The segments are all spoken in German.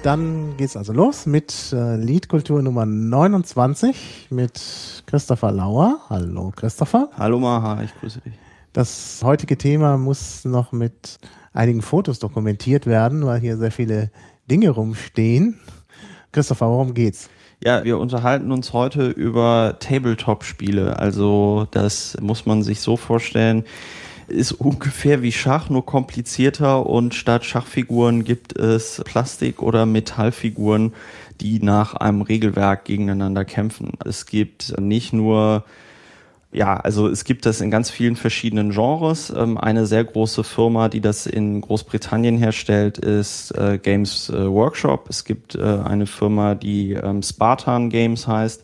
Dann geht's also los mit Liedkultur Nummer 29 mit Christopher Lauer. Hallo Christopher. Hallo Maha, ich grüße dich. Das heutige Thema muss noch mit einigen Fotos dokumentiert werden, weil hier sehr viele Dinge rumstehen. Christopher, worum geht's? Ja, wir unterhalten uns heute über Tabletop-Spiele. Also das muss man sich so vorstellen, ist ungefähr wie Schach, nur komplizierter, und statt Schachfiguren gibt es Plastik- oder Metallfiguren, die nach einem Regelwerk gegeneinander kämpfen. Es gibt nicht nur, also es gibt das in ganz vielen verschiedenen Genres. Eine sehr große Firma, die das in Großbritannien herstellt, ist Games Workshop. Es gibt eine Firma, die Spartan Games heißt.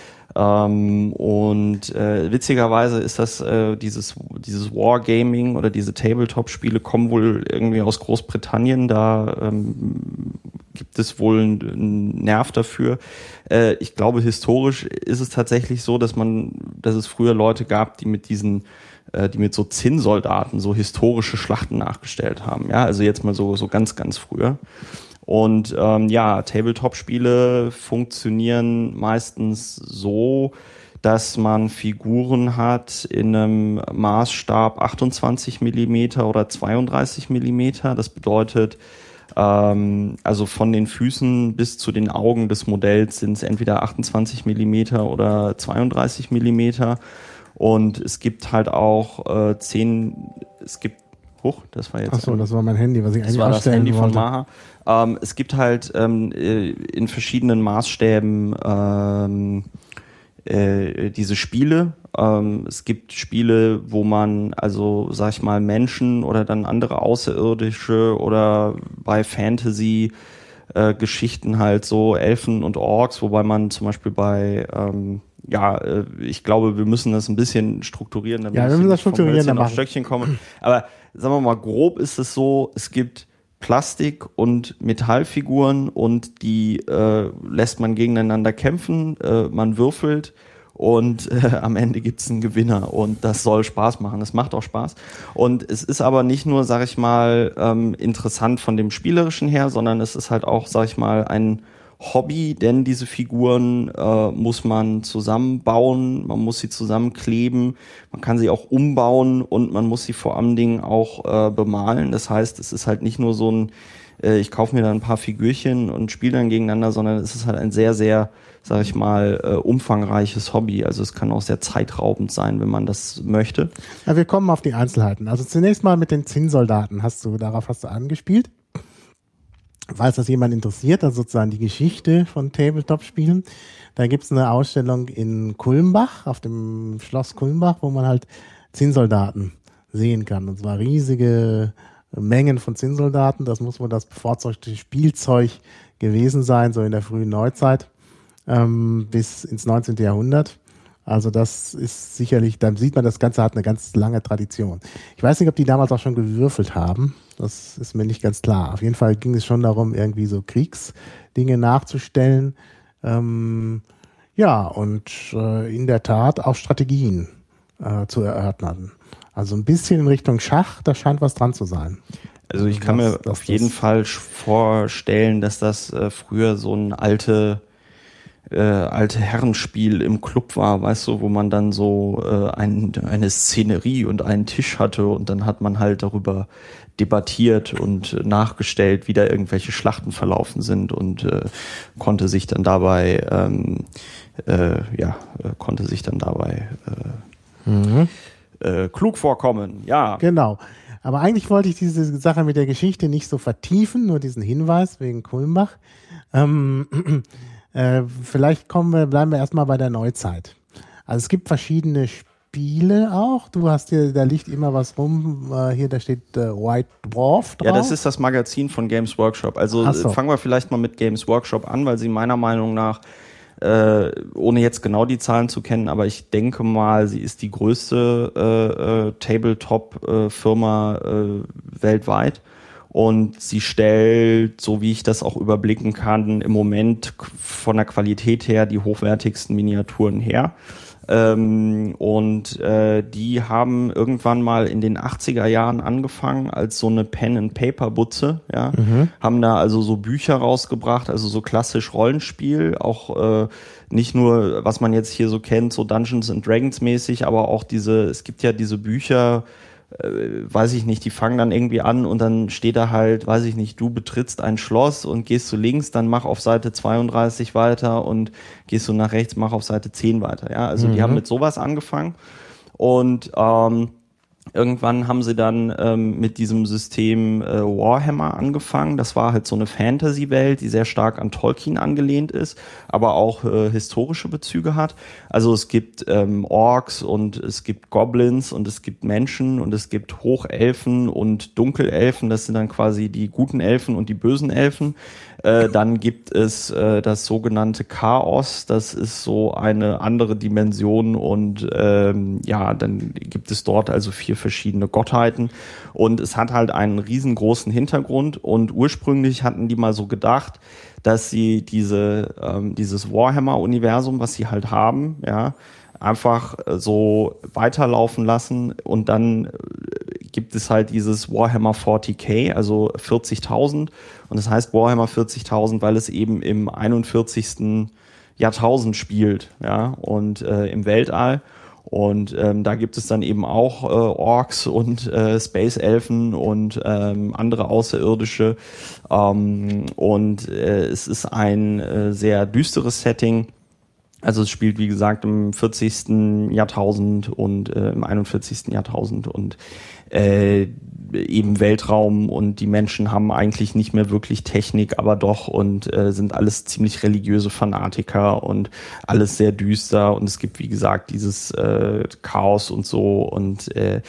Witzigerweise ist das dieses Wargaming oder diese Tabletop-Spiele kommen wohl irgendwie aus Großbritannien. Da gibt es wohl einen Nerv dafür. Ich glaube, historisch ist es tatsächlich so, dass es früher Leute gab, die mit so Zinnsoldaten so historische Schlachten nachgestellt haben. Ja, also jetzt mal so ganz, ganz früher. Und Tabletop-Spiele funktionieren meistens so, dass man Figuren hat in einem Maßstab 28 mm oder 32 mm. Das bedeutet, also von den Füßen bis zu den Augen des Modells sind es entweder 28 mm oder 32 mm. Und es gibt halt auch das war jetzt. Achso, das war mein Handy, was ich eigentlich ausstellen wollte. Das war das Handy wollte. von Maha. Es gibt halt in verschiedenen Maßstäben diese Spiele. Es gibt Spiele, wo man, also sag ich mal, Menschen oder dann andere Außerirdische oder bei Fantasy Geschichten halt so Elfen und Orks, wobei man zum Beispiel bei ich glaube, wir müssen das ein bisschen strukturieren, damit wir müssen das strukturieren, vom Stöckchen komme. Aber sagen wir mal, grob ist es so, es gibt Plastik- und Metallfiguren und die lässt man gegeneinander kämpfen, man würfelt und am Ende gibt es einen Gewinner und das soll Spaß machen. Das macht auch Spaß. Und es ist aber nicht nur, sag ich mal, interessant von dem Spielerischen her, sondern es ist halt auch, sag ich mal, ein Hobby, denn diese Figuren muss man zusammenbauen, man muss sie zusammenkleben, man kann sie auch umbauen und man muss sie vor allen Dingen auch bemalen. Das heißt, es ist halt nicht nur so ein, ich kaufe mir da ein paar Figürchen und spiele dann gegeneinander, sondern es ist halt ein sehr, sehr, sag ich mal, umfangreiches Hobby. Also es kann auch sehr zeitraubend sein, wenn man das möchte. Ja, wir kommen auf die Einzelheiten. Also zunächst mal mit den Zinnsoldaten. Darauf hast du angespielt. Falls das jemand interessiert, also sozusagen die Geschichte von Tabletop-Spielen, da gibt es eine Ausstellung in Kulmbach, auf dem Schloss Kulmbach, wo man halt Zinnsoldaten sehen kann. Und zwar riesige Mengen von Zinnsoldaten. Das muss wohl das bevorzugte Spielzeug gewesen sein, so in der frühen Neuzeit bis ins 19. Jahrhundert. Also das ist sicherlich, dann sieht man, das Ganze hat eine ganz lange Tradition. Ich weiß nicht, ob die damals auch schon gewürfelt haben. Das ist mir nicht ganz klar. Auf jeden Fall ging es schon darum, irgendwie so Kriegsdinge nachzustellen. In der Tat auch Strategien zu erörtern. Also ein bisschen in Richtung Schach, da scheint was dran zu sein. Also ich kann mir auf jeden Fall vorstellen, dass das früher so ein alte Herrenspiel im Club war, weißt du, wo man dann so eine Szenerie und einen Tisch hatte und dann hat man halt darüber debattiert und nachgestellt, wie da irgendwelche Schlachten verlaufen sind und konnte sich dann dabei klug vorkommen, ja. Genau. Aber eigentlich wollte ich diese Sache mit der Geschichte nicht so vertiefen, nur diesen Hinweis wegen Kulmbach. Vielleicht bleiben wir erstmal bei der Neuzeit. Also es gibt verschiedene Spiele auch. Da liegt immer was rum. Hier, da steht White Dwarf drauf. Ja, das ist das Magazin von Games Workshop. Also fangen wir vielleicht mal mit Games Workshop an, weil sie meiner Meinung nach, ohne jetzt genau die Zahlen zu kennen, aber ich denke mal, sie ist die größte Tabletop-Firma weltweit. Und sie stellt, so wie ich das auch überblicken kann, im Moment von der Qualität her die hochwertigsten Miniaturen her. Die haben irgendwann mal in den 80er Jahren angefangen als so eine Pen-and-Paper-Butze, ja. Haben da also so Bücher rausgebracht, also so klassisch Rollenspiel, auch nicht nur, was man jetzt hier so kennt, so Dungeons and Dragons mäßig, aber auch es gibt ja diese Bücher, weiß ich nicht, die fangen dann irgendwie an und dann steht da halt, weiß ich nicht, du betrittst ein Schloss und gehst du links, dann mach auf Seite 32 weiter und gehst du nach rechts, mach auf Seite 10 weiter. Ja, also die haben mit sowas angefangen und irgendwann haben sie dann mit diesem System Warhammer angefangen. Das war halt so eine Fantasy-Welt, die sehr stark an Tolkien angelehnt ist, aber auch historische Bezüge hat. Also es gibt Orks und es gibt Goblins und es gibt Menschen und es gibt Hochelfen und Dunkelelfen. Das sind dann quasi die guten Elfen und die bösen Elfen. Dann gibt es das sogenannte Chaos, das ist so eine andere Dimension und dann gibt es dort also 4 verschiedene Gottheiten und es hat halt einen riesengroßen Hintergrund und ursprünglich hatten die mal so gedacht, dass sie dieses Warhammer-Universum, was sie halt haben, ja, einfach so weiterlaufen lassen und dann gibt es halt dieses Warhammer 40k, also 40.000 und das heißt Warhammer 40.000, weil es eben im 41. Jahrtausend spielt, ja, und im Weltall und da gibt es dann eben auch Orks und Space-Elfen und andere Außerirdische es ist ein sehr düsteres Setting. Also es spielt, wie gesagt, im 40. Jahrtausend und im 41. Jahrtausend und eben Weltraum und die Menschen haben eigentlich nicht mehr wirklich Technik, aber doch und sind alles ziemlich religiöse Fanatiker und alles sehr düster und es gibt, wie gesagt, dieses Chaos und so und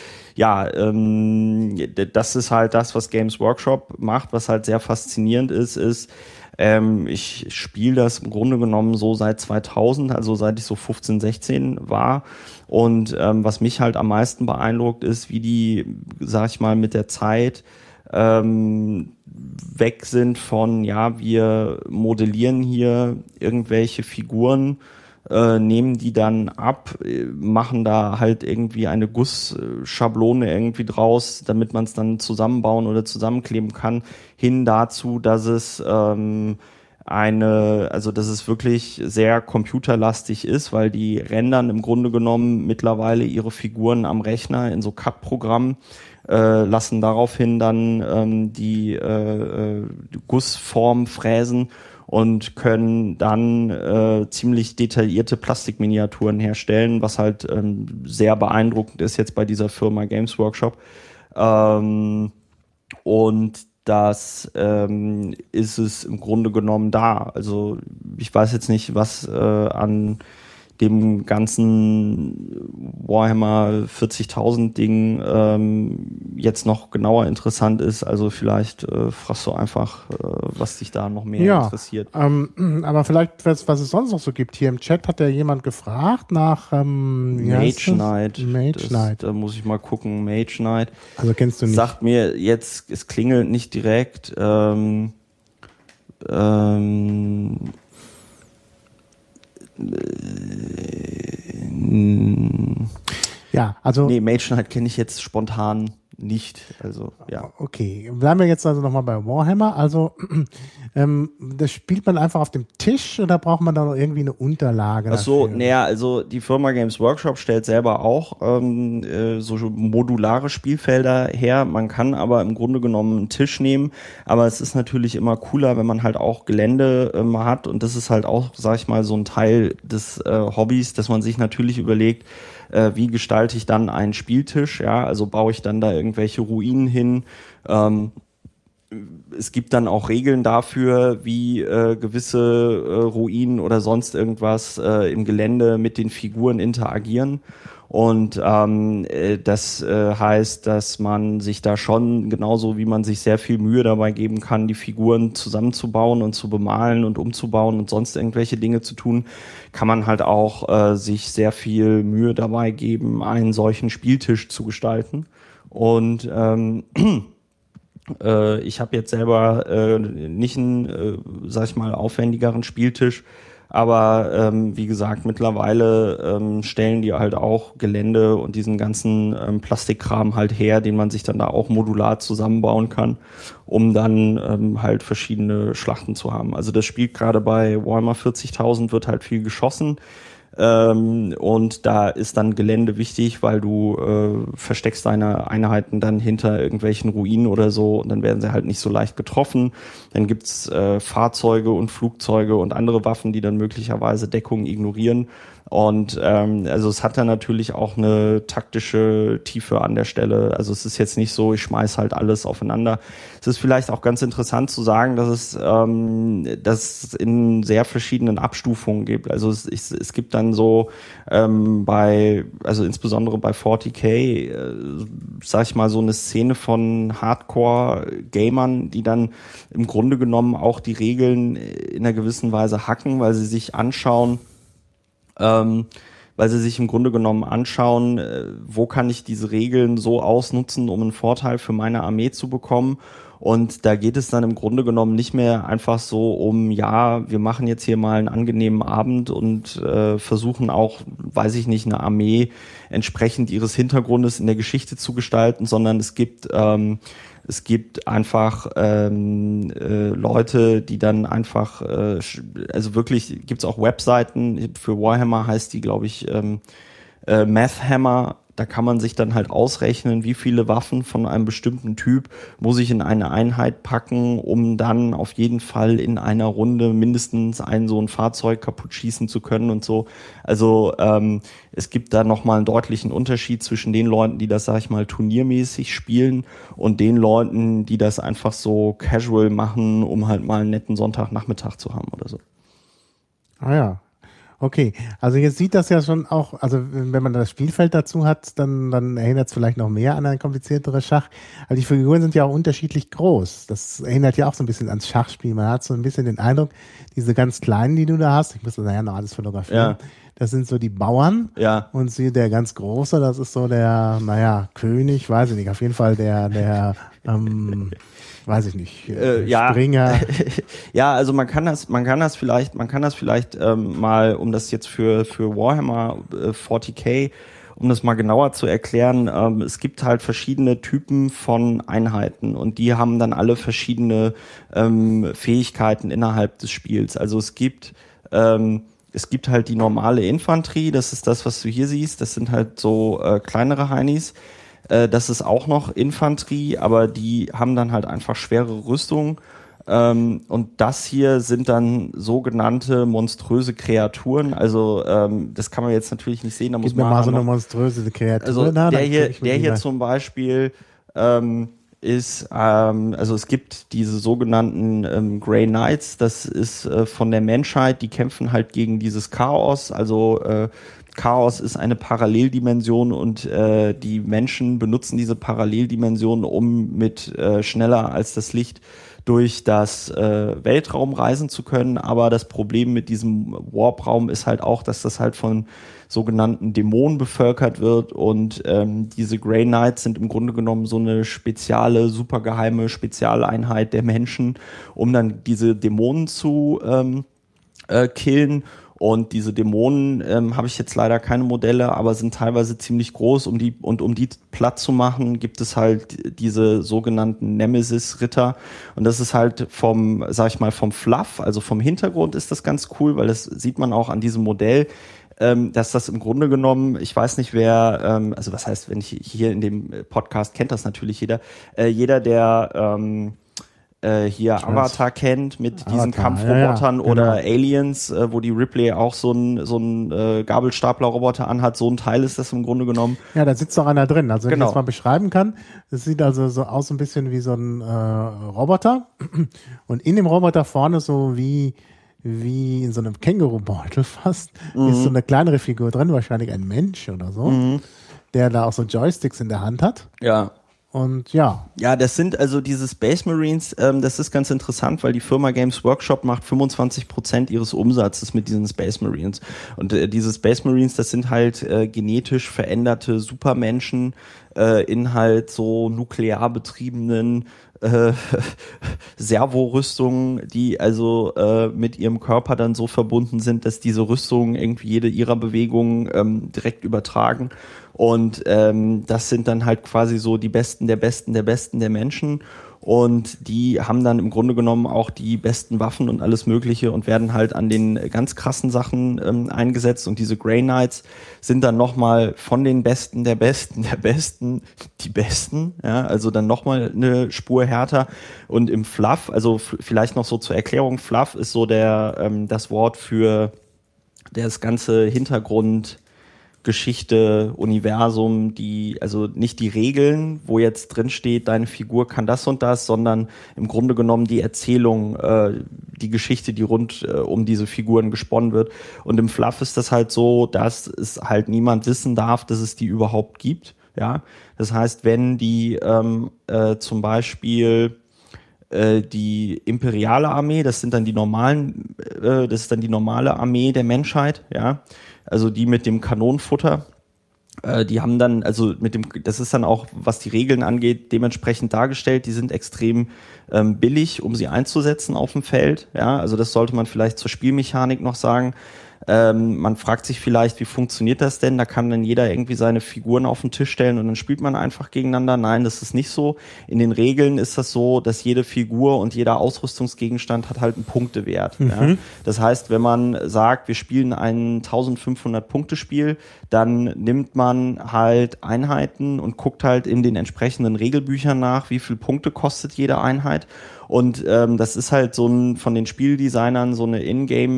das ist halt das, was Games Workshop macht, was halt sehr faszinierend ist, ich spiele das im Grunde genommen so seit 2000, also seit ich so 15, 16 war. Und was mich halt am meisten beeindruckt ist, wie die, sag ich mal, mit der Zeit weg sind von, ja, wir modellieren hier irgendwelche Figuren, nehmen die dann ab, machen da halt irgendwie eine Gussschablone irgendwie draus, damit man es dann zusammenbauen oder zusammenkleben kann, hin dazu, dass es dass es wirklich sehr computerlastig ist, weil die rendern im Grunde genommen mittlerweile ihre Figuren am Rechner in so CAD-Programmen, lassen daraufhin dann die Gussform fräsen und können dann ziemlich detaillierte Plastikminiaturen herstellen, was halt sehr beeindruckend ist jetzt bei dieser Firma Games Workshop. Und das ist es im Grunde genommen da. Also ich weiß jetzt nicht, was an dem ganzen Warhammer 40.000 Ding jetzt noch genauer interessant ist. Also vielleicht fragst du einfach, was dich da noch mehr interessiert. Aber vielleicht, was es sonst noch so gibt. Hier im Chat hat ja jemand gefragt nach Mage Knight. Mage Knight. Da muss ich mal gucken. Mage Knight. Also kennst du nicht. Sagt mir jetzt, es klingelt nicht direkt. Ja, also. Nee, Mage Knight kenne ich jetzt spontan nicht. Also, ja. Okay, bleiben wir jetzt also nochmal bei Warhammer. Also, das spielt man einfach auf dem Tisch oder braucht man da noch irgendwie eine Unterlage? Ach so, naja, also die Firma Games Workshop stellt selber auch so modulare Spielfelder her. Man kann aber im Grunde genommen einen Tisch nehmen, aber es ist natürlich immer cooler, wenn man halt auch Gelände hat und das ist halt auch, sag ich mal, so ein Teil des Hobbys, dass man sich natürlich überlegt, wie gestalte ich dann einen Spieltisch, ja, also baue ich dann da irgendwelche Ruinen hin. Es gibt dann auch Regeln dafür, wie gewisse Ruinen oder sonst irgendwas im Gelände mit den Figuren interagieren. Und das heißt, dass man sich da schon, genauso wie man sich sehr viel Mühe dabei geben kann, die Figuren zusammenzubauen und zu bemalen und umzubauen und sonst irgendwelche Dinge zu tun, kann man halt auch sich sehr viel Mühe dabei geben, einen solchen Spieltisch zu gestalten. Und ich habe jetzt selber nicht einen, sag ich mal, aufwendigeren Spieltisch, Aber wie gesagt, mittlerweile stellen die halt auch Gelände und diesen ganzen Plastikkram halt her, den man sich dann da auch modular zusammenbauen kann, um dann halt verschiedene Schlachten zu haben. Also das Spiel gerade bei Warhammer 40.000 wird halt viel geschossen. Und da ist dann Gelände wichtig, weil du versteckst deine Einheiten dann hinter irgendwelchen Ruinen oder so und dann werden sie halt nicht so leicht getroffen. Dann gibt's Fahrzeuge und Flugzeuge und andere Waffen, die dann möglicherweise Deckung ignorieren. Und also es hat dann natürlich auch eine taktische Tiefe an der Stelle. Also es ist jetzt nicht so, ich schmeiß halt alles aufeinander. Es ist vielleicht auch ganz interessant zu sagen, dass es in sehr verschiedenen Abstufungen gibt. Also es gibt dann so also insbesondere bei 40k, sag ich mal, so eine Szene von Hardcore-Gamern, die dann im Grunde genommen auch die Regeln in einer gewissen Weise hacken, weil sie sich anschauen, im Grunde genommen anschauen, wo kann ich diese Regeln so ausnutzen, um einen Vorteil für meine Armee zu bekommen. Und da geht es dann im Grunde genommen nicht mehr einfach so um, ja, wir machen jetzt hier mal einen angenehmen Abend und versuchen auch, weiß ich nicht, eine Armee entsprechend ihres Hintergrundes in der Geschichte zu gestalten, sondern es gibt einfach Leute, die dann einfach, also wirklich gibt's auch Webseiten, für Warhammer heißt die, glaube ich, Mathhammer. Da kann man sich dann halt ausrechnen, wie viele Waffen von einem bestimmten Typ muss ich in eine Einheit packen, um dann auf jeden Fall in einer Runde mindestens so ein Fahrzeug kaputt schießen zu können und so. Also es gibt da nochmal einen deutlichen Unterschied zwischen den Leuten, die das, sag ich mal, turniermäßig spielen und den Leuten, die das einfach so casual machen, um halt mal einen netten Sonntagnachmittag zu haben oder so. Ah ja. Okay, also jetzt sieht das ja schon auch, also wenn man das Spielfeld dazu hat, dann erinnert es vielleicht noch mehr an ein komplizierteres Schach. Also die Figuren sind ja auch unterschiedlich groß. Das erinnert ja auch so ein bisschen ans Schachspiel. Man hat so ein bisschen den Eindruck, diese ganz kleinen, die du da hast, ich muss das nachher noch alles fotografieren, das sind so die Bauern. Ja. Und der ganz große, das ist so der, König, weiß ich nicht, auf jeden Fall der weiß ich nicht, Springer. Ja, also man kann das vielleicht mal, um das jetzt für Warhammer 40k, um das mal genauer zu erklären, es gibt halt verschiedene Typen von Einheiten und die haben dann alle verschiedene Fähigkeiten innerhalb des Spiels. Also es gibt halt die normale Infanterie, das ist das, was du hier siehst, das sind halt so kleinere Heinis. Das ist auch noch Infanterie, aber die haben dann halt einfach schwere Rüstung. Und das hier sind dann sogenannte monströse Kreaturen. Also das kann man jetzt natürlich nicht sehen. Da muss man mal so eine monströse Kreatur. Also der hier zum Beispiel ist, also es gibt diese sogenannten Grey Knights. Das ist von der Menschheit. Die kämpfen halt gegen dieses Chaos. Also Chaos ist eine Paralleldimension und die Menschen benutzen diese Paralleldimension, um mit schneller als das Licht durch das Weltraum reisen zu können. Aber das Problem mit diesem Warp-Raum ist halt auch, dass das halt von sogenannten Dämonen bevölkert wird und diese Grey Knights sind im Grunde genommen so eine spezielle, supergeheime Spezialeinheit der Menschen, um dann diese Dämonen zu killen. Und diese Dämonen habe ich jetzt leider keine Modelle, aber sind teilweise ziemlich groß. Um die platt zu machen, gibt es halt diese sogenannten Nemesis-Ritter. Und das ist halt vom Fluff, also vom Hintergrund ist das ganz cool, weil das sieht man auch an diesem Modell, dass das im Grunde genommen, ich weiß nicht wer, also was heißt, wenn ich hier in dem Podcast kennt das natürlich jeder, der hier Avatar kennt mit diesen Kampfrobotern oder Aliens, wo die Ripley auch so ein Gabelstapler-Roboter anhat, so ein Teil ist das im Grunde genommen. Ja, da sitzt doch einer drin. Also wenn ich das mal beschreiben kann, das sieht also so aus ein bisschen wie so ein Roboter und in dem Roboter vorne so wie in so einem Kängurubeutel fast, ist so eine kleinere Figur drin, wahrscheinlich ein Mensch oder so, der da auch so Joysticks in der Hand hat. Ja. Und ja. Ja, das sind also diese Space Marines, das ist ganz interessant, weil die Firma Games Workshop macht 25% ihres Umsatzes mit diesen Space Marines. Und diese Space Marines, das sind halt genetisch veränderte Supermenschen, in halt so nuklear betriebenen Servorüstungen, die also mit ihrem Körper dann so verbunden sind, dass diese Rüstungen irgendwie jede ihrer Bewegungen direkt übertragen. Und das sind dann halt quasi so die Besten der Besten der Besten der Menschen. Und die haben dann im Grunde genommen auch die besten Waffen und alles Mögliche und werden halt an den ganz krassen Sachen eingesetzt. Und diese Grey Knights sind dann nochmal von den Besten der Besten der Besten die Besten. Ja, also dann nochmal eine Spur härter. Und im Fluff, also vielleicht noch so zur Erklärung, Fluff ist so das Wort für das ganze Hintergrund Geschichte, Universum, also nicht die Regeln, wo jetzt drin steht, deine Figur kann das und das, sondern im Grunde genommen die Erzählung, die Geschichte, die rund um diese Figuren gesponnen wird. Und im Fluff ist das halt so, dass es halt niemand wissen darf, dass es die überhaupt gibt. Ja, das heißt, wenn die zum Beispiel die imperiale Armee, das ist dann die normale Armee der Menschheit, ja, also die mit dem Kanonenfutter, die haben dann, das ist dann auch, was die Regeln angeht, dementsprechend dargestellt, die sind extrem billig, um sie einzusetzen auf dem Feld, ja, also das sollte man vielleicht zur Spielmechanik noch sagen. Man fragt sich vielleicht, wie funktioniert das denn? Da kann dann jeder irgendwie seine Figuren auf den Tisch stellen und dann spielt man einfach gegeneinander. Nein, das ist nicht so. In den Regeln ist das so, dass jede Figur und jeder Ausrüstungsgegenstand hat halt einen Punktewert. Mhm. Ja? Das heißt, wenn man sagt, wir spielen ein 1500-Punkte-Spiel, dann nimmt man halt Einheiten und guckt halt in den entsprechenden Regelbüchern nach, wie viel Punkte kostet jede Einheit. Und das ist halt von den Spieldesignern so eine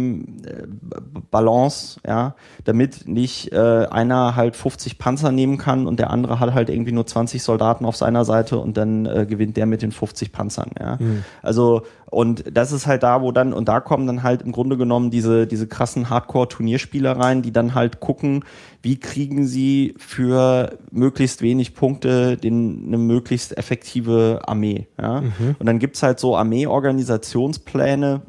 Ingame-Balance, ja, damit nicht einer halt 50 Panzer nehmen kann und der andere hat halt irgendwie nur 20 Soldaten auf seiner Seite und dann gewinnt der mit den 50 Panzern, ja. Mhm. Also, und das ist halt da, und da kommen dann halt im Grunde genommen diese krassen Hardcore-Turnierspieler rein, die dann halt gucken, wie kriegen sie für möglichst wenig Punkte eine möglichst effektive Armee. Ja? Mhm. Und dann gibt's halt so Armee-Organisationspläne,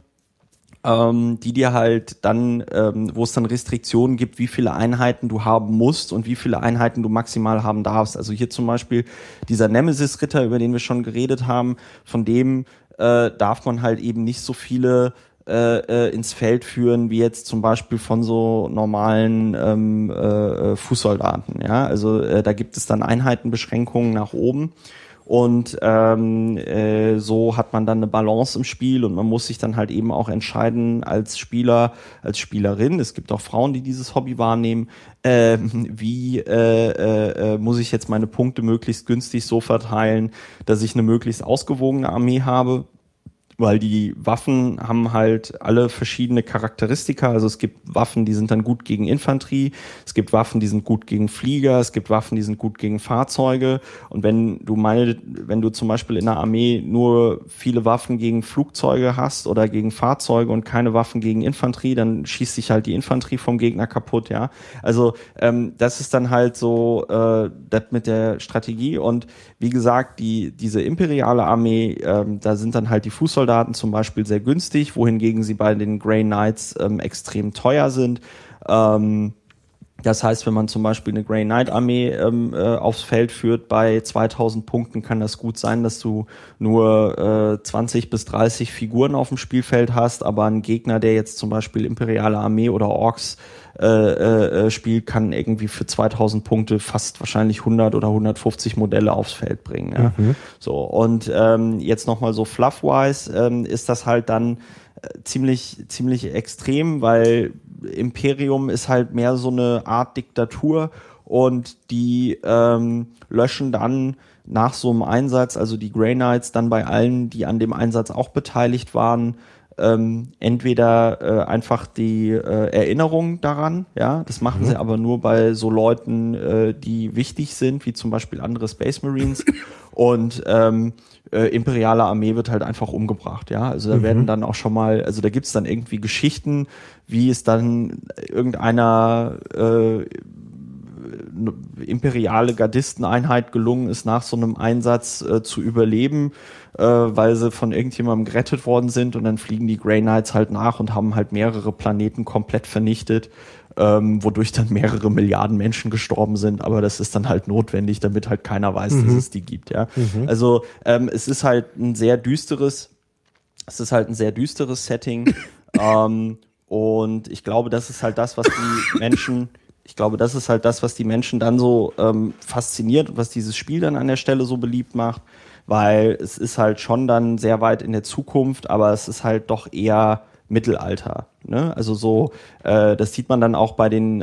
die dir halt dann, wo es dann Restriktionen gibt, wie viele Einheiten du haben musst und wie viele Einheiten du maximal haben darfst. Also hier zum Beispiel dieser Nemesis-Ritter, über den wir schon geredet haben, von dem darf man halt eben nicht so viele ins Feld führen, wie jetzt zum Beispiel von so normalen Fußsoldaten. Ja? Also da gibt es dann Einheitenbeschränkungen nach oben. Und so hat man dann eine Balance im Spiel und man muss sich dann halt eben auch entscheiden als Spieler, als Spielerin, es gibt auch Frauen, die dieses Hobby wahrnehmen, wie muss ich jetzt meine Punkte möglichst günstig so verteilen, dass ich eine möglichst ausgewogene Armee habe. Weil die Waffen haben halt alle verschiedene Charakteristika. Also es gibt Waffen, die sind dann gut gegen Infanterie. Es gibt Waffen, die sind gut gegen Flieger. Es gibt Waffen, die sind gut gegen Fahrzeuge. Und wenn du zum Beispiel in der Armee nur viele Waffen gegen Flugzeuge hast oder gegen Fahrzeuge und keine Waffen gegen Infanterie, dann schießt sich halt die Infanterie vom Gegner kaputt, ja. Also das ist dann halt so das mit der Strategie. Und wie gesagt, diese imperiale Armee, da sind dann halt die Fußsoldaten zum Beispiel sehr günstig, wohingegen sie bei den Grey Knights extrem teuer sind. Das heißt, wenn man zum Beispiel eine Grey Knight Armee aufs Feld führt bei 2000 Punkten, kann das gut sein, dass du nur 20 bis 30 Figuren auf dem Spielfeld hast, aber ein Gegner, der jetzt zum Beispiel Imperiale Armee oder Orks spielt, kann irgendwie für 2000 Punkte fast wahrscheinlich 100 oder 150 Modelle aufs Feld bringen. Ja? Mhm. So, und jetzt nochmal so fluff-wise ist das halt dann ziemlich extrem, weil Imperium ist halt mehr so eine Art Diktatur und die löschen dann nach so einem Einsatz, also die Grey Knights dann bei allen, die an dem Einsatz auch beteiligt waren, entweder einfach die Erinnerung daran, ja, das machen sie aber nur bei so Leuten, die wichtig sind, wie zum Beispiel andere Space Marines und imperiale Armee wird halt einfach umgebracht, ja, also da werden dann auch schon mal, also da gibt's dann irgendwie Geschichten, wie es dann irgendeiner imperiale Gardisteneinheit gelungen ist, nach so einem Einsatz zu überleben, weil sie von irgendjemandem gerettet worden sind, und dann fliegen die Grey Knights halt nach und haben halt mehrere Planeten komplett vernichtet, wodurch dann mehrere Milliarden Menschen gestorben sind, aber das ist dann halt notwendig, damit halt keiner weiß, dass es die gibt, ja. Also es ist halt ein sehr düsteres Setting, und ich glaube, das ist halt das, was die Menschen dann so fasziniert und was dieses Spiel dann an der Stelle so beliebt macht, weil es ist halt schon dann sehr weit in der Zukunft, aber es ist halt doch eher Mittelalter, ne? Also so, das sieht man dann auch bei den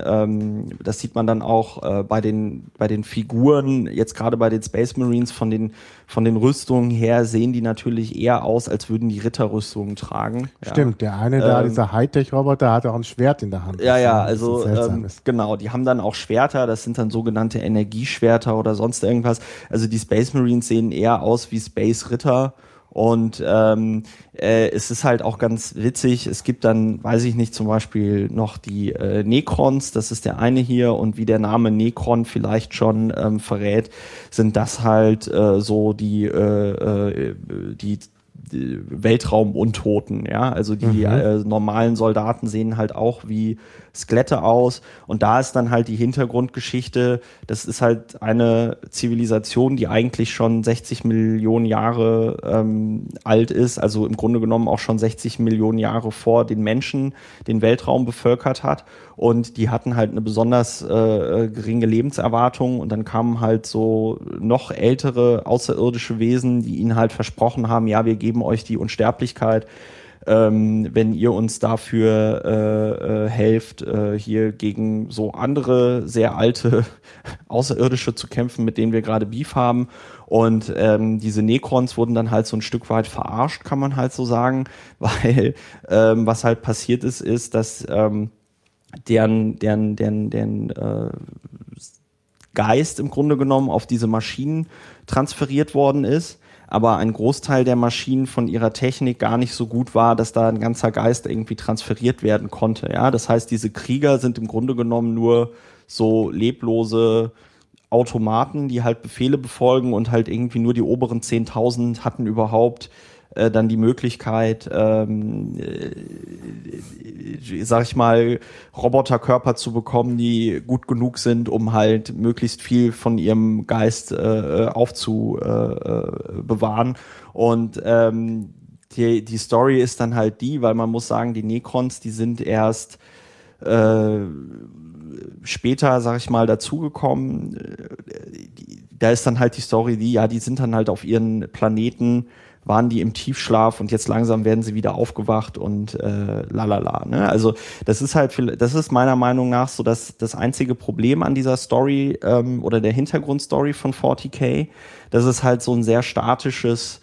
Figuren, jetzt gerade bei den Space Marines, von den Rüstungen her sehen die natürlich eher aus, als würden die Ritterrüstungen tragen. Stimmt, der eine da, dieser Hightech-Roboter, hat auch ein Schwert in der Hand. Also genau, die haben dann auch Schwerter, das sind dann sogenannte Energieschwerter oder sonst irgendwas. Also die Space Marines sehen eher aus wie Space Ritter. Und es ist halt auch ganz witzig, es gibt dann, weiß ich nicht, zum Beispiel noch die Necrons, das ist der eine hier, und wie der Name Necron vielleicht schon verrät, sind das halt so die Weltraumuntoten, ja, also die normalen Soldaten sehen halt auch wie Skelette aus, und da ist dann halt die Hintergrundgeschichte, das ist halt eine Zivilisation, die eigentlich schon 60 Millionen Jahre alt ist, also im Grunde genommen auch schon 60 Millionen Jahre vor den Menschen den Weltraum bevölkert hat, und die hatten halt eine besonders geringe Lebenserwartung, und dann kamen halt so noch ältere außerirdische Wesen, die ihnen halt versprochen haben, ja, wir geben euch die Unsterblichkeit, wenn ihr uns dafür helft, hier gegen so andere sehr alte Außerirdische zu kämpfen, mit denen wir gerade Beef haben. Und diese Necrons wurden dann halt so ein Stück weit verarscht, kann man halt so sagen, weil was halt passiert ist, dass deren Geist im Grunde genommen auf diese Maschinen transferiert worden ist, aber ein Großteil der Maschinen von ihrer Technik gar nicht so gut war, dass da ein ganzer Geist irgendwie transferiert werden konnte. Ja? Das heißt, diese Krieger sind im Grunde genommen nur so leblose Automaten, die halt Befehle befolgen, und halt irgendwie nur die oberen 10.000 hatten überhaupt dann die Möglichkeit, sag ich mal, Roboterkörper zu bekommen, die gut genug sind, um halt möglichst viel von ihrem Geist aufzubewahren. Und die Story ist dann halt die, weil man muss sagen, die Necrons, die sind erst später, sag ich mal, dazugekommen. Da ist dann halt die Story die sind dann halt auf ihren Planeten, waren die im Tiefschlaf, und jetzt langsam werden sie wieder aufgewacht und lalala. Ne? Also das ist meiner Meinung nach so das einzige Problem an dieser Story oder der Hintergrundstory von 40K, dass es halt so ein sehr statisches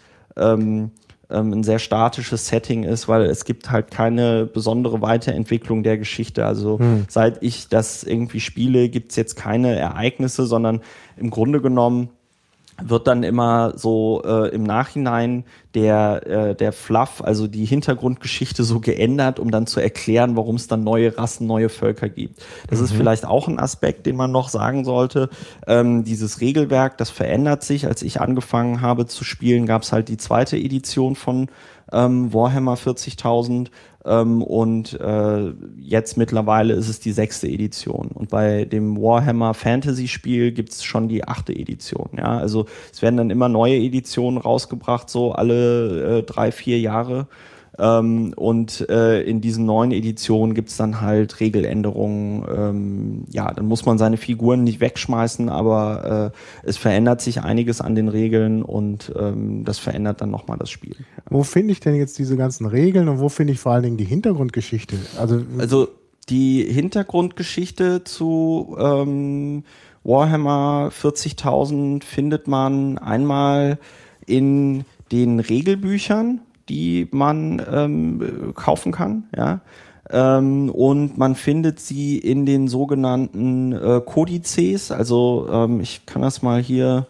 Setting ist, weil es gibt halt keine besondere Weiterentwicklung der Geschichte. Also seit ich das irgendwie spiele, gibt es jetzt keine Ereignisse, sondern im Grunde genommen wird dann immer so im Nachhinein der Fluff, also die Hintergrundgeschichte so geändert, um dann zu erklären, warum es dann neue Rassen, neue Völker gibt. Das ist vielleicht auch ein Aspekt, den man noch sagen sollte. Dieses Regelwerk, das verändert sich. Als ich angefangen habe zu spielen, gab es halt die zweite Edition von Warhammer 40.000. Und jetzt mittlerweile ist es die 6. Edition. Und bei dem Warhammer Fantasy Spiel gibt es schon die 8. Edition. Ja? Also es werden dann immer neue Editionen rausgebracht, so alle 3-4 Jahre. Und in diesen neuen Editionen gibt es dann halt Regeländerungen. Dann muss man seine Figuren nicht wegschmeißen, aber es verändert sich einiges an den Regeln, und das verändert dann nochmal das Spiel. Wo finde ich denn jetzt diese ganzen Regeln, und wo finde ich vor allen Dingen die Hintergrundgeschichte? Also die Hintergrundgeschichte zu Warhammer 40.000 findet man einmal in den Regelbüchern, die man kaufen kann, ja. Und man findet sie in den sogenannten Kodizes. Also ich kann das mal hier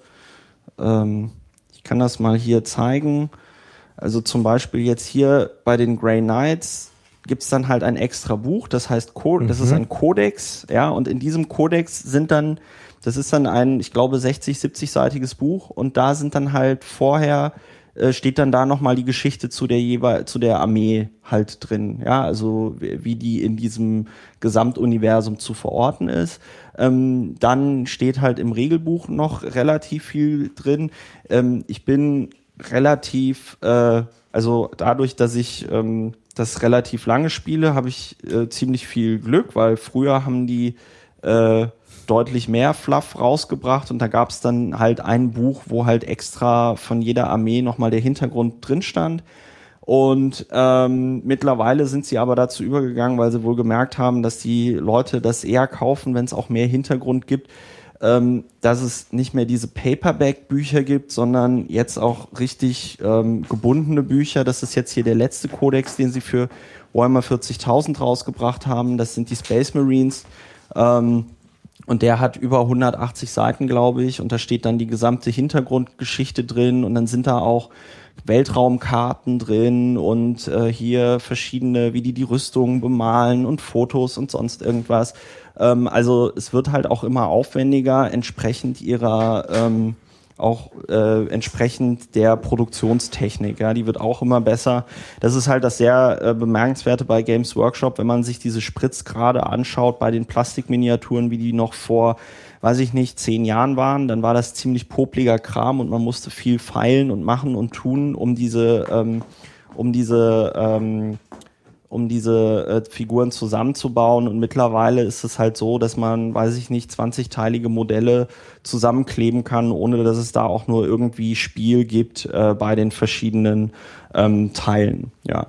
zeigen. Also zum Beispiel jetzt hier bei den Grey Knights gibt es dann halt ein extra Buch, das heißt, das ist ein Kodex, ja, und in diesem Kodex das ist dann ein, ich glaube, 60-, 70-seitiges Buch und da sind dann halt steht dann da nochmal die Geschichte zu der Armee halt drin, ja, also wie die in diesem Gesamtuniversum zu verorten ist. Dann steht halt im Regelbuch noch relativ viel drin. Ich bin relativ, also dadurch, dass ich das relativ lange spiele, habe ich ziemlich viel Glück, weil früher haben die deutlich mehr Fluff rausgebracht und da gab es dann halt ein Buch, wo halt extra von jeder Armee nochmal der Hintergrund drin stand. Und mittlerweile sind sie aber dazu übergegangen, weil sie wohl gemerkt haben, dass die Leute das eher kaufen, wenn es auch mehr Hintergrund gibt, dass es nicht mehr diese Paperback-Bücher gibt, sondern jetzt auch richtig gebundene Bücher. Das ist jetzt hier der letzte Kodex, den sie für Warhammer 40.000 rausgebracht haben. Das sind die Space Marines. Und der hat über 180 Seiten, glaube ich. Und da steht dann die gesamte Hintergrundgeschichte drin. Und dann sind da auch Weltraumkarten drin und hier verschiedene, wie die Rüstungen bemalen und Fotos und sonst irgendwas. Also es wird halt auch immer aufwendiger, entsprechend entsprechend der Produktionstechnik. Ja, die wird auch immer besser. Das ist halt das sehr bemerkenswerte bei Games Workshop, wenn man sich diese Spritzgrade anschaut bei den Plastikminiaturen, wie die noch vor, weiß ich nicht, 10 Jahren waren, dann war das ziemlich popliger Kram und man musste viel feilen und machen und tun, um diese Figuren zusammenzubauen. Und mittlerweile ist es halt so, dass man, weiß ich nicht, 20-teilige Modelle zusammenkleben kann, ohne dass es da auch nur irgendwie Spiel gibt bei den verschiedenen Teilen. Ja.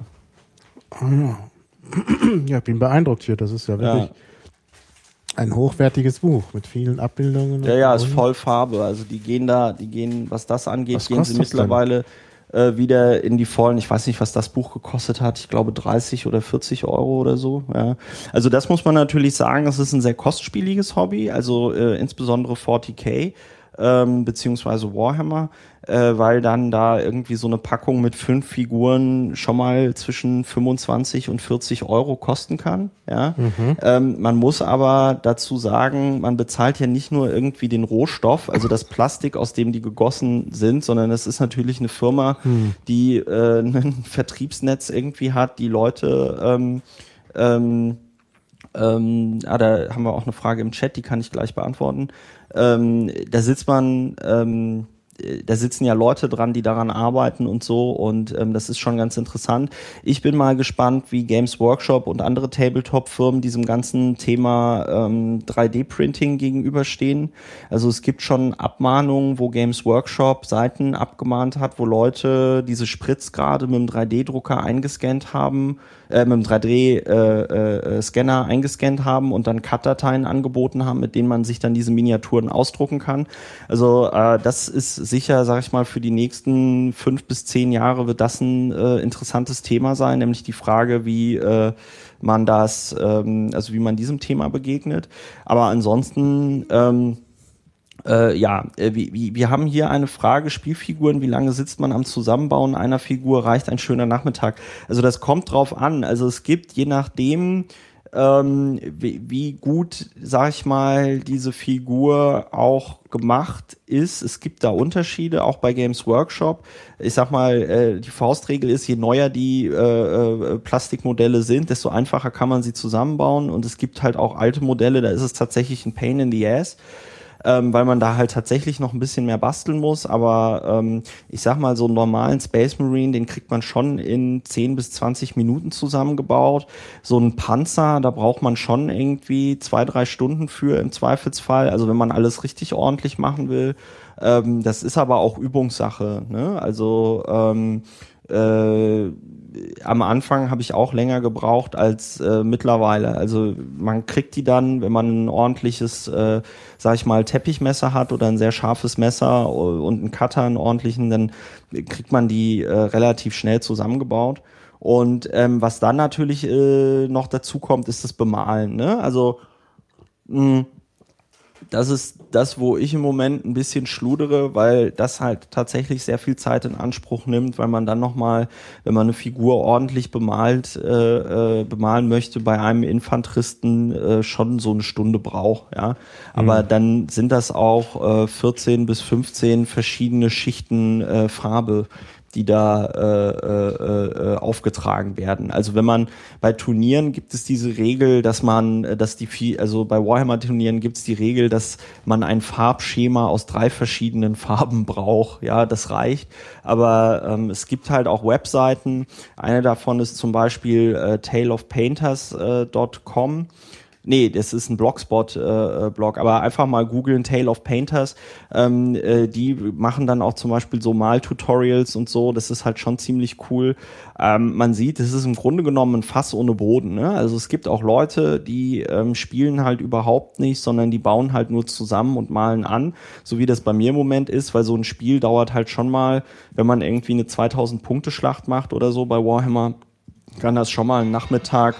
Ja, ich bin beeindruckt hier. Das ist ja wirklich ein hochwertiges Buch mit vielen Abbildungen. Ja, ist voll Farbe. Also die gehen, was das angeht, gehen sie mittlerweile wieder in die Vollen. Ich weiß nicht, was das Buch gekostet hat. Ich glaube 30 oder 40 Euro oder so. Ja. Also das muss man natürlich sagen, das ist ein sehr kostspieliges Hobby, also insbesondere 40k beziehungsweise Warhammer, weil dann da irgendwie so eine Packung mit 5 Figuren schon mal zwischen 25 und 40 Euro kosten kann. Ja? Man muss aber dazu sagen, man bezahlt ja nicht nur irgendwie den Rohstoff, also das Plastik, aus dem die gegossen sind, sondern es ist natürlich eine Firma, die ein Vertriebsnetz irgendwie hat, die Leute da haben wir auch eine Frage im Chat, die kann ich gleich beantworten. Da sitzen ja Leute dran, die daran arbeiten und so und das ist schon ganz interessant. Ich bin mal gespannt, wie Games Workshop und andere Tabletop-Firmen diesem ganzen Thema 3D-Printing gegenüberstehen. Also es gibt schon Abmahnungen, wo Games Workshop Seiten abgemahnt hat, wo Leute diese Spritzgrade mit dem 3D-Drucker eingescannt haben, mit dem 3D-Scanner eingescannt haben und dann Cut-Dateien angeboten haben, mit denen man sich dann diese Miniaturen ausdrucken kann. Also das ist sicher, sag ich mal, für die nächsten 5 bis 10 Jahre wird das ein interessantes Thema sein, nämlich die Frage, wie man wie man diesem Thema begegnet. Aber ansonsten wir haben hier eine Frage, Spielfiguren, wie lange sitzt man am Zusammenbauen einer Figur, reicht ein schöner Nachmittag? Also das kommt drauf an, also es gibt, je nachdem, wie gut, sag ich mal, diese Figur auch gemacht ist. Es gibt da Unterschiede, auch bei Games Workshop. Ich sag mal, die Faustregel ist, je neuer die Plastikmodelle sind, desto einfacher kann man sie zusammenbauen. Und es gibt halt auch alte Modelle, da ist es tatsächlich ein Pain in the Ass, weil man da halt tatsächlich noch ein bisschen mehr basteln muss, aber ich sag mal, so einen normalen Space Marine, den kriegt man schon in 10 bis 20 Minuten zusammengebaut. So einen Panzer, da braucht man schon irgendwie 2-3 Stunden für im Zweifelsfall, also wenn man alles richtig ordentlich machen will. Das ist aber auch Übungssache, ne? Also am Anfang habe ich auch länger gebraucht als mittlerweile. Also man kriegt die dann, wenn man ein ordentliches, sag ich mal, Teppichmesser hat oder ein sehr scharfes Messer und einen Cutter, einen ordentlichen, dann kriegt man die relativ schnell zusammengebaut. Und was dann natürlich noch dazu kommt, ist das Bemalen. Ne? Also Das ist das, wo ich im Moment ein bisschen schludere, weil das halt tatsächlich sehr viel Zeit in Anspruch nimmt, weil man dann nochmal, wenn man eine Figur ordentlich bemalen möchte, bei einem Infanteristen schon so eine Stunde braucht. Ja? Aber dann sind das auch 14 bis 15 verschiedene Schichten Farbe, die da aufgetragen werden. Also wenn man bei Turnieren gibt es diese Regel, dass also bei Warhammer-Turnieren gibt es die Regel, dass man ein Farbschema aus 3 verschiedenen Farben braucht. Ja, das reicht. Aber es gibt halt auch Webseiten. Eine davon ist zum Beispiel taleofpainters.com. Nee, das ist ein Blogspot-Blog, aber einfach mal googeln, Tale of Painters. Die machen dann auch zum Beispiel so Mal-Tutorials und so. Das ist halt schon ziemlich cool. Man sieht, es ist im Grunde genommen ein Fass ohne Boden. Ne? Also es gibt auch Leute, die spielen halt überhaupt nicht, sondern die bauen halt nur zusammen und malen an. So wie das bei mir im Moment ist, weil so ein Spiel dauert halt schon mal, wenn man irgendwie eine 2000-Punkte-Schlacht macht oder so bei Warhammer, kann das schon mal einen Nachmittag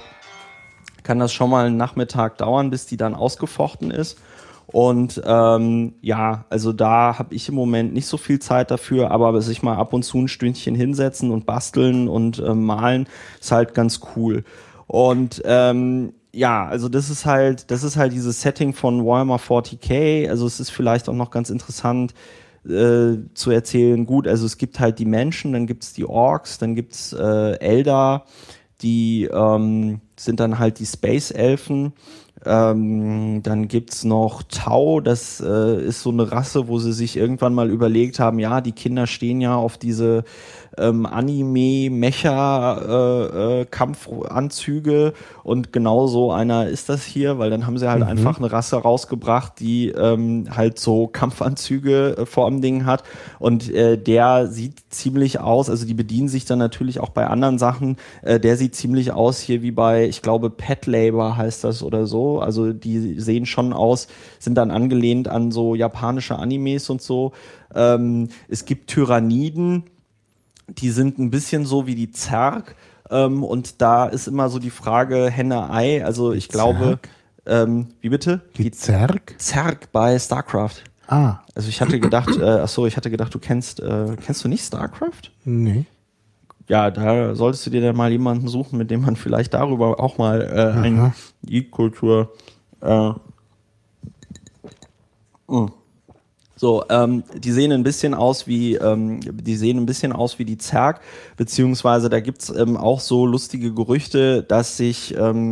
dauern, bis die dann ausgefochten ist. Und also da habe ich im Moment nicht so viel Zeit dafür, aber sich mal ab und zu ein Stündchen hinsetzen und basteln und malen, ist halt ganz cool. Und also das ist halt dieses Setting von Warhammer 40k. Also es ist vielleicht auch noch ganz interessant zu erzählen. Gut, also es gibt halt die Menschen, dann gibt es die Orks, dann gibt es Eldar, die sind dann halt die Space-Elfen. Dann gibt's noch Tau, das ist so eine Rasse, wo sie sich irgendwann mal überlegt haben, ja, die Kinder stehen ja auf diese Anime-Mecha-Kampfanzüge und genau so einer ist das hier, weil dann haben sie halt einfach eine Rasse rausgebracht, die halt so Kampfanzüge vor dem Ding hat und der sieht ziemlich aus, also die bedienen sich dann natürlich auch bei anderen Sachen, der sieht ziemlich aus hier wie bei, ich glaube, Pet Labor heißt das oder so, also die sehen schon aus, sind dann angelehnt an so japanische Animes und so. Es gibt Tyranniden, die sind ein bisschen so wie die Zerg und da ist immer so die Frage Henne-Ei, also ich glaube, wie bitte? Die Zerg? Zerg bei StarCraft. Ah. Also ich hatte gedacht, du kennst du nicht StarCraft? Nee. Ja, da solltest du dir dann mal jemanden suchen, mit dem man vielleicht darüber auch mal eine Geek-Kultur So, die sehen ein bisschen aus wie die Zerg, beziehungsweise da gibt's auch so lustige Gerüchte, dass sich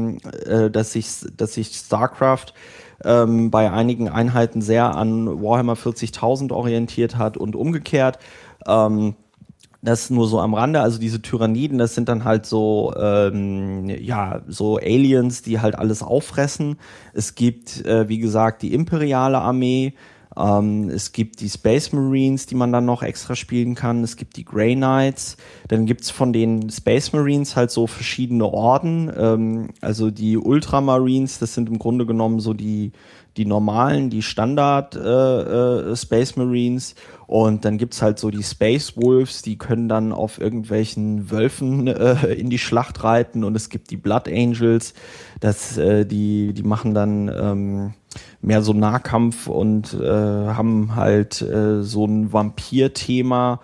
StarCraft bei einigen Einheiten sehr an Warhammer 40.000 orientiert hat und umgekehrt. Das nur so am Rande, also diese Tyranniden, das sind dann halt so so Aliens, die halt alles auffressen. Es gibt, wie gesagt, die imperiale Armee. Es gibt die Space Marines, die man dann noch extra spielen kann. Es gibt die Grey Knights. Dann gibt's von den Space Marines halt so verschiedene Orden. Also die Ultramarines, das sind im Grunde genommen so die normalen, die Standard Space Marines. Und dann gibt's halt so die Space Wolves, die können dann auf irgendwelchen Wölfen in die Schlacht reiten. Und es gibt die Blood Angels, die machen dann mehr so Nahkampf und haben halt so ein Vampir-Thema,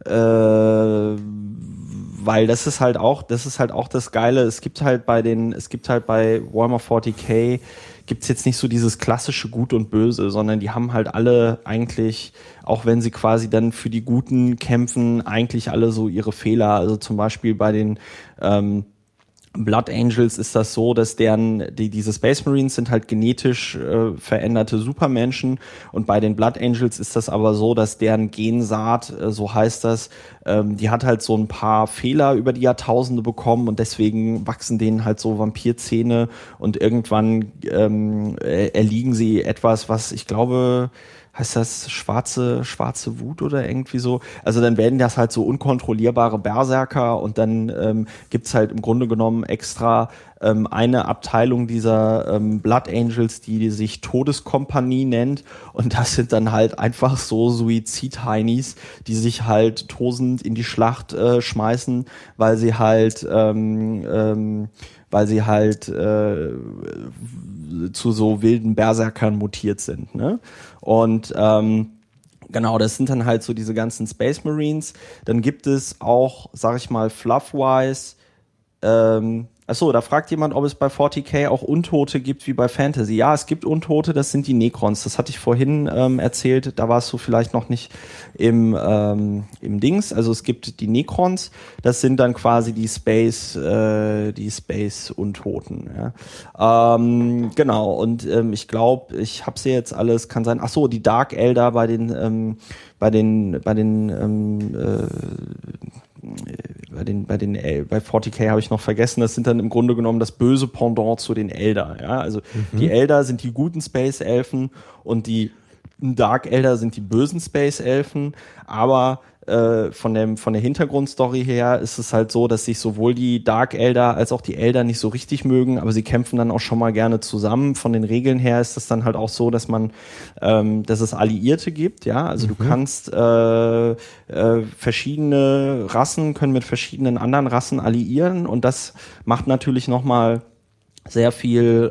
weil das ist halt auch das Geile. Es gibt halt bei Warhammer 40k gibt's jetzt nicht so dieses klassische Gut und Böse, sondern die haben halt alle eigentlich, auch wenn sie quasi dann für die Guten kämpfen, eigentlich alle so ihre Fehler. Also zum Beispiel bei den Blood Angels ist das so, dass diese Space Marines sind halt genetisch veränderte Supermenschen und bei den Blood Angels ist das aber so, dass deren Gensaat, so heißt das, die hat halt so ein paar Fehler über die Jahrtausende bekommen und deswegen wachsen denen halt so Vampirzähne und irgendwann erliegen sie etwas, was ich glaube, heißt das schwarze Wut oder irgendwie so? Also dann werden das halt so unkontrollierbare Berserker und dann gibt's halt im Grunde genommen extra eine Abteilung dieser Blood Angels, die sich Todeskompanie nennt und das sind dann halt einfach so Suizid-Heinis, die sich halt tosend in die Schlacht schmeißen, weil sie halt weil sie halt zu so wilden Berserkern mutiert sind. Ne? Und genau, das sind dann halt so diese ganzen Space Marines. Dann gibt es auch, sag ich mal, fluff-wise, achso, da fragt jemand, ob es bei 40k auch Untote gibt wie bei Fantasy. Ja, es gibt Untote, das sind die Necrons. Das hatte ich vorhin erzählt, da warst du vielleicht noch nicht im Dings. Also es gibt die Necrons, das sind dann quasi die Space-Untoten. Ja. Genau, und ich glaube, ich habe sie jetzt alles, kann sein, achso, die Dark Elder bei 40k habe ich noch vergessen, das sind dann im Grunde genommen das böse Pendant zu den Elder. Ja? Also die Elder sind die guten Space-Elfen und die Dark Elder sind die bösen Space-Elfen, aber von der Hintergrundstory her ist es halt so, dass sich sowohl die Dark Elder als auch die Elder nicht so richtig mögen, aber sie kämpfen dann auch schon mal gerne zusammen. Von den Regeln her ist es dann halt auch so, dass dass es Alliierte gibt, ja, also du kannst verschiedene Rassen können mit verschiedenen anderen Rassen alliieren und das macht natürlich nochmal sehr viel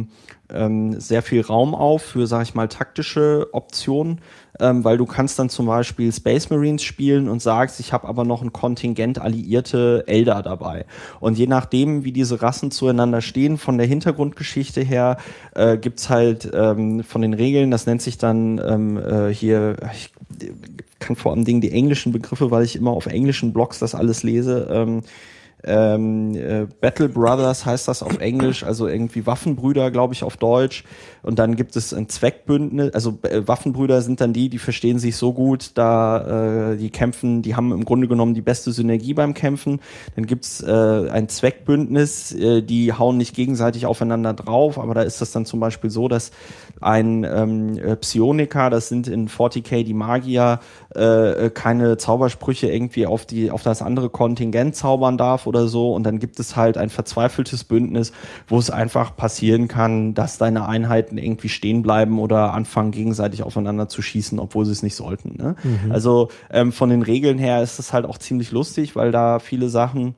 Raum auf für, sag ich mal, taktische Optionen, weil du kannst dann zum Beispiel Space Marines spielen und sagst, ich habe aber noch ein Kontingent alliierte Elder dabei. Und je nachdem, wie diese Rassen zueinander stehen, von der Hintergrundgeschichte her, gibt's halt von den Regeln, das nennt sich dann hier, ich kann vor allem die englischen Begriffe, weil ich immer auf englischen Blogs das alles lese, Battle Brothers heißt das auf Englisch, also irgendwie Waffenbrüder, glaube ich, auf Deutsch. Und dann gibt es ein Zweckbündnis, also Waffenbrüder sind dann die verstehen sich so gut, die kämpfen, die haben im Grunde genommen die beste Synergie beim Kämpfen. Dann gibt es ein Zweckbündnis, die hauen nicht gegenseitig aufeinander drauf, aber da ist das dann zum Beispiel so, dass ein Psioniker, das sind in 40k die Magier, keine Zaubersprüche irgendwie auf das andere Kontingent zaubern darf oder so, und dann gibt es halt ein verzweifeltes Bündnis, wo es einfach passieren kann, dass deine Einheiten irgendwie stehen bleiben oder anfangen gegenseitig aufeinander zu schießen, obwohl sie es nicht sollten. Ne? Also von den Regeln her ist es halt auch ziemlich lustig, weil da viele Sachen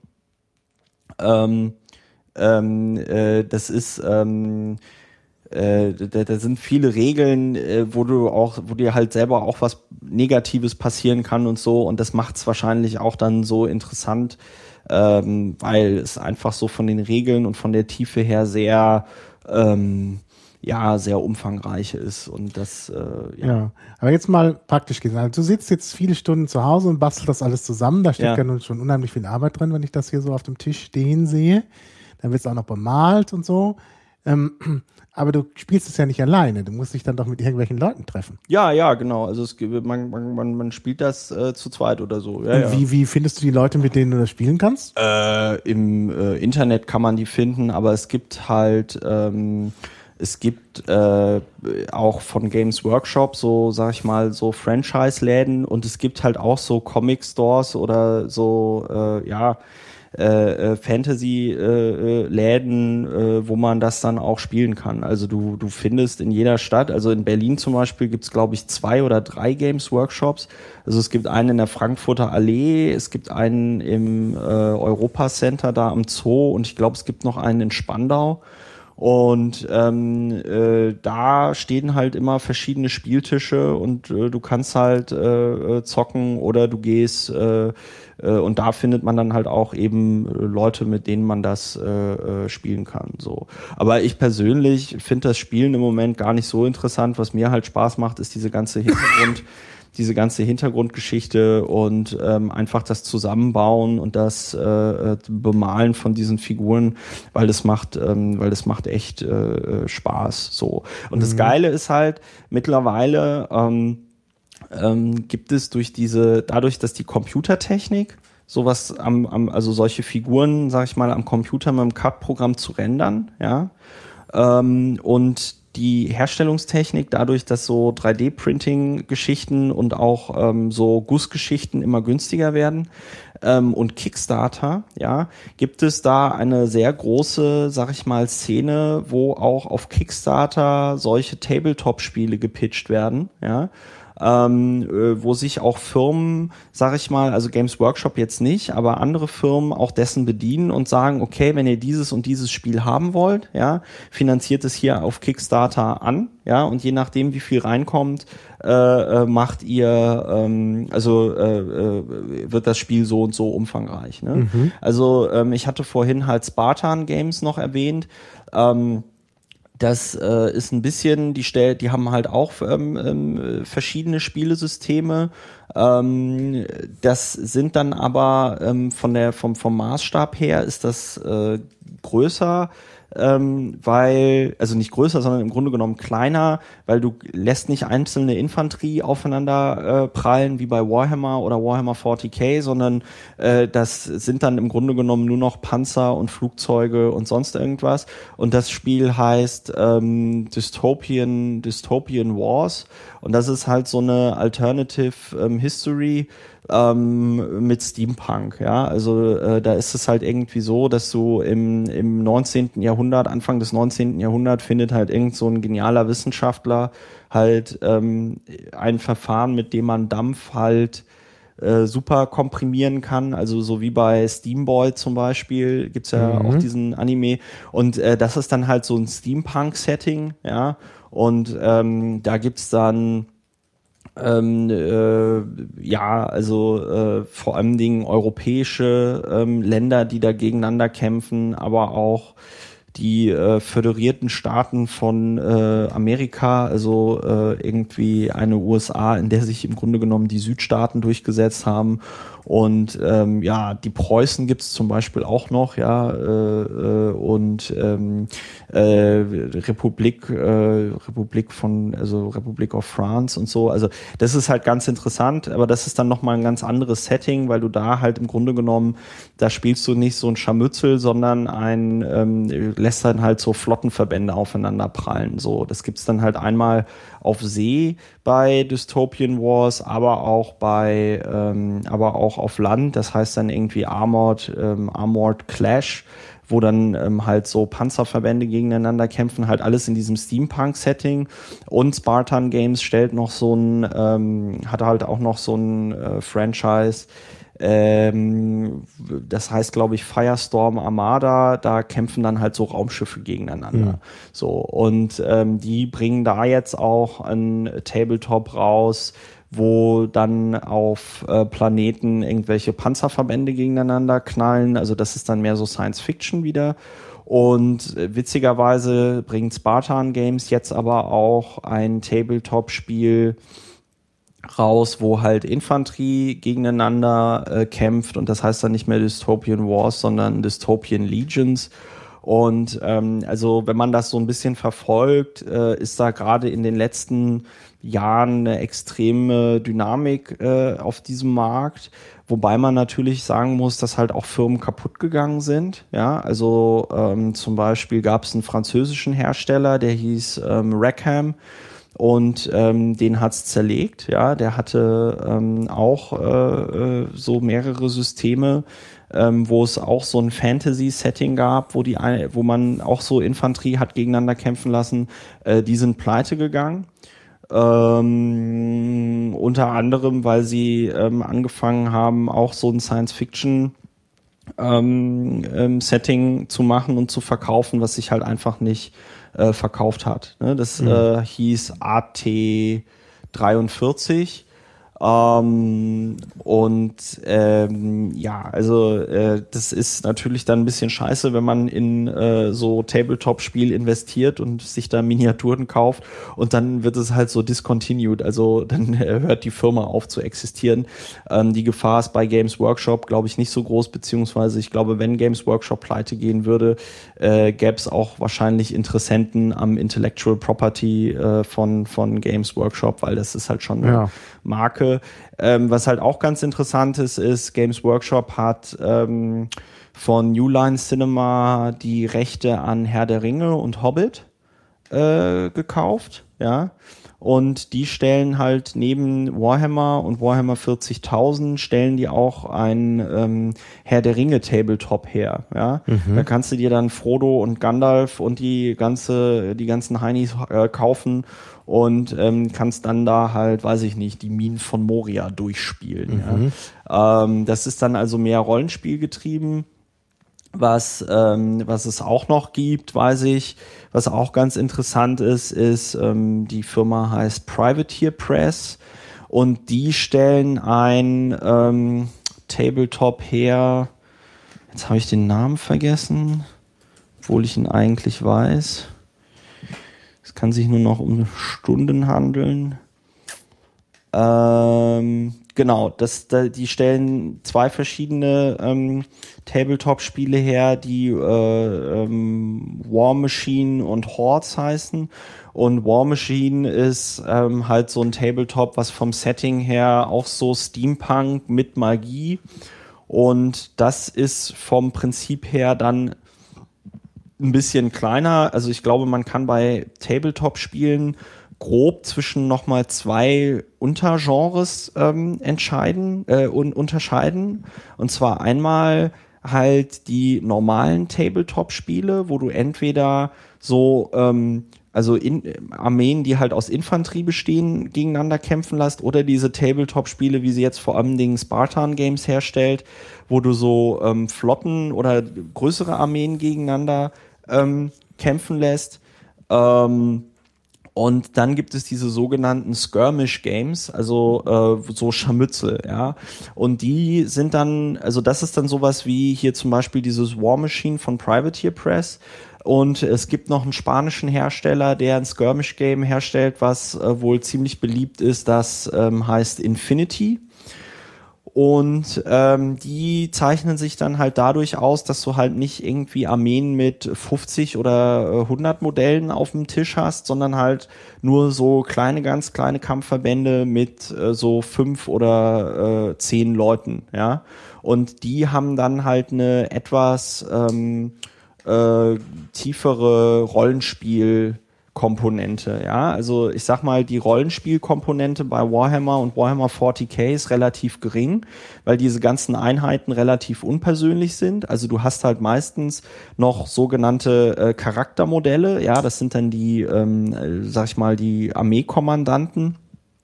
das ist da sind viele Regeln, wo dir halt selber auch was Negatives passieren kann und so, und das macht es wahrscheinlich auch dann so interessant, weil es einfach so von den Regeln und von der Tiefe her sehr sehr umfangreich ist, und das Ja, aber jetzt mal praktisch gesagt, du sitzt jetzt viele Stunden zu Hause und bastelst das alles zusammen, da steckt ja nun schon unheimlich viel Arbeit drin, wenn ich das hier so auf dem Tisch stehen sehe, dann wird es auch noch bemalt und so, aber du spielst es ja nicht alleine, du musst dich dann doch mit irgendwelchen Leuten treffen. Ja, genau, also man spielt das zu zweit oder so. Ja, und wie findest du die Leute, mit denen du das spielen kannst? Im Internet kann man die finden, aber es gibt halt auch von Games Workshop so, sag ich mal, so Franchise-Läden, und es gibt halt auch so Comic-Stores oder so, Fantasy-Läden, wo man das dann auch spielen kann. Also du findest in jeder Stadt, also in Berlin zum Beispiel gibt es, glaube ich, 2 oder 3 Games Workshops. Also es gibt einen in der Frankfurter Allee, es gibt einen im Europa Center da am Zoo, und ich glaube, es gibt noch einen in Spandau. Und da stehen halt immer verschiedene Spieltische, und du kannst halt zocken, oder du gehst und da findet man dann halt auch eben Leute, mit denen man das spielen kann. So. Aber ich persönlich finde das Spielen im Moment gar nicht so interessant. Was mir halt Spaß macht, ist diese ganze Hintergrundgeschichte und einfach das Zusammenbauen und das Bemalen von diesen Figuren, weil das macht echt Spaß. So. Und das Geile ist halt, mittlerweile gibt es dadurch, dass die Computertechnik sowas also solche Figuren, sag ich mal, am Computer mit dem CAD-Programm zu rendern, ja, und die Herstellungstechnik, dadurch, dass so 3D-Printing-Geschichten und auch so Gussgeschichten immer günstiger werden, und Kickstarter, ja, gibt es da eine sehr große, sag ich mal, Szene, wo auch auf Kickstarter solche Tabletop-Spiele gepitcht werden, ja. wo sich auch Firmen, sag ich mal, also Games Workshop jetzt nicht, aber andere Firmen auch dessen bedienen und sagen, okay, wenn ihr dieses und dieses Spiel haben wollt, ja, finanziert es hier auf Kickstarter an, ja, und je nachdem, wie viel reinkommt, macht ihr, wird das Spiel so und so umfangreich. Ne? Also ich hatte vorhin halt Spartan Games noch erwähnt. Das ist ein bisschen, die haben halt auch verschiedene Spielesysteme. Das sind dann aber vom Maßstab her ist das größer, weil, also nicht größer, sondern im Grunde genommen kleiner, weil du lässt nicht einzelne Infanterie aufeinander prallen, wie bei Warhammer oder Warhammer 40k, sondern das sind dann im Grunde genommen nur noch Panzer und Flugzeuge und sonst irgendwas. Und das Spiel heißt Dystopian Wars. Und das ist halt so eine Alternative History mit Steampunk, ja, also da ist es halt irgendwie so, dass du im 19. Jahrhundert, Anfang des 19. Jahrhunderts findet halt irgend so ein genialer Wissenschaftler halt ein Verfahren, mit dem man Dampf halt super komprimieren kann, also so wie bei Steamboy zum Beispiel, gibt's ja auch diesen Anime und das ist dann halt so ein Steampunk-Setting, ja, und da gibt's dann vor allem Dingen europäische Länder, die da gegeneinander kämpfen, aber auch die föderierten Staaten von Amerika, also irgendwie eine USA, in der sich im Grunde genommen die Südstaaten durchgesetzt haben. Und die Preußen gibt's zum Beispiel auch noch, ja, und Republik of France und so. Also das ist halt ganz interessant, aber das ist dann nochmal ein ganz anderes Setting, weil du da halt im Grunde genommen, da spielst du nicht so ein Scharmützel, sondern lässt dann halt so Flottenverbände aufeinander prallen. So, das gibt's dann halt einmal auf See bei Dystopian Wars, aber auch auf Land. Das heißt dann irgendwie Armored Clash, wo dann halt so Panzerverbände gegeneinander kämpfen, halt alles in diesem Steampunk-Setting. Und Spartan Games stellt noch hat halt auch noch so ein Franchise. Das heißt, glaube ich, Firestorm Armada, da kämpfen dann halt so Raumschiffe gegeneinander. So, und die bringen da jetzt auch ein Tabletop raus, wo dann auf Planeten irgendwelche Panzerverbände gegeneinander knallen. Also das ist dann mehr so Science Fiction wieder. Und witzigerweise bringt Spartan Games jetzt aber auch ein Tabletop-Spiel raus, wo halt Infanterie gegeneinander kämpft, und das heißt dann nicht mehr Dystopian Wars, sondern Dystopian Legions. Und also wenn man das so ein bisschen verfolgt, ist da gerade in den letzten Jahren eine extreme Dynamik auf diesem Markt, wobei man natürlich sagen muss, dass halt auch Firmen kaputt gegangen sind. Ja, also zum Beispiel gab es einen französischen Hersteller, der hieß Rackham. Und den hat's zerlegt, ja, der hatte auch so mehrere Systeme, wo es auch so ein Fantasy-Setting gab, wo man auch so Infanterie hat gegeneinander kämpfen lassen, die sind pleite gegangen. Unter anderem, weil sie angefangen haben, auch so ein Science-Fiction Setting zu machen und zu verkaufen, was sich halt einfach nicht verkauft hat. Ne? Das hieß AT43. Das ist natürlich dann ein bisschen scheiße, wenn man in so Tabletop-Spiel investiert und sich da Miniaturen kauft und dann wird es halt so discontinued, also dann hört die Firma auf zu existieren. Die Gefahr ist bei Games Workshop, glaube ich, nicht so groß, beziehungsweise ich glaube, wenn Games Workshop pleite gehen würde, gäbe es auch wahrscheinlich Interessenten am Intellectual Property von Games Workshop, weil das ist halt schon eine Marke. Was halt auch ganz interessant ist, Games Workshop hat von New Line Cinema die Rechte an Herr der Ringe und Hobbit gekauft, ja. und die stellen halt neben Warhammer und Warhammer 40.000 stellen die auch ein Herr der Ringe Tabletop her. Ja? Da kannst du dir dann Frodo und Gandalf und die ganzen Heinis kaufen und kannst dann da halt, weiß ich nicht, die Minen von Moria durchspielen. Ja? Das ist dann also mehr Rollenspiel getrieben. Was es auch noch gibt, weiß ich, was auch ganz interessant ist, die Firma heißt Privateer Press und die stellen ein Tabletop her, jetzt habe ich den Namen vergessen, obwohl ich ihn eigentlich weiß. Es kann sich nur noch um Stunden handeln. Genau, die stellen 2 verschiedene Tabletop-Spiele her, die War Machine und Hordes heißen. Und War Machine ist halt so ein Tabletop, was vom Setting her auch so Steampunk mit Magie. Und das ist vom Prinzip her dann ein bisschen kleiner. Also ich glaube, man kann bei Tabletop-Spielen grob zwischen nochmal 2 Untergenres unterscheiden. Und zwar einmal halt die normalen Tabletop-Spiele, wo du entweder so Armeen, die halt aus Infanterie bestehen, gegeneinander kämpfen lässt, oder diese Tabletop-Spiele, wie sie jetzt vor allem Dingen Spartan Games herstellt, wo du so Flotten oder größere Armeen gegeneinander kämpfen lässt. Und dann gibt es diese sogenannten Skirmish Games, also so Scharmützel, ja. Und die sind dann, also das ist dann sowas wie hier zum Beispiel dieses War Machine von Privateer Press. Und es gibt noch einen spanischen Hersteller, der ein Skirmish Game herstellt, was wohl ziemlich beliebt ist. Das heißt Infinity. Und die zeichnen sich dann halt dadurch aus, dass du halt nicht irgendwie Armeen mit 50 oder 100 Modellen auf dem Tisch hast, sondern halt nur so ganz kleine Kampfverbände mit so 5 oder 10 Leuten, ja. Und die haben dann halt eine etwas tiefere Rollenspielkomponente, ja, also ich sag mal, die Rollenspielkomponente bei Warhammer und Warhammer 40k ist relativ gering, weil diese ganzen Einheiten relativ unpersönlich sind, also du hast halt meistens noch sogenannte Charaktermodelle, ja, das sind dann die, sag ich mal, die Armeekommandanten.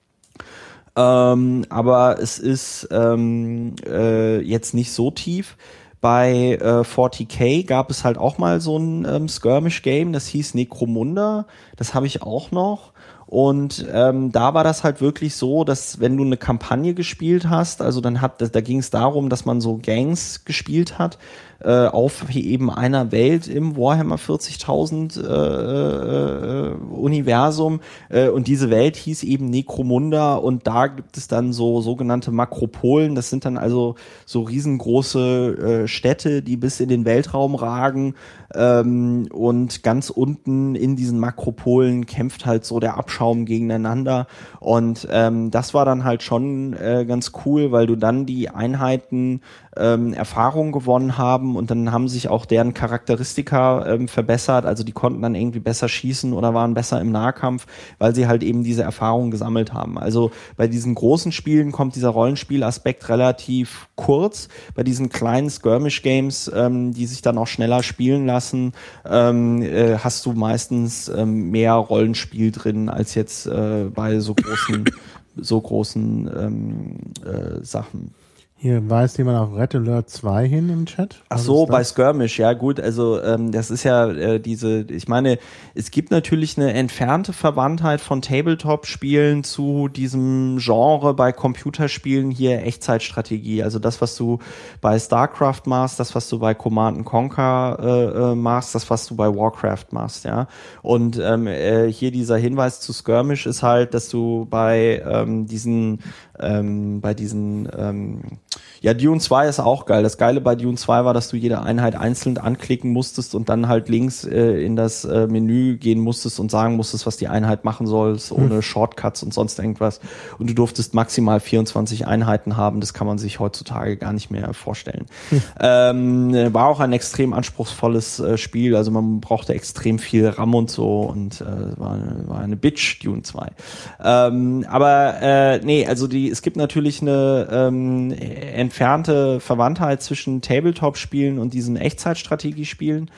Aber es ist jetzt nicht so tief. Bei 40k gab es halt auch mal so ein Skirmish-Game, das hieß Necromunda, das habe ich auch noch. Und da war das halt wirklich so, dass wenn du eine Kampagne gespielt hast, also da ging es darum, dass man so Gangs gespielt hat, auf eben einer Welt im Warhammer 40.000 Universum, und diese Welt hieß eben Necromunda, und da gibt es dann so sogenannte Makropolen, das sind dann also so riesengroße Städte, die bis in den Weltraum ragen, und ganz unten in diesen Makropolen kämpft halt so der Abschaum gegeneinander, und das war dann halt schon ganz cool, weil du dann die Einheiten Erfahrung gewonnen haben, und dann haben sich auch deren Charakteristika verbessert, also die konnten dann irgendwie besser schießen oder waren besser im Nahkampf, weil sie halt eben diese Erfahrung gesammelt haben. Also bei diesen großen Spielen kommt dieser Rollenspielaspekt relativ kurz, bei diesen kleinen Skirmish-Games, die sich dann auch schneller spielen lassen, hast du meistens mehr Rollenspiel drin als jetzt bei so großen Sachen. Hier weist jemand auf Red Alert 2 hin im Chat. Ach so, bei Skirmish, ja gut, also das ist ja ich meine, es gibt natürlich eine entfernte Verwandtheit von Tabletop-Spielen zu diesem Genre bei Computerspielen hier Echtzeitstrategie, also das, was du bei StarCraft machst, das, was du bei Command & Conquer machst, das, was du bei Warcraft machst, ja, und hier dieser Hinweis zu Skirmish ist halt, dass du bei diesen Ja, Dune 2 ist auch geil. Das Geile bei Dune 2 war, dass du jede Einheit einzeln anklicken musstest und dann halt links in das Menü gehen musstest und sagen musstest, was die Einheit machen soll, ohne Shortcuts und sonst irgendwas. Und du durftest maximal 24 Einheiten haben. Das kann man sich heutzutage gar nicht mehr vorstellen. War auch ein extrem anspruchsvolles Spiel. Also man brauchte extrem viel RAM und so und war eine Bitch, Dune 2. Also es gibt natürlich eine entfernte Verwandtheit zwischen Tabletop-Spielen und diesen Echtzeitstrategiespielen.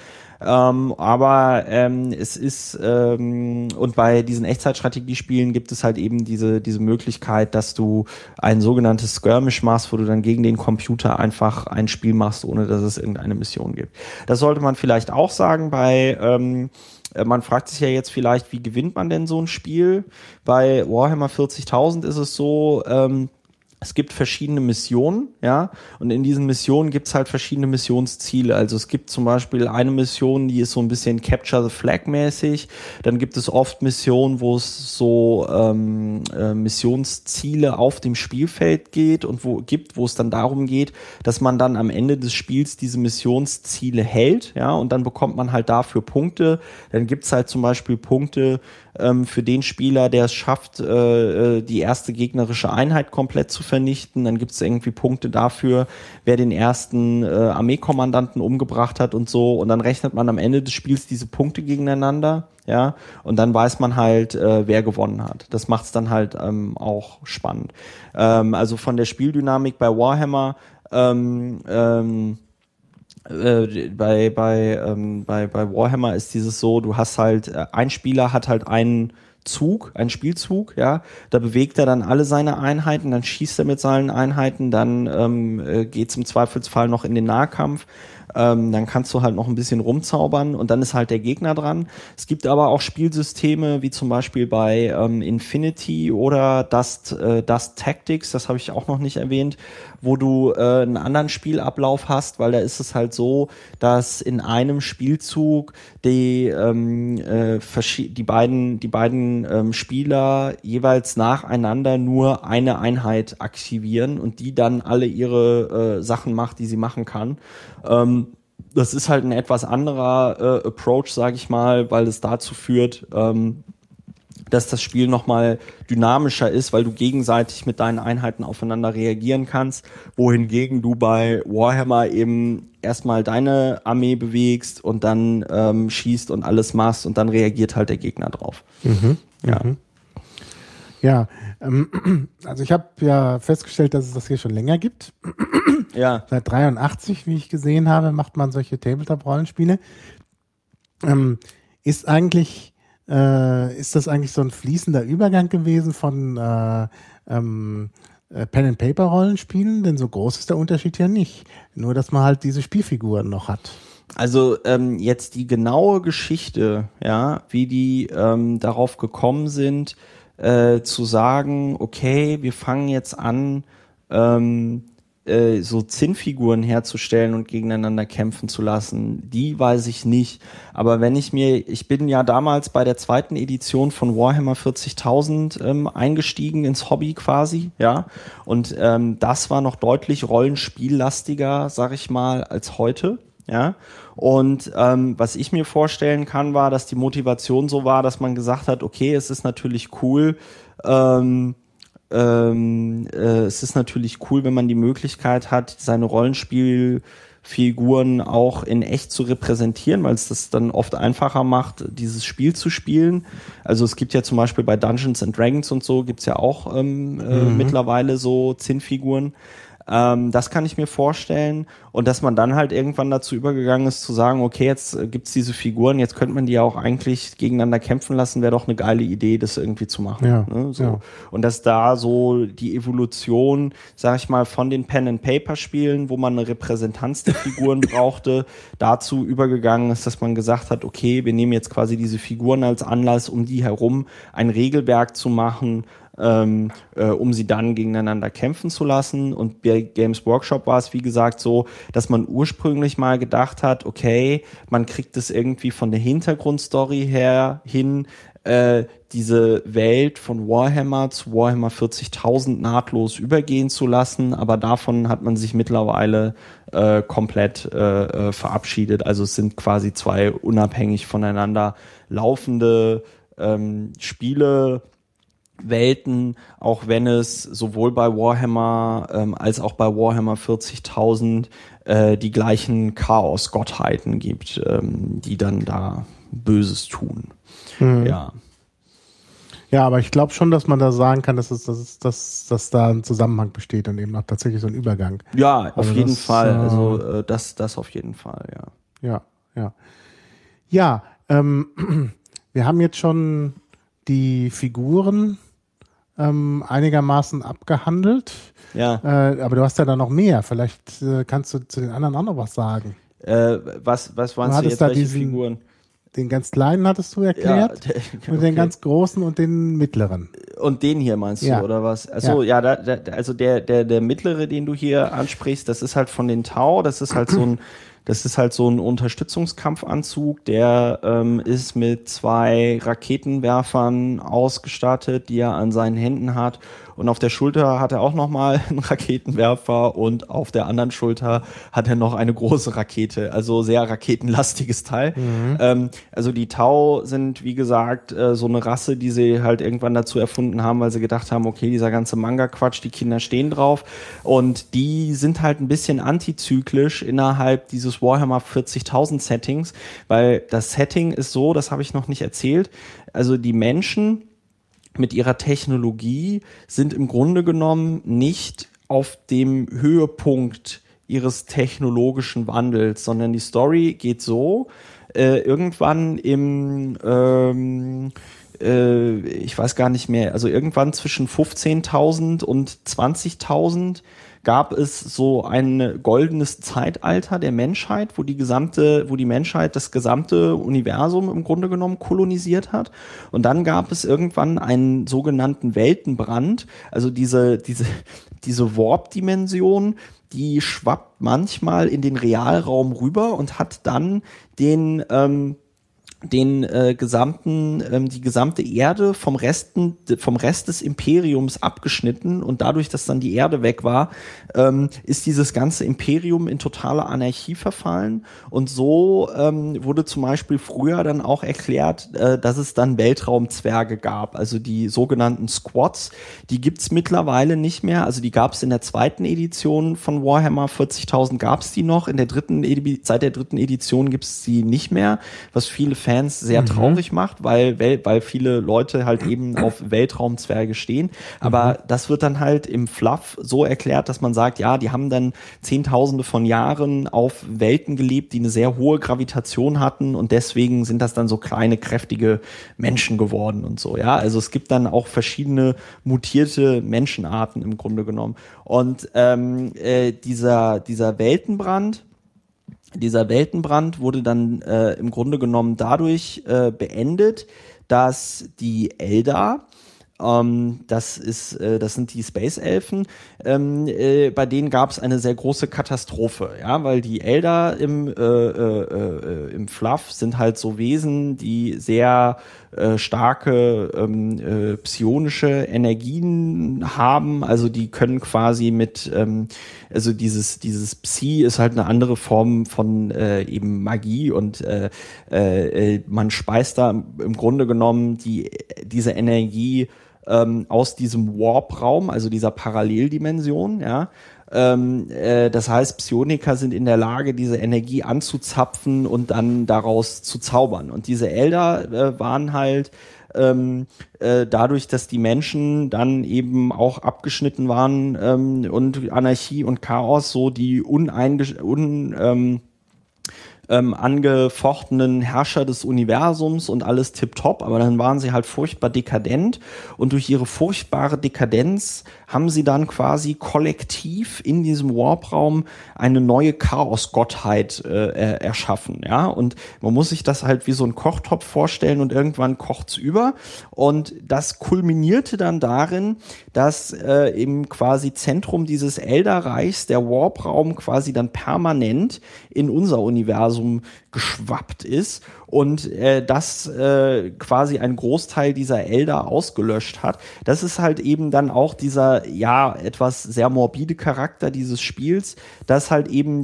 Es ist und bei diesen Echtzeitstrategiespielen gibt es halt eben diese Möglichkeit, dass du ein sogenanntes Skirmish machst, wo du dann gegen den Computer einfach ein Spiel machst, ohne dass es irgendeine Mission gibt. Das sollte man vielleicht auch sagen man fragt sich ja jetzt vielleicht, wie gewinnt man denn so ein Spiel? Bei Warhammer 40.000 ist es so, es gibt verschiedene Missionen, ja, und in diesen Missionen gibt es halt verschiedene Missionsziele. Also es gibt zum Beispiel eine Mission, die ist so ein bisschen Capture the Flag mäßig. Dann gibt es oft Missionen, wo es so Missionsziele auf dem Spielfeld geht und wo es dann darum geht, dass man dann am Ende des Spiels diese Missionsziele hält, ja, und dann bekommt man halt dafür Punkte. Dann gibt es halt zum Beispiel Punkte für den Spieler, der es schafft, die erste gegnerische Einheit komplett zu vernichten. Dann gibt es irgendwie Punkte dafür, wer den ersten Armeekommandanten umgebracht hat und so. Und dann rechnet man am Ende des Spiels diese Punkte gegeneinander, ja. Und dann weiß man halt, wer gewonnen hat. Das macht es dann halt auch spannend. Also von der Spieldynamik bei Warhammer bei Warhammer ist dieses so, du hast halt, ein Spieler hat halt einen Spielzug, ja, da bewegt er dann alle seine Einheiten, dann schießt er mit seinen Einheiten, dann geht's im Zweifelsfall noch in den Nahkampf, dann kannst du halt noch ein bisschen rumzaubern und dann ist halt der Gegner dran. Es gibt aber auch Spielsysteme, wie zum Beispiel bei Infinity oder Dust Tactics, das habe ich auch noch nicht erwähnt, wo du einen anderen Spielablauf hast, weil da ist es halt so, dass in einem Spielzug die beiden Spieler jeweils nacheinander nur eine Einheit aktivieren und die dann alle ihre Sachen macht, die sie machen kann. Das ist halt ein etwas anderer Approach, sage ich mal, weil es dazu führt, dass das Spiel nochmal dynamischer ist, weil du gegenseitig mit deinen Einheiten aufeinander reagieren kannst, wohingegen du bei Warhammer eben erstmal deine Armee bewegst und dann schießt und alles machst und dann reagiert halt der Gegner drauf. Ja, also ich habe ja festgestellt, dass es das hier schon länger gibt. Ja. Seit 83, wie ich gesehen habe, macht man solche Tabletop-Rollenspiele. Ist das eigentlich so ein fließender Übergang gewesen von Pen-and-Paper-Rollenspielen? Denn so groß ist der Unterschied ja nicht. Nur, dass man halt diese Spielfiguren noch hat. Also jetzt die genaue Geschichte, ja, wie die darauf gekommen sind, zu sagen, okay, wir fangen jetzt an, so Zinnfiguren herzustellen und gegeneinander kämpfen zu lassen, die weiß ich nicht. Aber ich bin ja damals bei der zweiten Edition von Warhammer 40.000 eingestiegen ins Hobby quasi, ja. Und das war noch deutlich rollenspiellastiger, sag ich mal, als heute. Ja, und was ich mir vorstellen kann, war, dass die Motivation so war, dass man gesagt hat, okay, es ist natürlich cool, wenn man die Möglichkeit hat, seine Rollenspielfiguren auch in echt zu repräsentieren, weil es das dann oft einfacher macht, dieses Spiel zu spielen. Also es gibt ja zum Beispiel bei Dungeons and Dragons und so, gibt's ja auch mittlerweile so Zinnfiguren. Das kann ich mir vorstellen. Und dass man dann halt irgendwann dazu übergegangen ist, zu sagen, okay, jetzt gibt's diese Figuren, jetzt könnte man die ja auch eigentlich gegeneinander kämpfen lassen, wäre doch eine geile Idee, das irgendwie zu machen. Ja, Ne? So. ja. Und dass da so die Evolution, sag ich mal, von den Pen-and-Paper-Spielen, wo man eine Repräsentanz der Figuren brauchte, dazu übergegangen ist, dass man gesagt hat, okay, wir nehmen jetzt quasi diese Figuren als Anlass, um die herum ein Regelwerk zu machen, um sie dann gegeneinander kämpfen zu lassen. Und bei Games Workshop war es, wie gesagt, so, dass man ursprünglich mal gedacht hat, okay, man kriegt es irgendwie von der Hintergrundstory her hin, diese Welt von Warhammer zu Warhammer 40.000 nahtlos übergehen zu lassen, aber davon hat man sich mittlerweile komplett verabschiedet. Also es sind quasi zwei unabhängig voneinander laufende Spiele, Welten, auch wenn es sowohl bei Warhammer als auch bei Warhammer 40.000 die gleichen Chaos-Gottheiten gibt, die dann da Böses tun. Ja. Ja, aber ich glaube schon, dass man da sagen kann, dass da ein Zusammenhang besteht und eben auch tatsächlich so ein Übergang. Ja, auf Also jeden das, Fall. Also das auf jeden Fall, ja. Ja. Ja, wir haben jetzt schon die Figuren einigermaßen abgehandelt. Ja. Aber du hast ja da noch mehr. Vielleicht kannst du zu den anderen auch noch was sagen. Was meinst du jetzt, welche Figuren? Den ganz kleinen hattest du erklärt, okay. Und den ganz großen und den mittleren. Und den hier meinst du, oder was? Achso, also der mittlere, den du hier ansprichst, das ist halt von den Tau, das ist halt so ein Unterstützungskampfanzug, der ist mit 2 Raketenwerfern ausgestattet, die er an seinen Händen hat. Und auf der Schulter hat er auch nochmal einen Raketenwerfer und auf der anderen Schulter hat er noch eine große Rakete. Also sehr raketenlastiges Teil. Also die Tau sind, wie gesagt, so eine Rasse, die sie halt irgendwann dazu erfunden haben, weil sie gedacht haben, okay, dieser ganze Manga-Quatsch, die Kinder stehen drauf. Und die sind halt ein bisschen antizyklisch innerhalb dieses Warhammer 40.000 Settings, weil das Setting ist so, das habe ich noch nicht erzählt, also die Menschen mit ihrer Technologie sind im Grunde genommen nicht auf dem Höhepunkt ihres technologischen Wandels, sondern die Story geht so, irgendwann ich weiß gar nicht mehr, also irgendwann zwischen 15.000 und 20.000 gab es so ein goldenes Zeitalter der Menschheit, wo die Menschheit das gesamte Universum im Grunde genommen kolonisiert hat. Und dann gab es irgendwann einen sogenannten Weltenbrand, also diese Warp-Dimension, die schwappt manchmal in den Realraum rüber und hat dann die gesamte Erde vom Rest des Imperiums abgeschnitten, und dadurch, dass dann die Erde weg war, ist dieses ganze Imperium in totale Anarchie verfallen. Und so wurde zum Beispiel früher dann auch erklärt, dass es dann Weltraumzwerge gab, also die sogenannten Squads. Die gibt's mittlerweile nicht mehr, also die gab's in der 2. Edition von Warhammer 40.000 gab's die noch, seit der 3. Edition gibt's sie nicht mehr, was viele Fans sehr traurig macht, weil viele Leute halt eben auf Weltraumzwerge stehen. Aber das wird dann halt im Fluff so erklärt, dass man sagt, ja, die haben dann Zehntausende von Jahren auf Welten gelebt, die eine sehr hohe Gravitation hatten, und deswegen sind das dann so kleine, kräftige Menschen geworden und so. Ja, also es gibt dann auch verschiedene mutierte Menschenarten im Grunde genommen. Und dieser Weltenbrand wurde dann im Grunde genommen dadurch beendet, dass die Eldar, das sind die Space-Elfen, bei denen gab es eine sehr große Katastrophe, ja, weil die Eldar im Fluff sind halt so Wesen, die sehr starke psionische Energien haben, also die können quasi mit, also dieses Psi ist halt eine andere Form von eben Magie, und man speist da im Grunde genommen diese Energie aus diesem Warp-Raum, also dieser Paralleldimension, ja. Das heißt, Psioniker sind in der Lage, diese Energie anzuzapfen und dann daraus zu zaubern. Und diese Eldar waren halt dadurch, dass die Menschen dann eben auch abgeschnitten waren und Anarchie und Chaos so die angefochtenen Herrscher des Universums und alles tipptopp, aber dann waren sie halt furchtbar dekadent, und durch ihre furchtbare Dekadenz haben sie dann quasi kollektiv in diesem Warp-Raum eine neue Chaos-Gottheit erschaffen, ja, und man muss sich das halt wie so ein Kochtopf vorstellen, und irgendwann kocht's über, und das kulminierte dann darin, dass im quasi Zentrum dieses Elderreichs der Warp-Raum quasi dann permanent in unser Universum Universum geschwappt ist und das quasi einen Großteil dieser Elder ausgelöscht hat. Das ist halt eben dann auch dieser, ja, etwas sehr morbide Charakter dieses Spiels, dass halt eben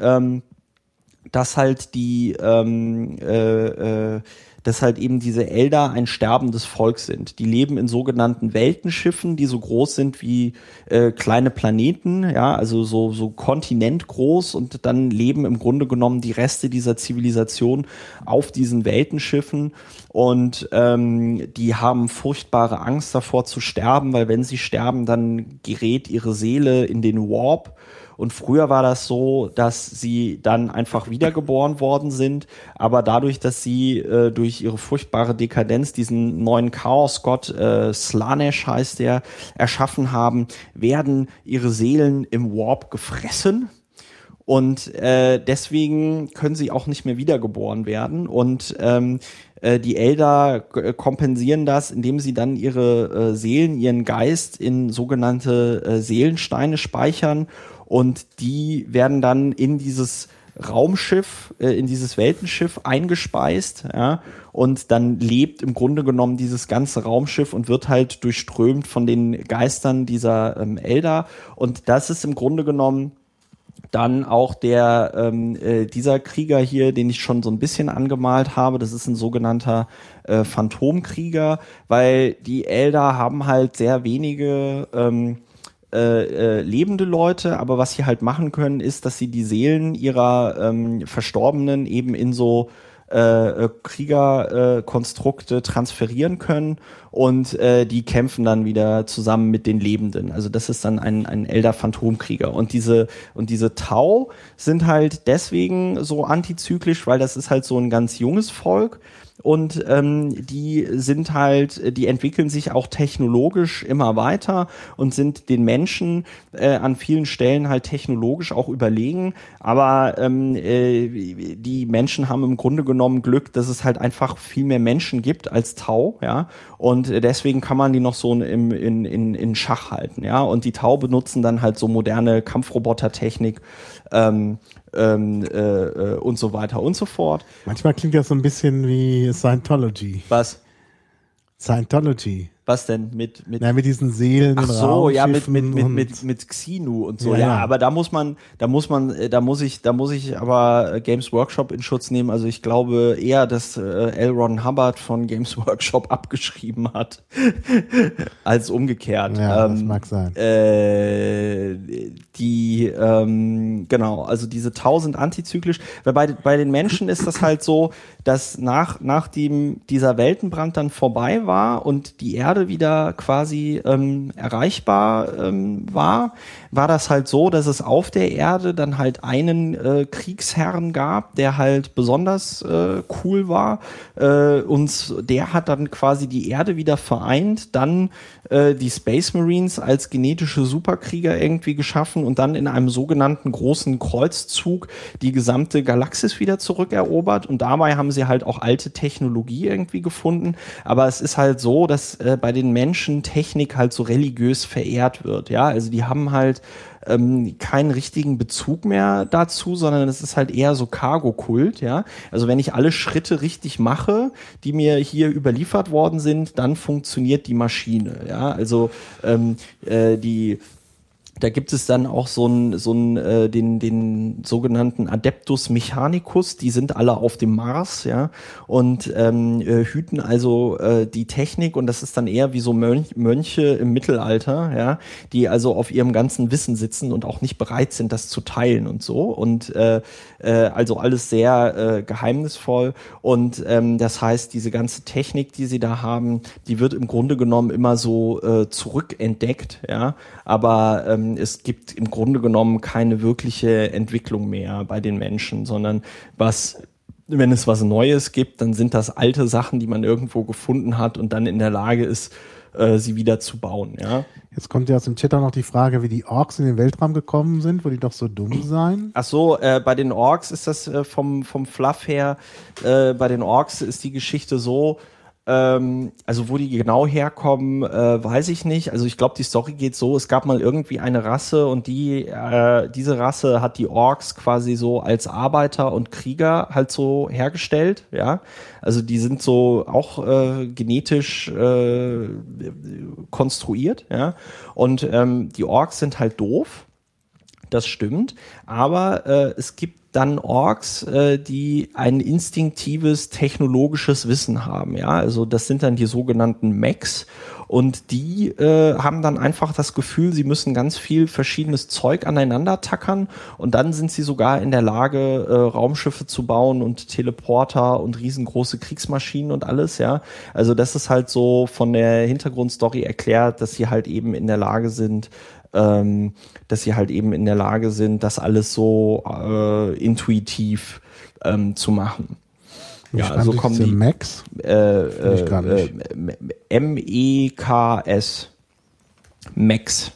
dass halt eben diese Elder ein sterbendes Volk sind. Die leben in sogenannten Weltenschiffen, die so groß sind wie kleine Planeten, ja, also so kontinentgroß, und dann leben im Grunde genommen die Reste dieser Zivilisation auf diesen Weltenschiffen, und die haben furchtbare Angst davor zu sterben, weil wenn sie sterben, dann gerät ihre Seele in den Warp. Und früher war das so, dass sie dann einfach wiedergeboren worden sind, aber dadurch, dass sie durch ihre furchtbare Dekadenz diesen neuen Chaosgott, Slaanesh heißt der, erschaffen haben, werden ihre Seelen im Warp gefressen. Und deswegen können sie auch nicht mehr wiedergeboren werden. Und die Elder kompensieren das, indem sie dann ihre Seelen, ihren Geist in sogenannte Seelensteine speichern. Und die werden dann in dieses Raumschiff, in dieses Weltenschiff eingespeist, ja, und dann lebt im Grunde genommen dieses ganze Raumschiff und wird halt durchströmt von den Geistern dieser Elder. Und das ist im Grunde genommen dann auch dieser Krieger hier, den ich schon so ein bisschen angemalt habe. Das ist ein sogenannter Phantomkrieger, weil die Elder haben halt sehr wenige lebende Leute, aber was sie halt machen können, ist, dass sie die Seelen ihrer Verstorbenen eben in so Kriegerkonstrukte transferieren können, und die kämpfen dann wieder zusammen mit den Lebenden. Also das ist dann ein Elder-Phantomkrieger. Und diese Tau sind halt deswegen so antizyklisch, weil das ist halt so ein ganz junges Volk. Und die entwickeln sich auch technologisch immer weiter und sind den Menschen an vielen Stellen halt technologisch auch überlegen. Aber die Menschen haben im Grunde genommen Glück, dass es halt einfach viel mehr Menschen gibt als Tau, ja. Und deswegen kann man die noch so in Schach halten, ja. Und die Tau benutzen dann halt so moderne Kampfrobotertechnik, und so weiter und so fort. Manchmal klingt das so ein bisschen wie Scientology. Was? Scientology. Was denn? Mit diesen Seelen. Ach so, ja, mit Xinu und so. Ja, aber da muss ich aber Games Workshop in Schutz nehmen. Also ich glaube eher, dass L. Ron Hubbard von Games Workshop abgeschrieben hat, als umgekehrt. Ja, das mag sein. Genau, also diese Tau sind antizyklisch. Weil bei den Menschen ist das halt so, dass nachdem dieser Weltenbrand dann vorbei war und die Erde wieder quasi erreichbar war das halt so, dass es auf der Erde dann halt einen Kriegsherrn gab, der halt besonders cool war, und der hat dann quasi die Erde wieder vereint, dann die Space Marines als genetische Superkrieger irgendwie geschaffen und dann in einem sogenannten großen Kreuzzug die gesamte Galaxis wieder zurückerobert, und dabei haben sie halt auch alte Technologie irgendwie gefunden, aber es ist halt so, dass bei den Menschen Technik halt so religiös verehrt wird, ja, also die haben halt keinen richtigen Bezug mehr dazu, sondern es ist halt eher so Cargo-Kult, ja. Also wenn ich alle Schritte richtig mache, die mir hier überliefert worden sind, dann funktioniert die Maschine, ja. Also da gibt es dann auch den sogenannten Adeptus Mechanicus, die sind alle auf dem Mars, ja, und hüten also die Technik, und das ist dann eher wie so Mönche im Mittelalter, ja, die also auf ihrem ganzen Wissen sitzen und auch nicht bereit sind, das zu teilen und so, und also alles sehr geheimnisvoll, und das heißt, diese ganze Technik, die sie da haben, die wird im Grunde genommen immer so zurückentdeckt, ja, aber es gibt im Grunde genommen keine wirkliche Entwicklung mehr bei den Menschen, sondern wenn es was Neues gibt, dann sind das alte Sachen, die man irgendwo gefunden hat und dann in der Lage ist, sie wieder zu bauen. Ja? Jetzt kommt ja aus dem Chat auch noch die Frage, wie die Orks in den Weltraum gekommen sind, wo die doch so dumm seien. Ach so, bei den Orks ist das vom Fluff her, bei den Orks ist die Geschichte so, Also wo die genau herkommen, weiß ich nicht. Also ich glaube, die Story geht so, es gab mal irgendwie eine Rasse und diese Rasse hat die Orks quasi so als Arbeiter und Krieger halt so hergestellt, ja. Also die sind so auch genetisch konstruiert, ja. Und die Orks sind halt doof. Das stimmt, aber es gibt dann Orks, die ein instinktives technologisches Wissen haben. Ja, also das sind dann die sogenannten Mechs und die haben dann einfach das Gefühl, sie müssen ganz viel verschiedenes Zeug aneinander tackern und dann sind sie sogar in der Lage, Raumschiffe zu bauen und Teleporter und riesengroße Kriegsmaschinen und alles. Ja, also das ist halt so von der Hintergrundstory erklärt, dass sie halt eben in der Lage sind, das alles so intuitiv zu machen. Ja, also kommen die Max. MEKS. Max.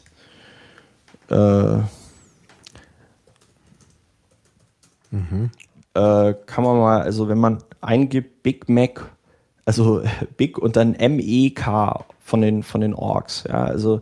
Kann man mal, also wenn man eingibt Big Mac, also Big und dann MEK von den Orks, ja, also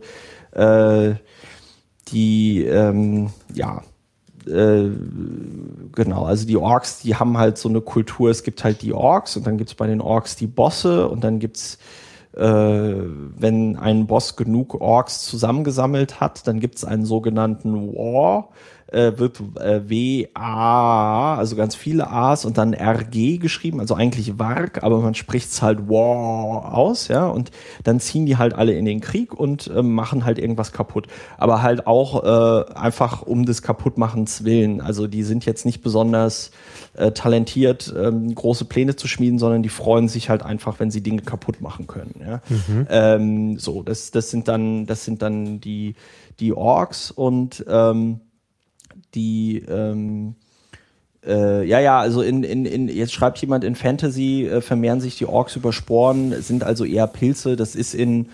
genau, also die Orks, die haben halt so eine Kultur, es gibt halt die Orks und dann gibt es bei den Orks die Bosse und dann gibt es, wenn ein Boss genug Orks zusammengesammelt hat, dann gibt es einen sogenannten War, wird W-A, also ganz viele A's und dann R-G geschrieben, also eigentlich Warg, aber man spricht es halt War aus, ja, und dann ziehen die halt alle in den Krieg und machen halt irgendwas kaputt. Aber halt auch einfach um des Kaputtmachens willen. Also die sind jetzt nicht besonders talentiert, große Pläne zu schmieden, sondern die freuen sich halt einfach, wenn sie Dinge kaputt machen können. Ja? So, das sind dann die Orks und also jetzt schreibt jemand, in Fantasy vermehren sich die Orks über Sporen, sind also eher Pilze, das ist in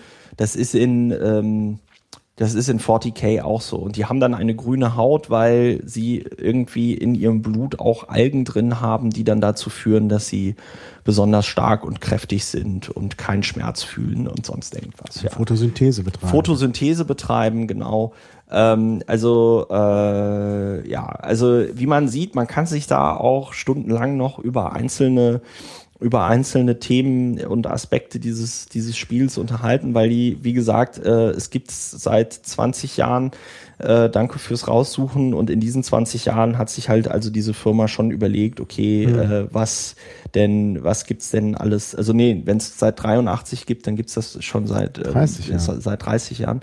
40k auch so. Und die haben dann eine grüne Haut, weil sie irgendwie in ihrem Blut auch Algen drin haben, die dann dazu führen, dass sie besonders stark und kräftig sind und keinen Schmerz fühlen und sonst irgendwas. Ja. Photosynthese betreiben, genau. Also wie man sieht, man kann sich da auch stundenlang noch über einzelne Themen und Aspekte dieses Spiels unterhalten, weil wie gesagt, es gibt es seit 20 Jahren, danke fürs Raussuchen, und in diesen 20 Jahren hat sich halt also diese Firma schon überlegt, okay, was gibt's denn alles, also nee, wenn es seit 83 gibt, dann gibt's das schon seit 30 Jahren.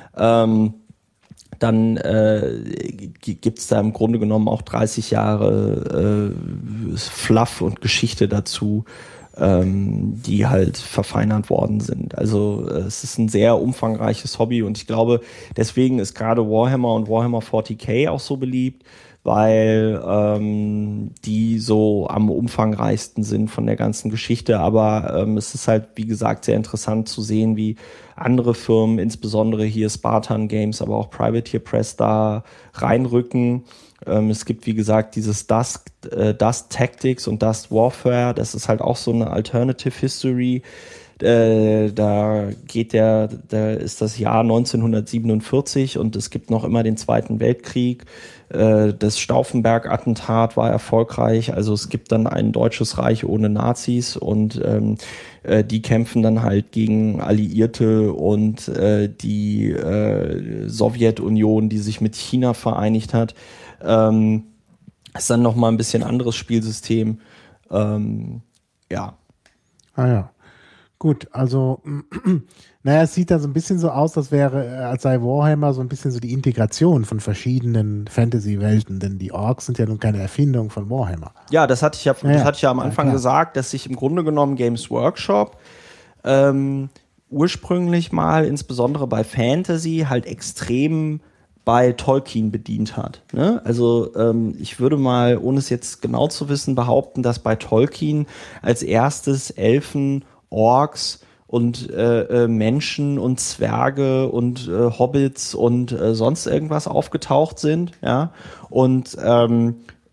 Dann gibt es da im Grunde genommen auch 30 Jahre Fluff und Geschichte dazu, die halt verfeinert worden sind. Also es ist ein sehr umfangreiches Hobby und ich glaube, deswegen ist gerade Warhammer und Warhammer 40k auch so beliebt, weil die so am umfangreichsten sind von der ganzen Geschichte. Aber es ist halt, wie gesagt, sehr interessant zu sehen, wie andere Firmen, insbesondere hier Spartan Games, aber auch Privateer Press da reinrücken. Es gibt, wie gesagt, dieses Dust Tactics und Dust Warfare. Das ist halt auch so eine Alternative History. Da ist das Jahr 1947 und es gibt noch immer den Zweiten Weltkrieg. Das Stauffenberg-Attentat war erfolgreich. Also es gibt dann ein deutsches Reich ohne Nazis und die kämpfen dann halt gegen Alliierte und die Sowjetunion, die sich mit China vereinigt hat. Ist dann nochmal ein bisschen anderes Spielsystem. Ja. Ah ja. Gut, also naja, es sieht da so ein bisschen so aus, als sei Warhammer so ein bisschen so die Integration von verschiedenen Fantasy-Welten, denn die Orks sind ja nun keine Erfindung von Warhammer. Ja, das hatte ich ja am Anfang gesagt, dass sich im Grunde genommen Games Workshop ursprünglich mal, insbesondere bei Fantasy, halt extrem bei Tolkien bedient hat. Ne? Also ich würde mal, ohne es jetzt genau zu wissen, behaupten, dass bei Tolkien als erstes Elfen, Orks und Menschen und Zwerge und Hobbits und sonst irgendwas aufgetaucht sind. Ja? Und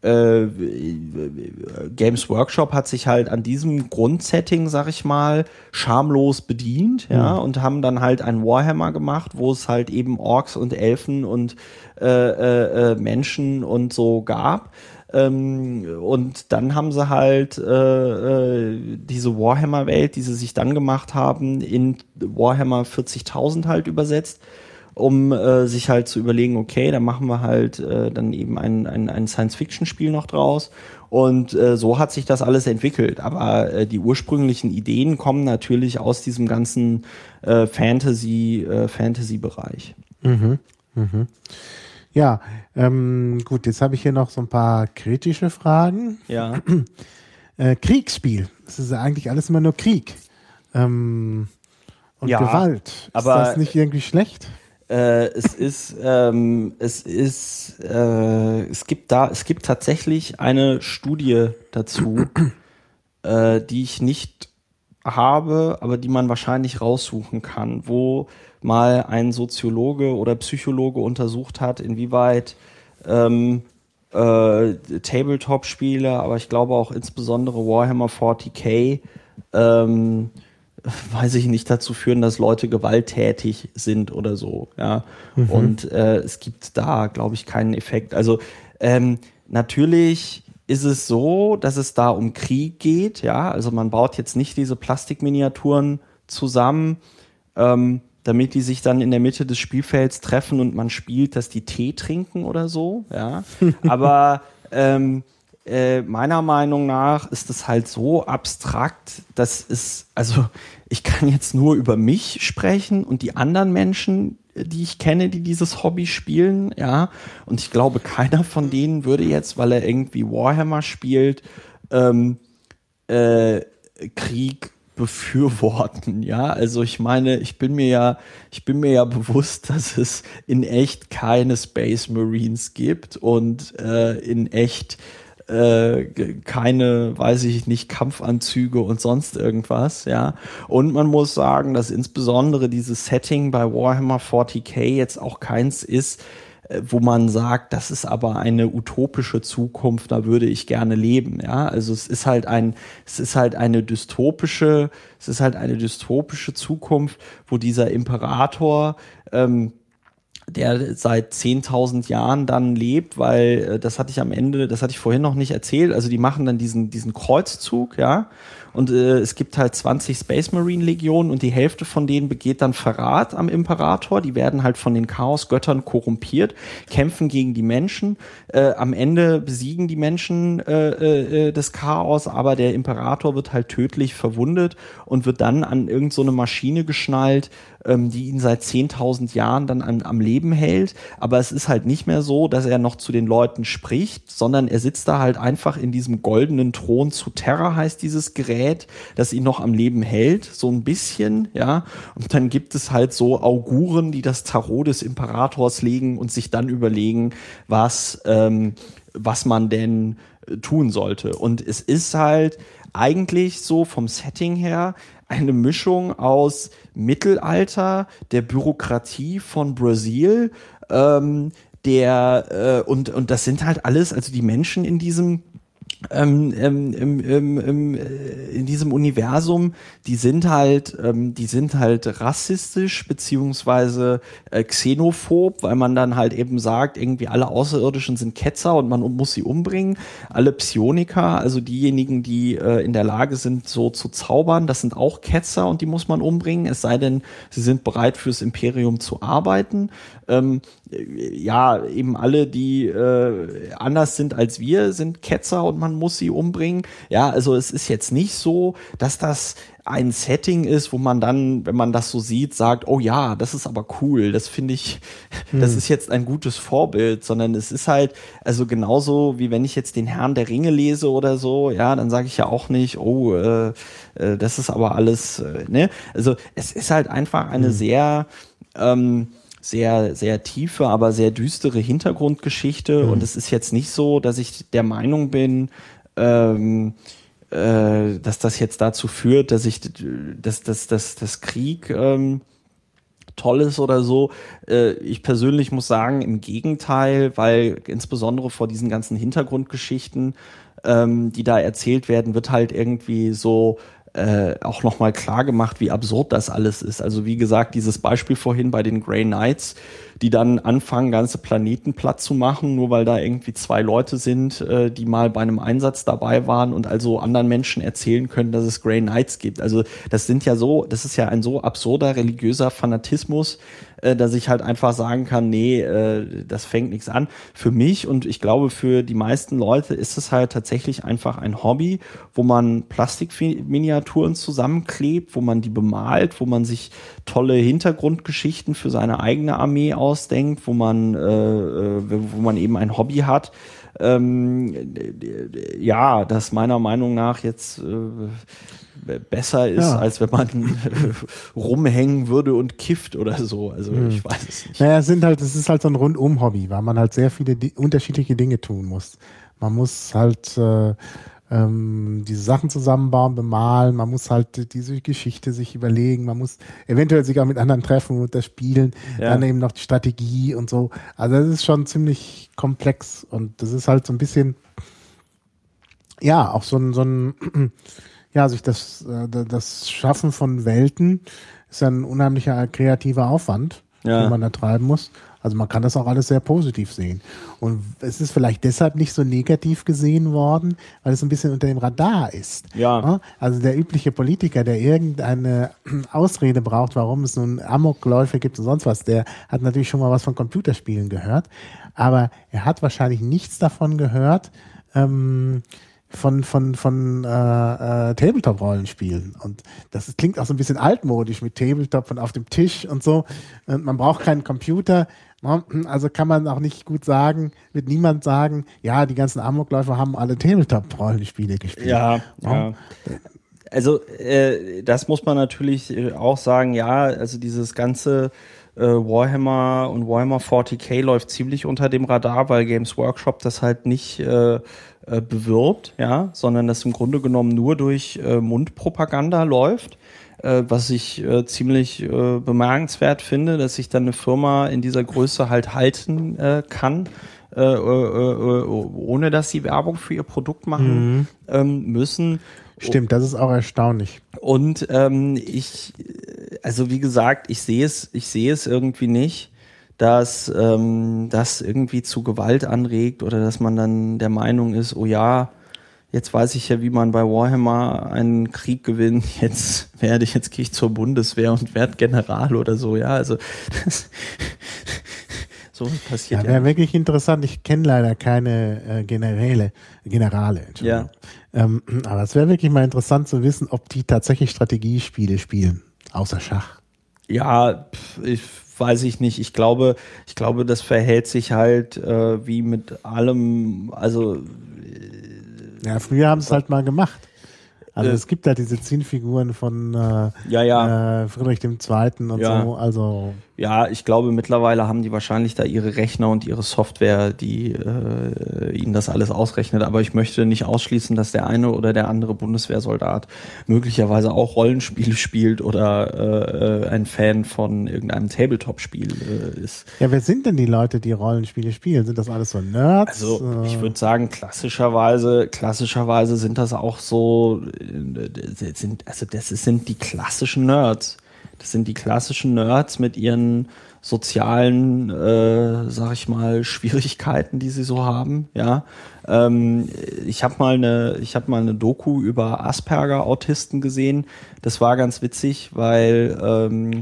Games Workshop hat sich halt an diesem Grundsetting, sag ich mal, schamlos bedient, ja, und haben dann halt ein Warhammer gemacht, wo es halt eben Orks und Elfen und Menschen und so gab. Und dann haben sie halt diese Warhammer-Welt, die sie sich dann gemacht haben, in Warhammer 40.000 halt übersetzt, um sich halt zu überlegen, okay, dann machen wir halt dann eben ein Science-Fiction-Spiel noch draus. Und so hat sich das alles entwickelt. Aber die ursprünglichen Ideen kommen natürlich aus diesem ganzen Fantasy-Bereich. Ja, gut, jetzt habe ich hier noch so ein paar kritische Fragen. Ja. Kriegsspiel. Es ist eigentlich alles immer nur Krieg. Und Ja, Gewalt. Ist aber das nicht irgendwie schlecht? es gibt tatsächlich eine Studie dazu, die ich nicht habe, aber die man wahrscheinlich raussuchen kann, wo mal ein Soziologe oder Psychologe untersucht hat, inwieweit Tabletop-Spiele, aber ich glaube auch insbesondere Warhammer 40k, weiß ich nicht, dazu führen, dass Leute gewalttätig sind oder so, ja. Und es gibt da, glaube ich, keinen Effekt. Also natürlich ist es so, dass es da um Krieg geht, ja. Also man baut jetzt nicht diese Plastikminiaturen zusammen, damit die sich dann in der Mitte des Spielfelds treffen und man spielt, dass die Tee trinken oder so, ja. Aber meiner Meinung nach ist es halt so abstrakt, also ich kann jetzt nur über mich sprechen und die anderen Menschen, die ich kenne, die dieses Hobby spielen, ja, und ich glaube, keiner von denen würde jetzt, weil er irgendwie Warhammer spielt, Krieg befürworten, ja, also ich meine, ich bin mir ja bewusst, dass es in echt keine Space Marines gibt und in echt keine, weiß ich nicht, Kampfanzüge und sonst irgendwas, ja. Und man muss sagen, dass insbesondere dieses Setting bei Warhammer 40k jetzt auch keins ist, wo man sagt, das ist aber eine utopische Zukunft, da würde ich gerne leben, ja. Also es ist halt eine dystopische Zukunft, wo dieser Imperator der seit 10.000 Jahren dann lebt, weil das hatte ich vorhin noch nicht erzählt, also die machen dann diesen Kreuzzug, ja, und es gibt halt 20 Space Marine Legionen und die Hälfte von denen begeht dann Verrat am Imperator, die werden halt von den Chaosgöttern korrumpiert, kämpfen gegen die Menschen, am Ende besiegen die Menschen das Chaos, aber der Imperator wird halt tödlich verwundet und wird dann an irgend so eine Maschine geschnallt, die ihn seit 10.000 Jahren dann am Leben hält. Aber es ist halt nicht mehr so, dass er noch zu den Leuten spricht, sondern er sitzt da halt einfach in diesem goldenen Thron zu Terra, heißt dieses Gerät, das ihn noch am Leben hält, so ein bisschen, ja. Und dann gibt es halt so Auguren, die das Tarot des Imperators legen und sich dann überlegen, was man denn tun sollte. Und es ist halt eigentlich so vom Setting her eine Mischung aus Mittelalter, der Bürokratie von Brasil, und das sind halt alles, also die Menschen in diesem in diesem Universum, die sind halt rassistisch beziehungsweise xenophob, weil man dann halt eben sagt, irgendwie alle Außerirdischen sind Ketzer und man muss sie umbringen. Alle Psioniker, also diejenigen, die in der Lage sind, so zu zaubern, das sind auch Ketzer und die muss man umbringen, es sei denn, sie sind bereit fürs Imperium zu arbeiten. Ja, eben alle, die anders sind als wir, sind Ketzer und man muss sie umbringen. Ja, also es ist jetzt nicht so, dass das ein Setting ist, wo man dann, wenn man das so sieht, sagt, oh ja, das ist aber cool, das finde ich, das ist jetzt ein gutes Vorbild, sondern es ist halt, also genauso wie wenn ich jetzt den Herrn der Ringe lese oder so, ja, dann sage ich ja auch nicht, oh, das ist aber alles, ne, also es ist halt einfach eine sehr tiefe, aber sehr düstere Hintergrundgeschichte und es ist jetzt nicht so, dass ich der Meinung bin, dass das jetzt dazu führt, dass Krieg toll ist oder so. Ich persönlich muss sagen, im Gegenteil, weil insbesondere vor diesen ganzen Hintergrundgeschichten, die da erzählt werden, wird halt irgendwie so auch nochmal klar gemacht, wie absurd das alles ist. Also wie gesagt, dieses Beispiel vorhin bei den Grey Knights, die dann anfangen, ganze Planeten platt zu machen, nur weil da irgendwie 2 Leute sind, die mal bei einem Einsatz dabei waren und also anderen Menschen erzählen können, dass es Grey Knights gibt. Also das ist ja ein so absurder religiöser Fanatismus, dass ich halt einfach sagen kann, nee, das fängt nichts an. Für mich und ich glaube für die meisten Leute ist es halt tatsächlich einfach ein Hobby, wo man Plastikminiaturen zusammenklebt, wo man die bemalt, wo man sich tolle Hintergrundgeschichten für seine eigene Armee ausdenkt, wo man eben ein Hobby hat. Ja, das meiner Meinung nach jetzt besser ist, als wenn man rumhängen würde und kifft oder so. Also ich weiß es nicht. Naja, es ist halt so ein Rundum-Hobby, weil man halt sehr viele unterschiedliche Dinge tun muss. Man muss halt diese Sachen zusammenbauen, bemalen, man muss halt diese Geschichte sich überlegen, man muss eventuell sich auch mit anderen treffen und das spielen, dann eben noch die Strategie und so. Also das ist schon ziemlich komplex und das ist halt so ein bisschen, ja, auch so ein ja, sich das Schaffen von Welten ist ja ein unheimlicher kreativer Aufwand, den man da treiben muss. Also man kann das auch alles sehr positiv sehen. Und es ist vielleicht deshalb nicht so negativ gesehen worden, weil es ein bisschen unter dem Radar ist. Ja. Also der übliche Politiker, der irgendeine Ausrede braucht, warum es nun Amokläufe gibt und sonst was, der hat natürlich schon mal was von Computerspielen gehört. Aber er hat wahrscheinlich nichts davon gehört, von Tabletop-Rollenspielen. Und das klingt auch so ein bisschen altmodisch mit Tabletop und auf dem Tisch und so. Und man braucht keinen Computer. Also kann man auch nicht gut sagen, wird niemand sagen, ja, die ganzen Amokläufer haben alle Tabletop-Rollenspiele gespielt. Ja. Also das muss man natürlich auch sagen, ja, also dieses ganze Warhammer und Warhammer 40k läuft ziemlich unter dem Radar, weil Games Workshop das halt nicht bewirbt, ja, sondern das im Grunde genommen nur durch Mundpropaganda läuft, was ich ziemlich bemerkenswert finde, dass sich dann eine Firma in dieser Größe halt halten kann, ohne dass sie Werbung für ihr Produkt machen müssen. Stimmt, das ist auch erstaunlich. Und also wie gesagt, ich sehe es irgendwie nicht, dass das irgendwie zu Gewalt anregt oder dass man dann der Meinung ist, oh ja, jetzt weiß ich ja, wie man bei Warhammer einen Krieg gewinnt, jetzt gehe ich zur Bundeswehr und werde General oder so, ja, also so passiert ja. Wäre wirklich interessant, ich kenne leider keine Generale, Entschuldigung. Ja. Aber es wäre wirklich mal interessant zu wissen, ob die tatsächlich Strategiespiele spielen, außer Schach. Ja, weiß ich nicht. Ich glaube, das verhält sich halt wie mit allem, also ja, früher haben sie es halt mal gemacht. Also es gibt da diese Zielfiguren von Friedrich II. Und so, also ja, ich glaube, mittlerweile haben die wahrscheinlich da ihre Rechner und ihre Software, die ihnen das alles ausrechnet. Aber ich möchte nicht ausschließen, dass der eine oder der andere Bundeswehrsoldat möglicherweise auch Rollenspiele spielt oder ein Fan von irgendeinem Tabletop-Spiel ist. Ja, wer sind denn die Leute, die Rollenspiele spielen? Sind das alles so Nerds? Also ich würde sagen, klassischerweise sind das auch so, das sind die klassischen Nerds. Das sind die klassischen Nerds mit ihren sozialen, sag ich mal, Schwierigkeiten, die sie so haben. Ja, ich habe mal eine Doku über Asperger-Autisten gesehen. Das war ganz witzig, weil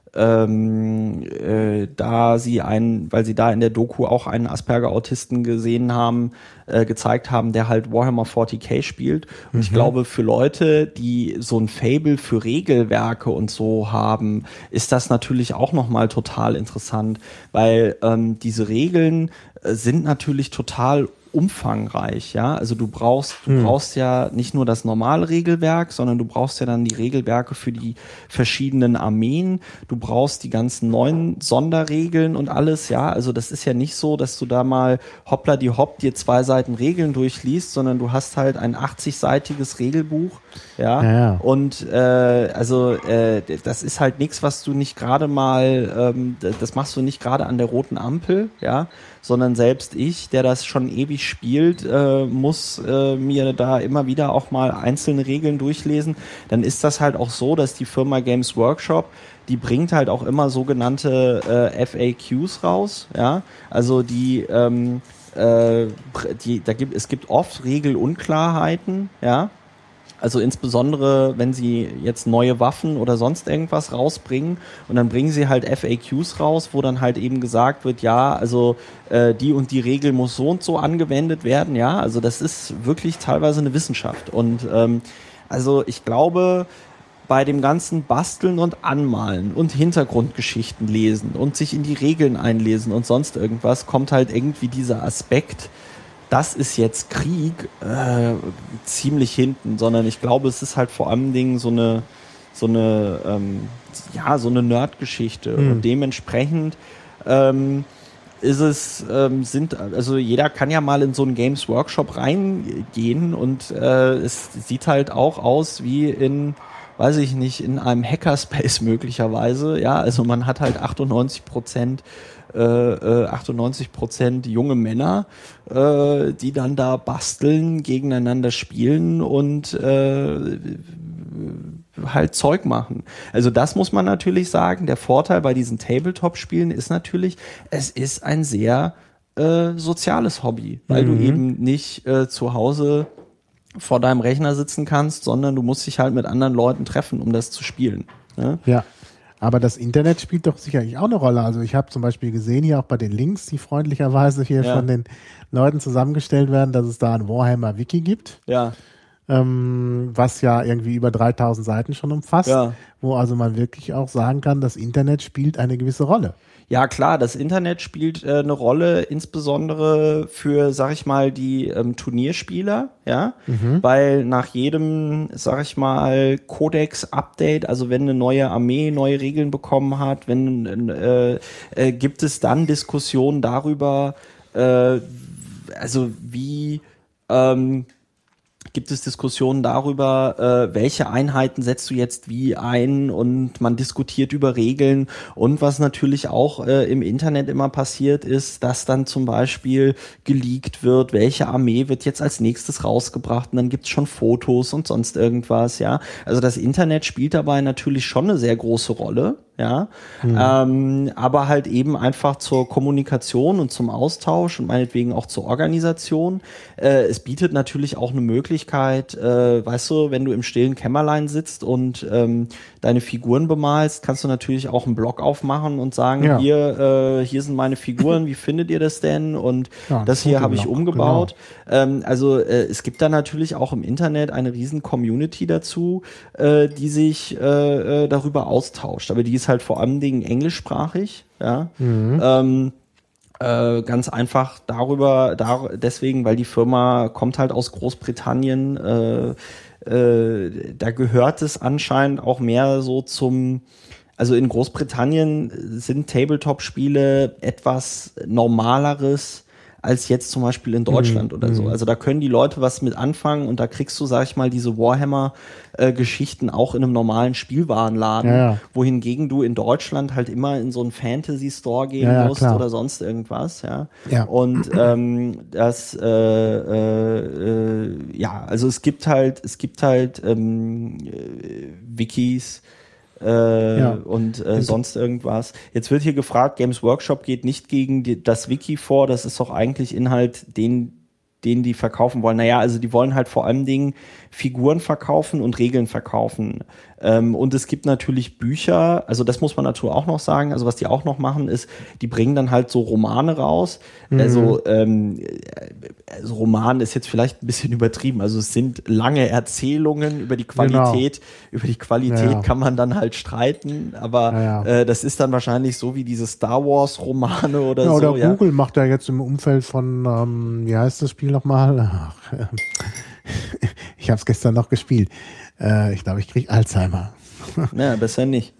weil sie da in der Doku auch einen Asperger-Autisten gesehen haben, gezeigt haben, der halt Warhammer 40k spielt. Und ich glaube, für Leute, die so ein Faible für Regelwerke und so haben, ist das natürlich auch nochmal total interessant, weil diese Regeln sind natürlich total umfangreich, ja. Also du brauchst ja nicht nur das normale Regelwerk, sondern du brauchst ja dann die Regelwerke für die verschiedenen Armeen. Du brauchst die ganzen neuen Sonderregeln und alles, ja. Also das ist ja nicht so, dass du da mal hoppla die hopp dir 2 Seiten Regeln durchliest, sondern du hast halt ein 80-seitiges Regelbuch, ja. Und das ist halt nichts, was du nicht gerade mal, das machst du nicht gerade an der roten Ampel, ja, sondern selbst ich, der das schon ewig spielt, muss mir da immer wieder auch mal einzelne Regeln durchlesen. Dann ist das halt auch so, dass die Firma Games Workshop, die bringt halt auch immer sogenannte FAQs raus, ja, also es gibt oft Regelunklarheiten, ja. Also insbesondere, wenn sie jetzt neue Waffen oder sonst irgendwas rausbringen und dann bringen sie halt FAQs raus, wo dann halt eben gesagt wird, ja, also die und die Regel muss so und so angewendet werden, ja, also das ist wirklich teilweise eine Wissenschaft und also ich glaube, bei dem ganzen Basteln und Anmalen und Hintergrundgeschichten lesen und sich in die Regeln einlesen und sonst irgendwas, kommt halt irgendwie dieser Aspekt, das ist jetzt Krieg, ziemlich hinten, sondern ich glaube, es ist halt vor allen Dingen so eine Nerd-Geschichte und dementsprechend also jeder kann ja mal in so einen Games Workshop reingehen und es sieht halt auch aus wie in, weiß ich nicht, in einem Hackerspace möglicherweise, ja, also man hat halt 98% junge Männer, die dann da basteln, gegeneinander spielen und halt Zeug machen. Also das muss man natürlich sagen. Der Vorteil bei diesen Tabletop-Spielen ist natürlich, es ist ein sehr soziales Hobby, weil du eben nicht zu Hause vor deinem Rechner sitzen kannst, sondern du musst dich halt mit anderen Leuten treffen, um das zu spielen. Ne? Ja. Aber das Internet spielt doch sicherlich auch eine Rolle. Also ich habe zum Beispiel gesehen hier auch bei den Links, die freundlicherweise hier von den Leuten zusammengestellt werden, dass es da ein Warhammer-Wiki gibt, was ja irgendwie über 3000 Seiten schon umfasst, wo also man wirklich auch sagen kann, das Internet spielt eine gewisse Rolle. Ja klar, das Internet spielt eine Rolle, insbesondere für, sag ich mal, die Turnierspieler, ja, weil nach jedem, sag ich mal, Codex-Update, also wenn eine neue Armee neue Regeln bekommen hat, gibt es dann Diskussionen darüber, gibt es Diskussionen darüber, welche Einheiten setzt du jetzt wie ein und man diskutiert über Regeln und was natürlich auch im Internet immer passiert ist, dass dann zum Beispiel geleakt wird, welche Armee wird jetzt als nächstes rausgebracht und dann gibt's schon Fotos und sonst irgendwas, ja. Also das Internet spielt dabei natürlich schon eine sehr große Rolle, ja, aber halt eben einfach zur Kommunikation und zum Austausch und meinetwegen auch zur Organisation. Es bietet natürlich auch eine Möglichkeit, weißt du, wenn du im stillen Kämmerlein sitzt und deine Figuren bemalst, kannst du natürlich auch einen Blog aufmachen und sagen, hier sind meine Figuren, wie findet ihr das denn? Und das hier habe ich umgebaut. Genau. Es gibt da natürlich auch im Internet eine riesen Community dazu, die sich darüber austauscht. Aber die ist halt vor allem Dingen englischsprachig, ja. Ganz einfach deswegen, weil die Firma kommt halt aus Großbritannien, da gehört es anscheinend auch mehr so also in Großbritannien sind Tabletop-Spiele etwas normaleres als jetzt zum Beispiel in Deutschland oder so. Also da können die Leute was mit anfangen und da kriegst du, sag ich mal, diese Warhammer-Geschichten auch in einem normalen Spielwarenladen, wohingegen du in Deutschland halt immer in so einen Fantasy-Store gehen musst oder sonst irgendwas, Und also es gibt halt Wikis, und sonst irgendwas. Jetzt wird hier gefragt, Games Workshop geht nicht gegen das Wiki vor, das ist doch eigentlich Inhalt, den die verkaufen wollen. Naja, also die wollen halt vor allen Dingen Figuren verkaufen und Regeln verkaufen. Und es gibt natürlich Bücher, also das muss man natürlich auch noch sagen, also was die auch noch machen ist, die bringen dann halt so Romane raus. Also Roman ist jetzt vielleicht ein bisschen übertrieben, also es sind lange Erzählungen über die Qualität. Über die Qualität kann man dann halt streiten, aber das ist dann wahrscheinlich so wie diese Star Wars Romane oder so. Oder Google macht ja jetzt im Umfeld von, wie heißt das Spiel nochmal? Ich habe es gestern noch gespielt. Ich glaube, ich kriege Alzheimer. Ja, besser nicht.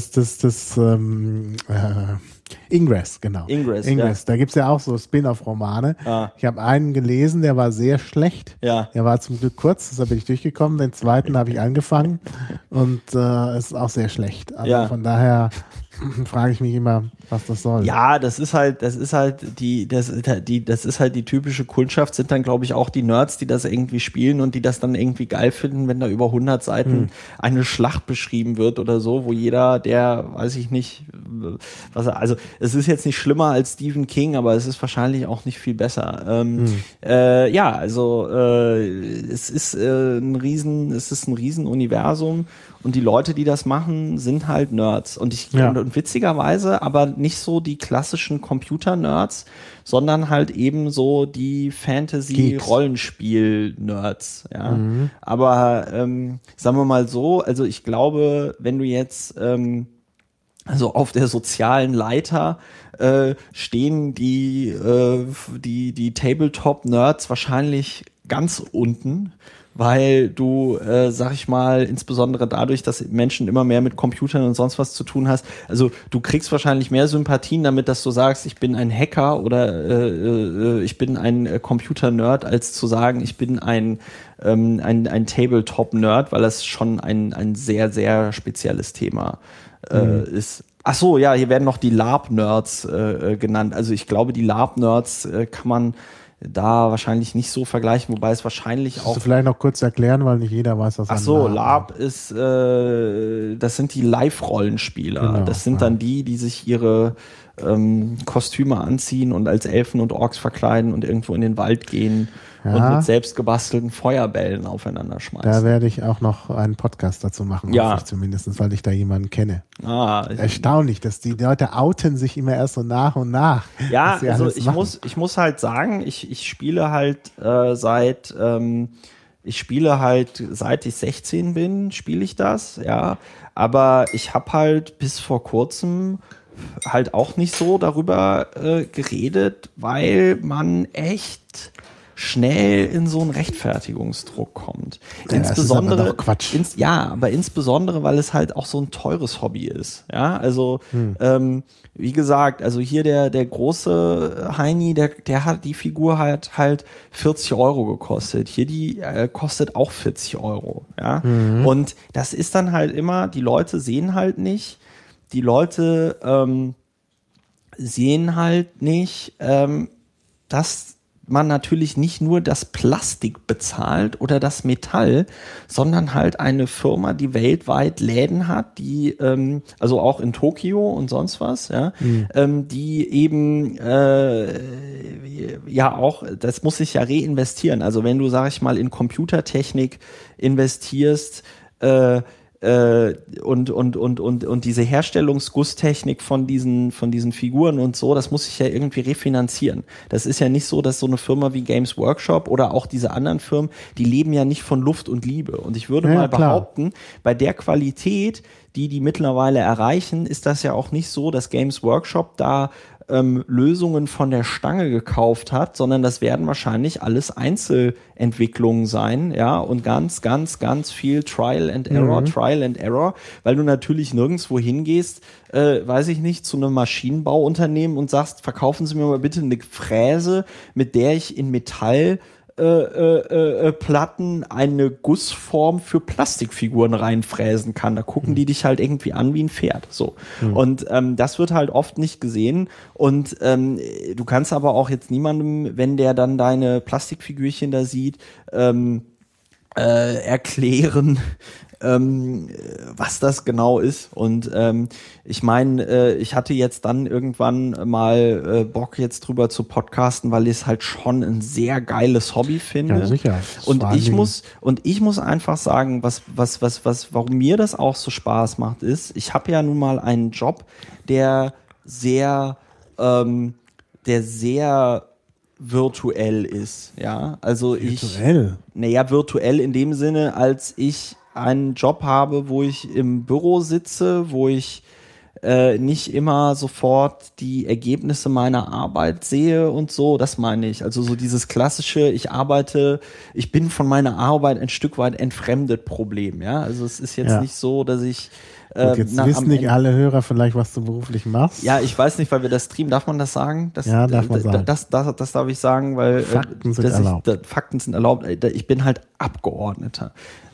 Ingress, genau. Ingress. Da gibt es ja auch so Spin-off-Romane. Ich habe einen gelesen, der war sehr schlecht. Ja. Der war zum Glück kurz, deshalb bin ich durchgekommen. Den zweiten habe ich angefangen und es ist auch sehr schlecht. Also von daher frage ich mich immer, was das soll. Ja, das ist halt die typische Kundschaft, sind dann, glaube ich, auch die Nerds, die das irgendwie spielen und die das dann irgendwie geil finden, wenn da über 100 Seiten eine Schlacht beschrieben wird oder so, wo jeder, der, weiß ich nicht, also es ist jetzt nicht schlimmer als Stephen King, aber es ist wahrscheinlich auch nicht viel besser. Es ist ein Riesenuniversum. Und die Leute, die das machen, sind halt Nerds. Und witzigerweise aber nicht so die klassischen Computer-Nerds, sondern halt eben so die Fantasy-Rollenspiel-Nerds. Ja? Aber sagen wir mal so, also ich glaube, wenn du jetzt also auf der sozialen Leiter stehen die Tabletop-Nerds wahrscheinlich ganz unten, weil du, sag ich mal, insbesondere dadurch, dass Menschen immer mehr mit Computern und sonst was zu tun hast, also du kriegst wahrscheinlich mehr Sympathien damit, dass du sagst, ich bin ein Hacker oder ich bin ein Computer-Nerd, als zu sagen, ich bin ein Tabletop-Nerd, weil das schon ein sehr, sehr spezielles Thema ist. Ach so, ja, hier werden noch die LARP-Nerds genannt. Also ich glaube, die LARP-Nerds kann man da wahrscheinlich nicht so vergleichen, wobei es wahrscheinlich auch... Kannst du vielleicht noch kurz erklären, weil nicht jeder weiß, was Ach so, LARP ist, das sind die Live-Rollenspieler. Genau, das sind dann die sich ihre Kostüme anziehen und als Elfen und Orks verkleiden und irgendwo in den Wald gehen und mit selbst gebastelten Feuerbällen aufeinander schmeißen. Da werde ich auch noch einen Podcast dazu machen, hoffe ich zumindest, weil ich da jemanden kenne. Erstaunlich, dass die Leute outen sich immer erst so nach und nach. Ja, also ich muss halt sagen, ich spiele halt seit ich 16 bin, spiele ich das, ja. Aber ich habe halt bis vor kurzem halt auch nicht so darüber geredet, weil man echt schnell in so einen Rechtfertigungsdruck kommt. Insbesondere, das ist aber doch Quatsch. Aber insbesondere, weil es halt auch so ein teures Hobby ist. Ja, also wie gesagt, also hier der große Heini, die Figur hat halt 40 Euro gekostet. Hier die kostet auch 40 Euro. Ja, und das ist dann halt immer, die Leute sehen halt nicht, dass man natürlich nicht nur das Plastik bezahlt oder das Metall, sondern halt eine Firma, die weltweit Läden hat, die, also auch in Tokio und sonst was, ja, die eben auch, das muss sich ja reinvestieren. Also wenn du, sag ich mal, in Computertechnik investierst, und diese Herstellungsgusstechnik von diesen Figuren und so, das muss sich ja irgendwie refinanzieren. Das ist ja nicht so, dass so eine Firma wie Games Workshop oder auch diese anderen Firmen, die leben ja nicht von Luft und Liebe. Und ich würde mal behaupten, bei der Qualität, die mittlerweile erreichen, ist das ja auch nicht so, dass Games Workshop da Lösungen von der Stange gekauft hat, sondern das werden wahrscheinlich alles Einzelentwicklungen sein, ja, und ganz, ganz, ganz viel Trial and Error, weil du natürlich nirgendwo hingehst, weiß ich nicht, zu einem Maschinenbauunternehmen und sagst, verkaufen Sie mir mal bitte eine Fräse, mit der ich in Metall Platten eine Gussform für Plastikfiguren reinfräsen kann. Da gucken die dich halt irgendwie an wie ein Pferd. So. Und das wird halt oft nicht gesehen. Und du kannst aber auch jetzt niemandem, wenn der dann deine Plastikfigürchen da sieht, erklären, was das genau ist. Und ich meine, ich hatte jetzt dann irgendwann mal Bock jetzt drüber zu podcasten, weil ich es halt schon ein sehr geiles Hobby finde. Ja, sicher. Und ich muss einfach sagen, warum mir das auch so Spaß macht, ist, ich habe ja nun mal einen Job, der sehr virtuell ist, ja. Also virtuell? Virtuell in dem Sinne, als ich einen Job habe, wo ich im Büro sitze, wo ich nicht immer sofort die Ergebnisse meiner Arbeit sehe und so, das meine ich. Also so dieses klassische, ich bin von meiner Arbeit ein Stück weit entfremdet Problem, ja. Also es ist jetzt nicht so, dass ich und jetzt wissen nicht alle Hörer vielleicht, was du beruflich machst. Ja, ich weiß nicht, weil wir das streamen. Darf man das sagen? Ja, darf man sagen. Das darf ich sagen, weil Fakten sind erlaubt. Fakten sind erlaubt. Ich bin halt Abgeordneter.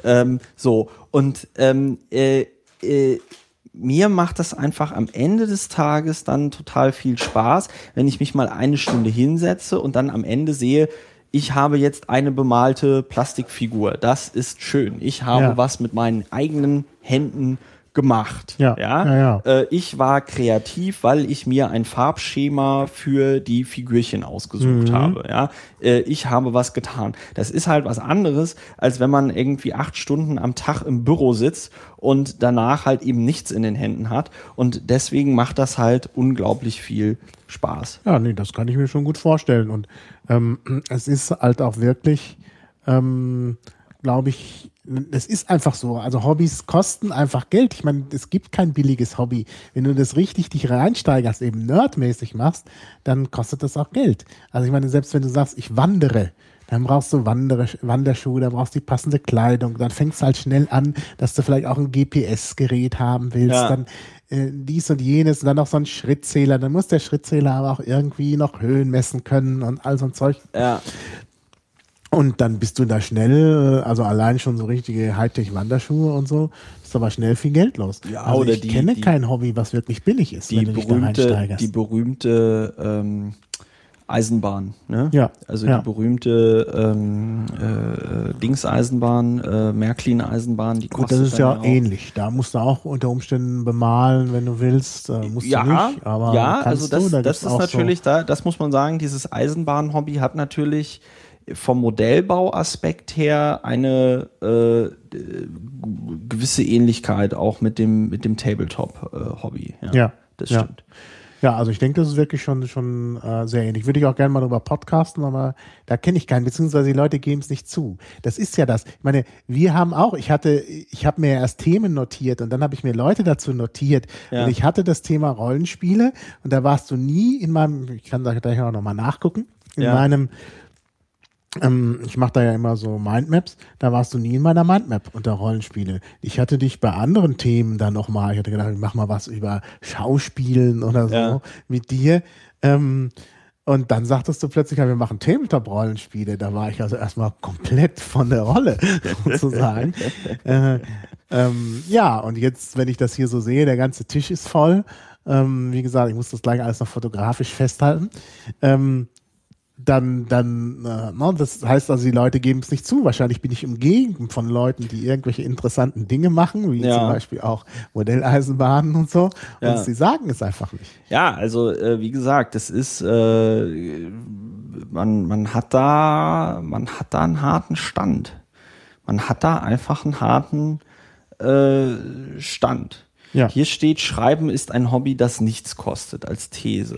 Mir macht das einfach am Ende des Tages dann total viel Spaß, wenn ich mich mal eine Stunde hinsetze und dann am Ende sehe, ich habe jetzt eine bemalte Plastikfigur. Das ist schön. Ich habe was mit meinen eigenen Händen gemacht. Ich war kreativ, weil ich mir ein Farbschema für die Figürchen ausgesucht habe. Ja? Ich habe was getan. Das ist halt was anderes, als wenn man irgendwie 8 Stunden am Tag im Büro sitzt und danach halt eben nichts in den Händen hat. Und deswegen macht das halt unglaublich viel Spaß. Ja, nee, das kann ich mir schon gut vorstellen. Und es ist halt auch wirklich, glaube ich, es ist einfach so. Also Hobbys kosten einfach Geld. Ich meine, es gibt kein billiges Hobby. Wenn du das richtig dich reinsteigerst, eben nerdmäßig machst, dann kostet das auch Geld. Also ich meine, selbst wenn du sagst, ich wandere, dann brauchst du Wanderschuhe, dann brauchst du die passende Kleidung. Dann fängst du halt schnell an, dass du vielleicht auch ein GPS-Gerät haben willst. Ja. Dann dies und jenes und dann noch so ein Schrittzähler. Dann muss der Schrittzähler aber auch irgendwie noch Höhen messen können und all so ein Zeug. Ja. Und dann bist du da schnell, also allein schon so richtige Hightech-Wanderschuhe und so, ist aber schnell viel Geld los. Ja, also oder ich kenne kein Hobby, was wirklich billig ist, wenn du dich da reinsteigerst. Die berühmte Eisenbahn, ne? Ja. Also die berühmte Dings-Eisenbahn, Märklin-Eisenbahn, die kostet. Gut, das ist ja auch ähnlich. Da musst du auch unter Umständen bemalen, wenn du willst. Musst du nicht, aber also das ist natürlich so. Das muss man sagen, dieses Eisenbahn-Hobby hat natürlich vom Modellbauaspekt her eine gewisse Ähnlichkeit auch mit dem Tabletop-Hobby. Ja, das stimmt. Ja, also ich denke, das ist wirklich schon sehr ähnlich. Würde ich auch gerne mal darüber podcasten, aber da kenne ich keinen, beziehungsweise die Leute geben es nicht zu. Das ist ja das. Ich meine, wir haben auch, ich habe mir erst Themen notiert und dann habe ich mir Leute dazu notiert. Ja. Und ich hatte das Thema Rollenspiele und da warst du nie in meinem, ich kann da gleich auch nochmal nachgucken, in meinem ich mache da ja immer so Mindmaps, da warst du nie in meiner Mindmap unter Rollenspiele. Ich hatte dich bei anderen Themen dann nochmal, ich hatte gedacht, ich mach mal was über Schauspielen oder so mit dir. Und dann sagtest du plötzlich, wir machen Tabletop-Rollenspiele. Da war ich also erstmal komplett von der Rolle, sozusagen. Ja, und jetzt, wenn ich das hier so sehe, der ganze Tisch ist voll. Wie gesagt, ich muss das gleich alles noch fotografisch festhalten. Das heißt also, die Leute geben es nicht zu. Wahrscheinlich bin ich umgeben von Leuten, die irgendwelche interessanten Dinge machen, wie zum Beispiel auch Modelleisenbahnen und so. Und sie sagen es einfach nicht. Ja, also wie gesagt, das ist man hat da einen harten Stand. Man hat da einfach einen harten Stand. Ja. Hier steht, Schreiben ist ein Hobby, das nichts kostet, als These.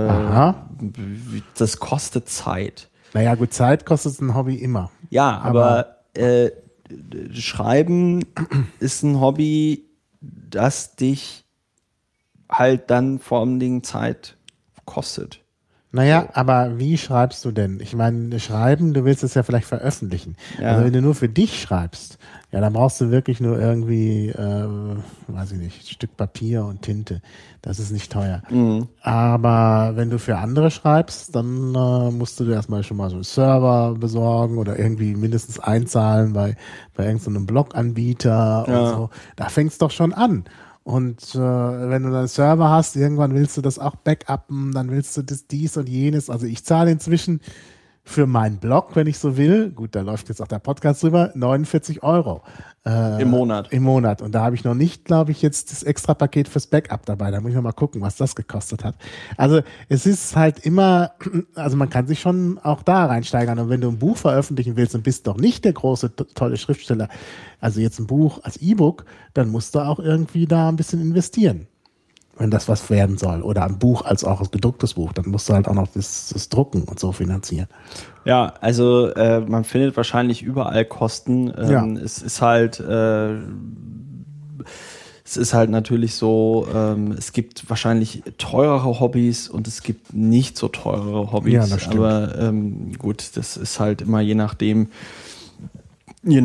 Das kostet Zeit. Naja, gut, Zeit kostet ein Hobby immer. Ja, aber Schreiben ist ein Hobby, das dich halt dann vor allen Dingen Zeit kostet. Naja, aber wie schreibst du denn? Ich meine, schreiben, du willst es ja vielleicht veröffentlichen. Ja. Also wenn du nur für dich schreibst, ja, dann brauchst du wirklich nur irgendwie, weiß ich nicht, ein Stück Papier und Tinte. Das ist nicht teuer. Mhm. Aber wenn du für andere schreibst, dann musst du dir erstmal schon mal so einen Server besorgen oder irgendwie mindestens einzahlen bei irgendeinem Bloganbieter und so. Da fängt's doch schon an. Und wenn du dann einen Server hast, irgendwann willst du das auch backuppen, dann willst du dies und jenes. Also ich zahle inzwischen für meinen Blog, wenn ich so will, gut, da läuft jetzt auch der Podcast drüber, 49 Euro. Im Monat. Im Monat. Und da habe ich noch nicht, glaube ich, jetzt das Extra-Paket fürs Backup dabei. Da muss ich noch mal gucken, was das gekostet hat. Also es ist halt immer, also man kann sich schon auch da reinsteigern. Und wenn du ein Buch veröffentlichen willst und bist doch nicht der große, tolle Schriftsteller, also jetzt ein Buch als E-Book, dann musst du auch irgendwie da ein bisschen investieren, wenn das was werden soll. Oder ein Buch als auch als gedrucktes Buch. Dann musst du halt auch noch das Drucken und so finanzieren. Ja, also man findet wahrscheinlich überall Kosten. Es ist halt natürlich so, es gibt wahrscheinlich teurere Hobbys und es gibt nicht so teurere Hobbys. Ja, das stimmt. Aber gut, das ist halt immer je nachdem, wie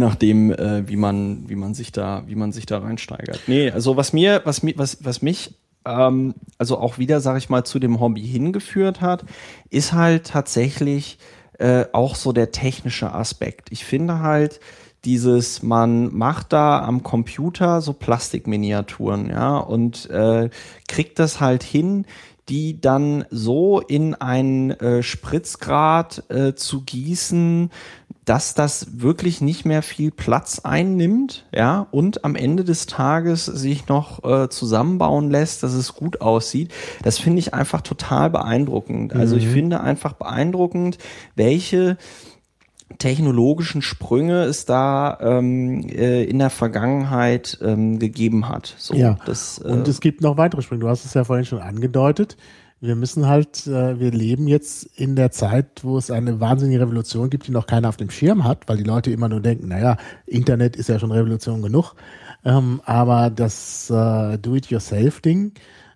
man sich da reinsteigert. Nee, also was mich also auch wieder, sag ich mal, zu dem Hobby hingeführt hat, ist halt tatsächlich auch so der technische Aspekt. Ich finde halt man macht da am Computer so Plastikminiaturen, ja, und kriegt das halt hin, die dann so in einen Spritzgrad zu gießen, dass das wirklich nicht mehr viel Platz einnimmt, ja, und am Ende des Tages sich noch zusammenbauen lässt, dass es gut aussieht. Das finde ich einfach total beeindruckend. Also ich finde einfach beeindruckend, welche technologischen Sprünge es da in der Vergangenheit gegeben hat. So, Ja, und es gibt noch weitere Sprünge. Du hast es ja vorhin schon angedeutet. Wir müssen halt, wir leben jetzt in der Zeit, wo es eine wahnsinnige Revolution gibt, die noch keiner auf dem Schirm hat, weil die Leute immer nur denken, naja, Internet ist ja schon Revolution genug. Aber das Do-it-yourself-Ding,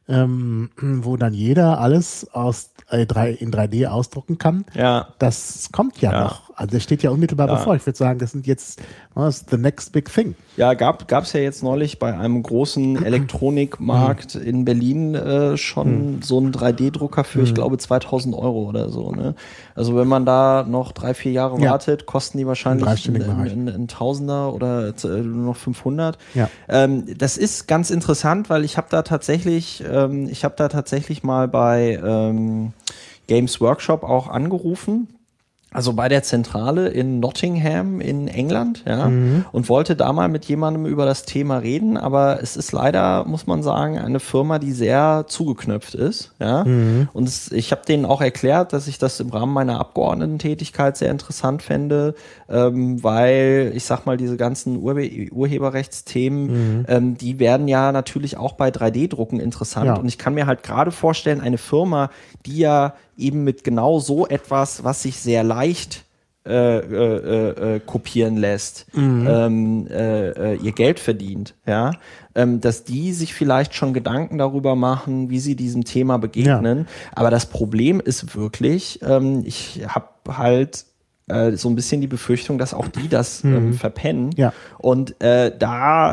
wo dann jeder alles in 3D ausdrucken kann, ja. Das kommt ja noch. Also das steht ja unmittelbar bevor. Ich würde sagen, das sind jetzt the next big thing. Ja, gab's ja jetzt neulich bei einem großen Elektronikmarkt in Berlin schon so einen 3D-Drucker für, ich glaube, 2.000 Euro oder so. Ne? Also wenn man da noch 3-4 Jahre wartet, kosten die wahrscheinlich ein Tausender oder nur noch 500. Ja. Das ist ganz interessant, weil ich habe da tatsächlich mal bei Games Workshop auch angerufen. Also bei der Zentrale in Nottingham in England, ja, und wollte da mal mit jemandem über das Thema reden, aber es ist leider, muss man sagen, eine Firma, die sehr zugeknöpft ist, ja, und ich habe denen auch erklärt, dass ich das im Rahmen meiner Abgeordnetentätigkeit sehr interessant fände, weil, ich sag mal, diese ganzen Urheberrechtsthemen, die werden ja natürlich auch bei 3D-Drucken interessant und ich kann mir halt gerade vorstellen, eine Firma, die ja eben mit genau so etwas, was sich sehr leicht kopieren lässt, ihr Geld verdient, ja, dass die sich vielleicht schon Gedanken darüber machen, wie sie diesem Thema begegnen. Ja. Aber das Problem ist wirklich, ich habe halt so ein bisschen die Befürchtung, dass auch die das verpennen. Ja. Und da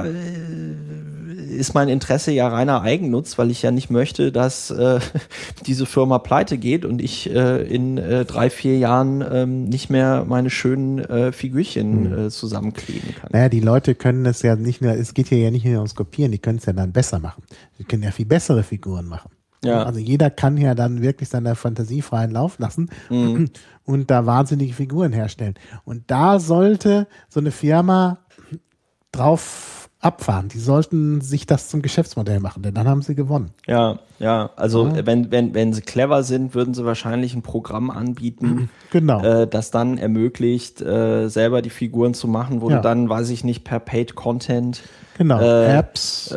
ist mein Interesse ja reiner Eigennutz, weil ich ja nicht möchte, dass diese Firma pleite geht und ich in 3-4 Jahren nicht mehr meine schönen Figürchen zusammenkleben kann. Naja, die Leute können es ja nicht nur, es geht hier ja nicht nur ums Kopieren, die können es ja dann besser machen. Die können ja viel bessere Figuren machen. Ja. Also jeder kann ja dann wirklich seiner Fantasie freien Lauf lassen und da wahnsinnige Figuren herstellen. Und da sollte so eine Firma drauf abfahren. Die sollten sich das zum Geschäftsmodell machen, denn dann haben sie gewonnen. Ja, also wenn sie clever sind, würden sie wahrscheinlich ein Programm anbieten, genau. Das dann ermöglicht, selber die Figuren zu machen, wo du dann, weiß ich nicht, per Paid Content Apps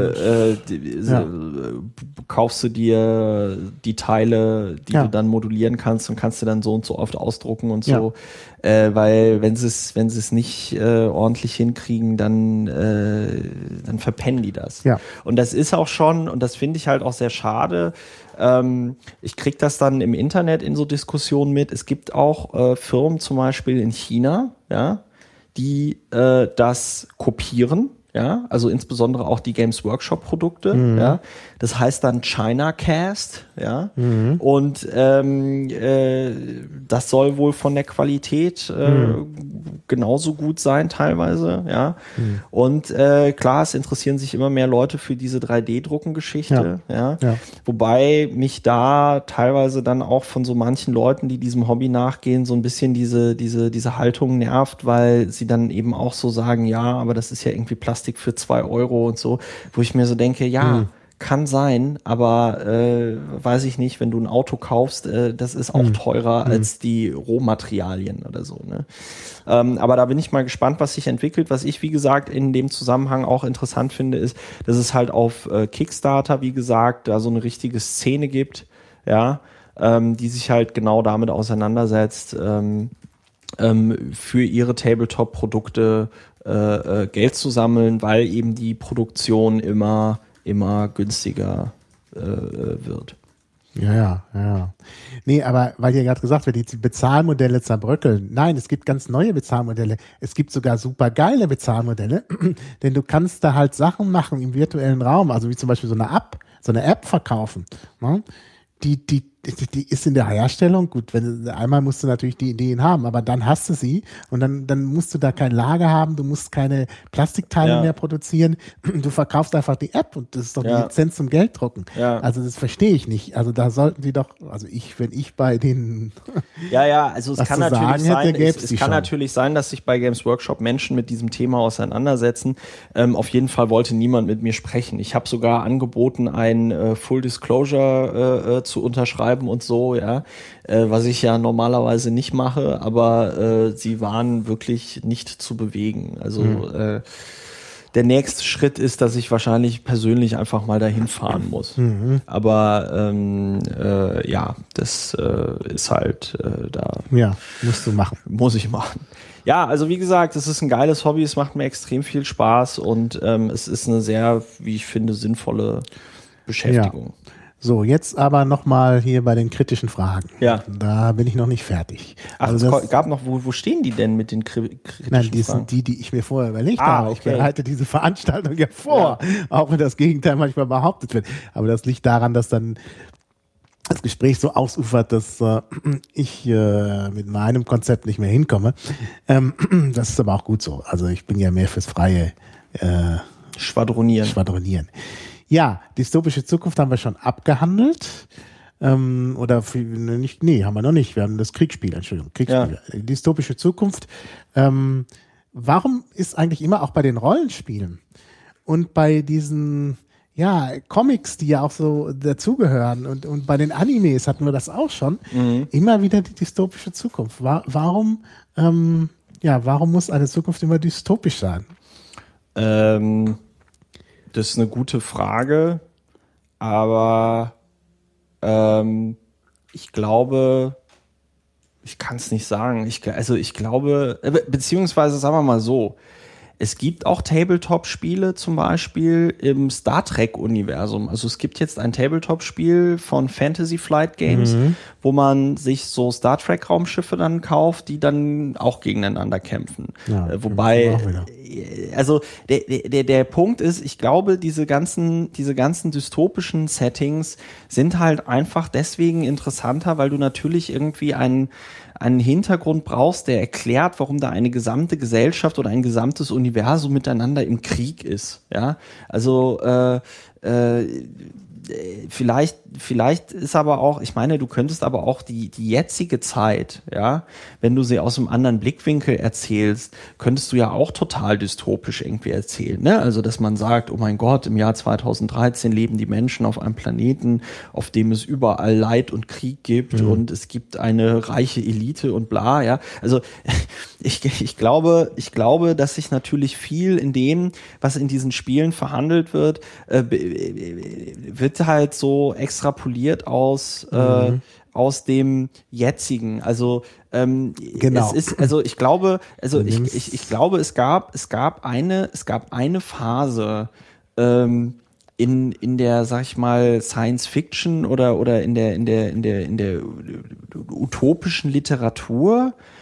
kaufst du dir die Teile, die du dann modulieren kannst und kannst du dann so und so oft ausdrucken und so. Weil wenn sie es nicht ordentlich hinkriegen, dann verpennen die das. Ja. Und das ist auch schon, und das finde ich halt auch sehr schade, ich kriege das dann im Internet in so Diskussionen mit. Es gibt auch Firmen zum Beispiel in China, ja, die das kopieren. ja, also insbesondere auch die Games Workshop Produkte, ja, das heißt dann ChinaCast, ja, und das soll wohl von der Qualität genauso gut sein teilweise, ja, und klar, es interessieren sich immer mehr Leute für diese 3D-Drucken-Geschichte, ja, wobei mich da teilweise dann auch von so manchen Leuten, die diesem Hobby nachgehen, so ein bisschen diese Haltung nervt, weil sie dann eben auch so sagen, ja, aber das ist ja irgendwie Plastik für 2 Euro und so, wo ich mir so denke, ja, kann sein, aber weiß ich nicht, wenn du ein Auto kaufst, das ist auch teurer als die Rohmaterialien oder so. Ne? Aber da bin ich mal gespannt, was sich entwickelt. Was ich, wie gesagt, in dem Zusammenhang auch interessant finde, ist, dass es halt auf Kickstarter, wie gesagt, da so eine richtige Szene gibt, ja, die sich halt genau damit auseinandersetzt, für ihre Tabletop-Produkte Geld zu sammeln, weil eben die Produktion immer günstiger wird. Ja. Nee, aber weil ihr gerade gesagt wird, die Bezahlmodelle zerbröckeln. Nein, es gibt ganz neue Bezahlmodelle. Es gibt sogar super geile Bezahlmodelle, denn du kannst da halt Sachen machen im virtuellen Raum, also wie zum Beispiel so eine App verkaufen. Ne? Die ist in der Herstellung, gut, einmal musst du natürlich die Ideen haben, aber dann hast du sie und dann musst du da kein Lager haben, du musst keine Plastikteile mehr produzieren, du verkaufst einfach die App und das ist doch die Lizenz zum Gelddrucken. Ja. Also das verstehe ich nicht. Also da sollten die doch, wenn ich bei denen also es kann natürlich sein, dass sich bei Games Workshop Menschen mit diesem Thema auseinandersetzen. Auf jeden Fall wollte niemand mit mir sprechen. Ich habe sogar angeboten, ein Full Disclosure zu unterschreiben und so, ja, was ich ja normalerweise nicht mache, aber sie waren wirklich nicht zu bewegen. Also der nächste Schritt ist, dass ich wahrscheinlich persönlich einfach mal dahin fahren muss. Aber das ist halt da. Ja, musst du machen. Muss ich machen. Ja, also wie gesagt, es ist ein geiles Hobby, es macht mir extrem viel Spaß und es ist eine sehr, wie ich finde, sinnvolle Beschäftigung. Ja. So, jetzt aber nochmal hier bei den kritischen Fragen. Ja. Da bin ich noch nicht fertig. Ach, also es gab noch, wo stehen die denn mit den kritischen Fragen? Nein, die sind die ich mir vorher überlegt habe. Okay. Ich bereite diese Veranstaltung ja vor, auch wenn das Gegenteil manchmal behauptet wird. Aber das liegt daran, dass dann das Gespräch so ausufert, dass ich mit meinem Konzept nicht mehr hinkomme. Das ist aber auch gut so. Also ich bin ja mehr fürs freie Schwadronieren. Ja, dystopische Zukunft haben wir schon abgehandelt. Haben wir noch nicht. Wir haben das Kriegsspiel. Ja. Dystopische Zukunft. Warum ist eigentlich immer auch bei den Rollenspielen und bei diesen Comics, die ja auch so dazugehören und bei den Animes hatten wir das auch schon, immer wieder die dystopische Zukunft. Warum muss eine Zukunft immer dystopisch sein? Das ist eine gute Frage, aber ich glaube, ich kann es nicht sagen. Ich glaube, beziehungsweise sagen wir mal so, es gibt auch Tabletop-Spiele zum Beispiel im Star Trek-Universum. Also es gibt jetzt ein Tabletop-Spiel von Fantasy Flight Games, wo man sich so Star Trek-Raumschiffe dann kauft, die dann auch gegeneinander kämpfen. Ja, wobei, also der Punkt ist, ich glaube, diese ganzen dystopischen Settings sind halt einfach deswegen interessanter, weil du natürlich irgendwie einen Hintergrund brauchst, der erklärt, warum da eine gesamte Gesellschaft oder ein gesamtes Universum miteinander im Krieg ist. Ja, also vielleicht ist aber auch, ich meine, du könntest aber auch die jetzige Zeit, ja, wenn du sie aus einem anderen Blickwinkel erzählst, könntest du ja auch total dystopisch irgendwie erzählen, ne? Also, dass man sagt, oh mein Gott, im Jahr 2013 leben die Menschen auf einem Planeten, auf dem es überall Leid und Krieg gibt und es gibt eine reiche Elite und bla, ja. Also, ich glaube, dass sich natürlich viel in dem, was in diesen Spielen verhandelt wird, wird halt so extrapoliert aus dem jetzigen. Also genau. Ich glaube, es gab eine Phase in der, sag ich mal, Science Fiction oder in der utopischen Literatur,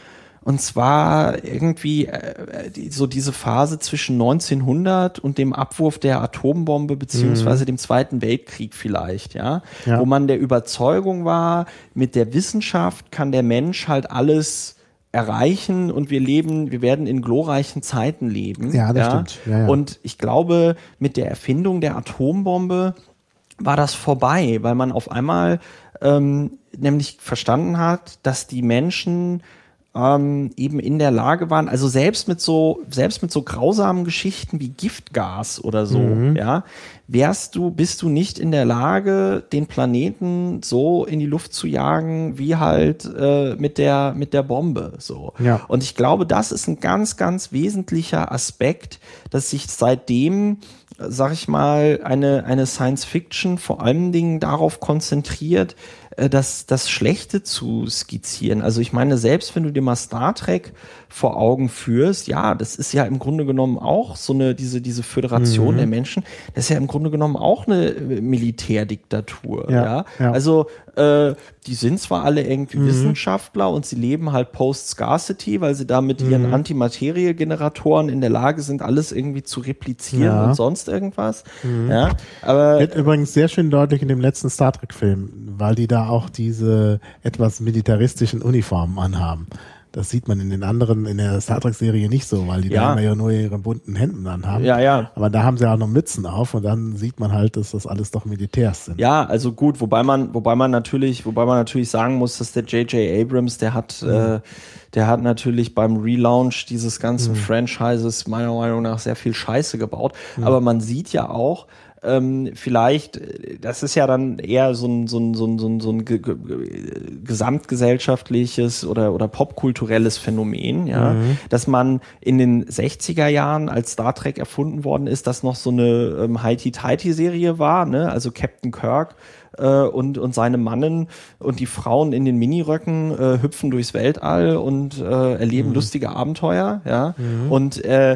Und zwar irgendwie so diese Phase zwischen 1900 und dem Abwurf der Atombombe beziehungsweise dem Zweiten Weltkrieg vielleicht, ja? Wo man der Überzeugung war, mit der Wissenschaft kann der Mensch halt alles erreichen und wir werden in glorreichen Zeiten leben. Ja, das stimmt. Ja. Und ich glaube, mit der Erfindung der Atombombe war das vorbei, weil man auf einmal nämlich verstanden hat, dass die Menschen eben in der Lage waren, also selbst mit so grausamen Geschichten wie Giftgas oder so, ja, bist du nicht in der Lage, den Planeten so in die Luft zu jagen, wie halt mit der Bombe, so. Ja. Und ich glaube, das ist ein ganz, ganz wesentlicher Aspekt, dass sich seitdem, sag ich mal, eine Science Fiction vor allen Dingen darauf konzentriert, das Schlechte zu skizzieren. Also ich meine, selbst wenn du dir mal Star Trek vor Augen führst, ja, das ist ja im Grunde genommen auch so diese Föderation der Menschen, das ist ja im Grunde genommen auch eine Militärdiktatur. Ja. Also die sind zwar alle irgendwie Wissenschaftler und sie leben halt Post-Scarcity, weil sie da mit ihren Antimaterie-Generatoren in der Lage sind, alles irgendwie zu replizieren und sonst irgendwas. Ja, aber wird übrigens sehr schön deutlich in dem letzten Star Trek-Film, weil die da auch diese etwas militaristischen Uniformen anhaben. Das sieht man in der Star Trek-Serie nicht so, weil die da immer ja nur ihre bunten Hemden anhaben. Ja. Aber da haben sie auch noch Mützen auf und dann sieht man halt, dass das alles doch Militärs sind. Ja, also gut, wobei man natürlich sagen muss, dass der J.J. Abrams, der hat natürlich beim Relaunch dieses ganzen Franchises meiner Meinung nach sehr viel Scheiße gebaut. Aber man sieht ja auch, vielleicht, das ist ja dann eher so ein gesamtgesellschaftliches oder popkulturelles Phänomen, ja, dass man in den 60er Jahren, als Star Trek erfunden worden ist, das noch so eine Heiti-Teiti-Serie war, ne, also Captain Kirk und seine Mannen und die Frauen in den Miniröcken hüpfen durchs Weltall und erleben lustige Abenteuer, ja. Und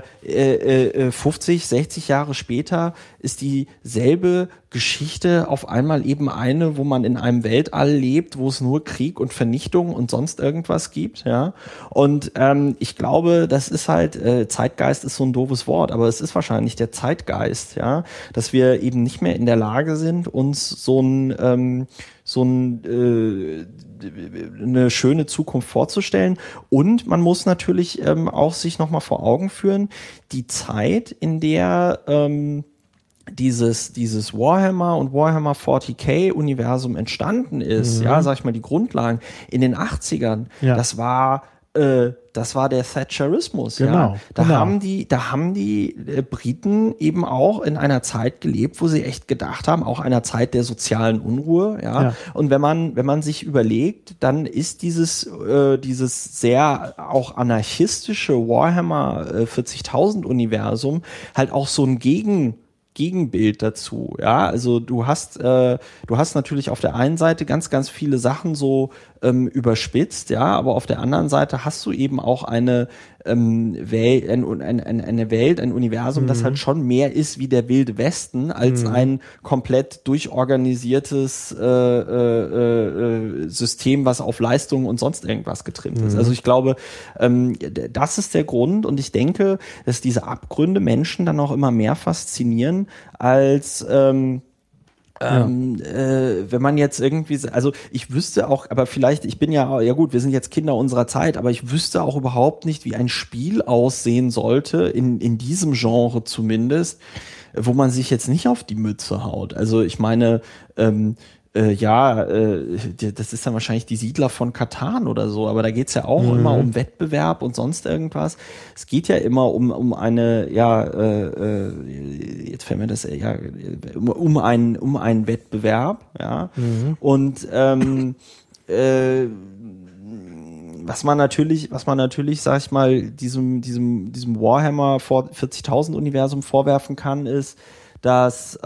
50, 60 Jahre später ist dieselbe Geschichte auf einmal eben eine, wo man in einem Weltall lebt, wo es nur Krieg und Vernichtung und sonst irgendwas gibt, ja. Und ich glaube, das ist halt, Zeitgeist ist so ein doofes Wort, aber es ist wahrscheinlich der Zeitgeist, ja, dass wir eben nicht mehr in der Lage sind, uns eine schöne Zukunft vorzustellen. Und man muss natürlich auch sich nochmal vor Augen führen, die Zeit, in der dieses Warhammer und Warhammer 40k Universum entstanden ist, ja, sag ich mal, die Grundlagen in den 80ern, das war der Thatcherismus. Genau, ja. Da genau. haben die Briten eben auch in einer Zeit gelebt, wo sie echt gedacht haben, auch einer Zeit der sozialen Unruhe. Ja. Und wenn man sich überlegt, dann ist dieses sehr auch anarchistische Warhammer 40.000 Universum halt auch so ein Gegenbild dazu, ja, also du hast natürlich auf der einen Seite ganz, ganz viele Sachen so überspitzt, ja, aber auf der anderen Seite hast du eben auch eine Welt, ein Universum, das halt schon mehr ist wie der Wilde Westen, als ein komplett durchorganisiertes System, was auf Leistung und sonst irgendwas getrimmt ist. Also ich glaube, das ist der Grund und ich denke, dass diese Abgründe Menschen dann auch immer mehr faszinieren, als wenn man jetzt irgendwie, also ich wüsste auch, aber vielleicht, ich bin ja gut, wir sind jetzt Kinder unserer Zeit, aber ich wüsste auch überhaupt nicht, wie ein Spiel aussehen sollte, in diesem Genre zumindest, wo man sich jetzt nicht auf die Mütze haut. Also ich meine, das ist dann wahrscheinlich die Siedler von Catan oder so, aber da geht's ja auch immer um Wettbewerb und sonst irgendwas. Es geht ja immer um eine, jetzt fällt mir das, um einen Wettbewerb, ja. Und was man natürlich, sag ich mal, diesem Warhammer 40.000 Universum vorwerfen kann, ist, dass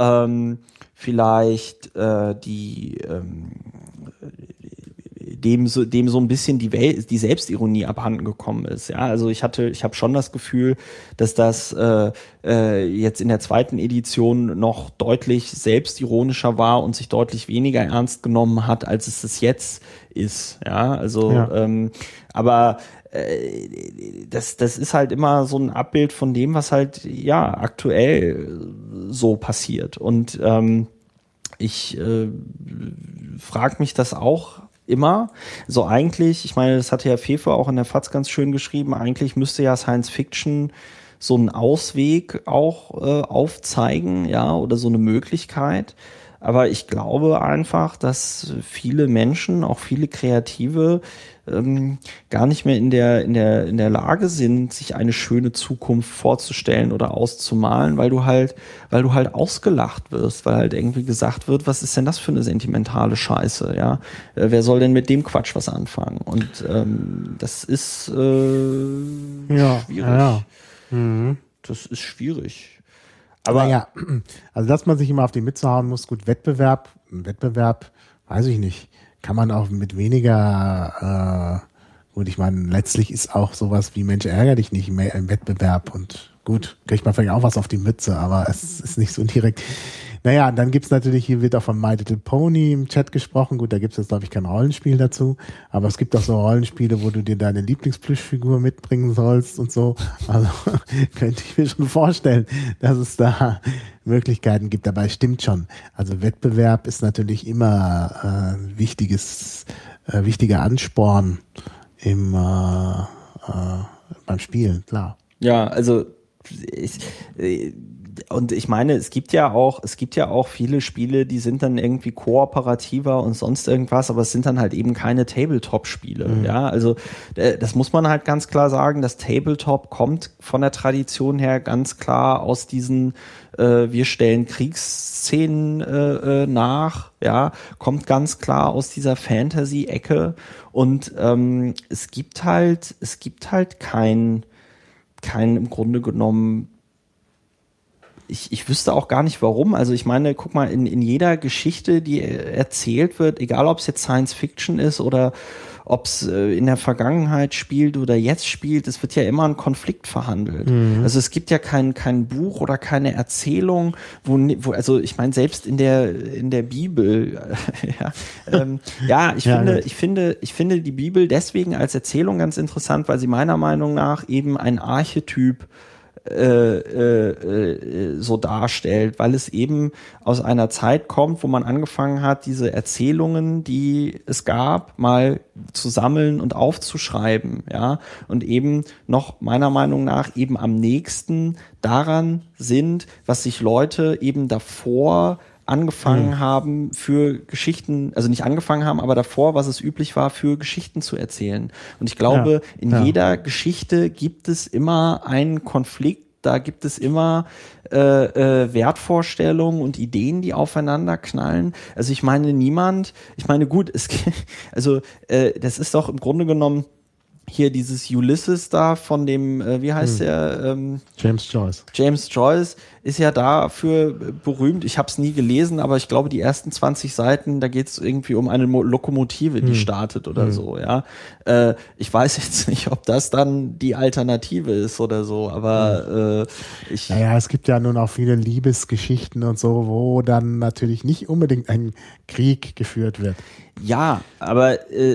dem so ein bisschen die Selbstironie abhanden gekommen ist. Ja, also ich habe schon das Gefühl, dass das jetzt in der zweiten Edition noch deutlich selbstironischer war und sich deutlich weniger ernst genommen hat, als es jetzt ist. Ja, also aber das ist halt immer so ein Abbild von dem, was halt ja aktuell so passiert. Und ich frage mich das auch immer. So eigentlich, ich meine, das hatte ja Fefe auch in der FAZ ganz schön geschrieben, eigentlich müsste ja Science Fiction so einen Ausweg auch aufzeigen, ja, oder so eine Möglichkeit. Aber ich glaube einfach, dass viele Menschen, auch viele Kreative, gar nicht mehr in der Lage sind, sich eine schöne Zukunft vorzustellen oder auszumalen, weil du halt ausgelacht wirst, weil halt irgendwie gesagt wird, was ist denn das für eine sentimentale Scheiße, ja? Wer soll denn mit dem Quatsch was anfangen? Und das ist schwierig. Ja. Mhm. Das ist schwierig. Aber ja, also dass man sich immer auf die Mütze hauen muss, gut, Wettbewerb, weiß ich nicht, kann man auch mit weniger, gut, ich meine, letztlich ist auch sowas wie Mensch, ärger dich nicht mehr im Wettbewerb und gut, kriegt man vielleicht auch was auf die Mütze, aber es ist nicht so direkt. Naja, dann gibt's natürlich, hier wird auch von My Little Pony im Chat gesprochen. Gut, da gibt's jetzt, glaube ich, kein Rollenspiel dazu. Aber es gibt auch so Rollenspiele, wo du dir deine Lieblingsplüschfigur mitbringen sollst und so. Also könnte ich mir schon vorstellen, dass es da Möglichkeiten gibt. Dabei stimmt schon. Also Wettbewerb ist natürlich immer wichtiger Ansporn beim Spielen, klar. Ja, also und ich meine, es gibt ja auch viele Spiele, die sind dann irgendwie kooperativer und sonst irgendwas, aber es sind dann halt eben keine Tabletop-Spiele. Ja, also das muss man halt ganz klar sagen. Das Tabletop kommt von der Tradition her ganz klar aus diesen wir stellen Kriegsszenen nach, ja, kommt ganz klar aus dieser Fantasy-Ecke und es gibt halt kein im Grunde genommen, ich wüsste auch gar nicht warum. Also ich meine, guck mal, in jeder Geschichte, die erzählt wird, egal ob es jetzt Science Fiction ist oder ob es in der Vergangenheit spielt oder jetzt spielt, es wird ja immer ein Konflikt verhandelt. Also es gibt ja kein Buch oder keine Erzählung, wo also ich meine, selbst in der Bibel, ich finde die Bibel deswegen als Erzählung ganz interessant, weil sie meiner Meinung nach eben ein Archetyp so darstellt, weil es eben aus einer Zeit kommt, wo man angefangen hat, diese Erzählungen, die es gab, mal zu sammeln und aufzuschreiben, ja, und eben noch meiner Meinung nach eben am nächsten daran sind, was sich Leute eben davor angefangen haben für Geschichten, also nicht angefangen haben, aber davor, was es üblich war, für Geschichten zu erzählen. Und ich glaube, in jeder Geschichte gibt es immer einen Konflikt, da gibt es immer Wertvorstellungen und Ideen, die aufeinander knallen. Also ich meine, gut, das ist doch im Grunde genommen hier dieses Ulysses da von dem, wie heißt der? James Joyce. James Joyce ist ja dafür berühmt. Ich habe es nie gelesen, aber ich glaube, die ersten 20 Seiten, da geht es irgendwie um eine Lokomotive, die startet oder so, ja. Ich weiß jetzt nicht, ob das dann die Alternative ist oder so, aber Naja, es gibt ja nun auch viele Liebesgeschichten und so, wo dann natürlich nicht unbedingt ein Krieg geführt wird. Ja, aber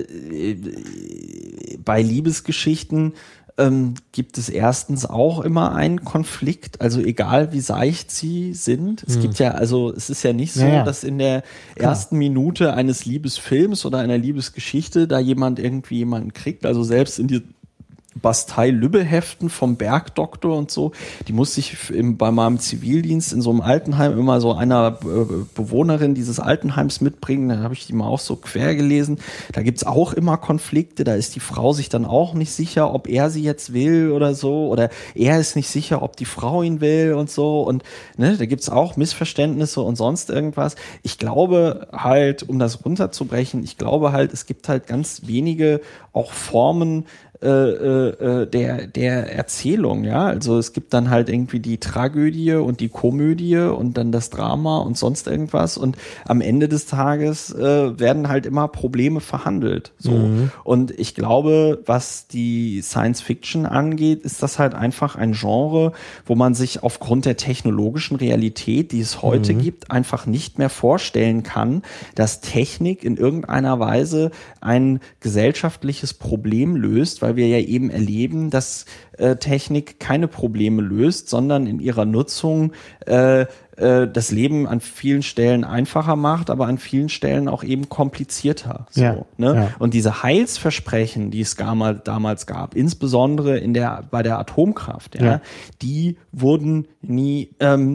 bei Liebesgeschichten gibt es erstens auch immer einen Konflikt, also egal wie seicht sie sind. Es gibt ja, also es ist ja nicht so, dass in der ersten Minute eines Liebesfilms oder einer Liebesgeschichte da jemand irgendwie jemanden kriegt. Also selbst in die Bastei Lübbe-Heften vom Bergdoktor und so, die musste ich bei meinem Zivildienst in so einem Altenheim immer so einer Bewohnerin dieses Altenheims mitbringen, da habe ich die mal auch so quer gelesen, da gibt's auch immer Konflikte, da ist die Frau sich dann auch nicht sicher, ob er sie jetzt will oder so, oder er ist nicht sicher, ob die Frau ihn will und so, und ne, da gibt's auch Missverständnisse und sonst irgendwas. Ich glaube halt, um das runterzubrechen, es gibt halt ganz wenige auch Formen, der Erzählung, ja. Also es gibt dann halt irgendwie die Tragödie und die Komödie und dann das Drama und sonst irgendwas und am Ende des Tages werden halt immer Probleme verhandelt. So. Und ich glaube, was die Science Fiction angeht, ist das halt einfach ein Genre, wo man sich aufgrund der technologischen Realität, die es heute gibt, einfach nicht mehr vorstellen kann, dass Technik in irgendeiner Weise ein gesellschaftliches Problem löst, weil wir ja eben erleben, dass Technik keine Probleme löst, sondern in ihrer Nutzung das Leben an vielen Stellen einfacher macht, aber an vielen Stellen auch eben komplizierter. So, Ja, ne? ja. Und diese Heilsversprechen, die es damals gab, insbesondere bei der Atomkraft, Ja. die wurden nie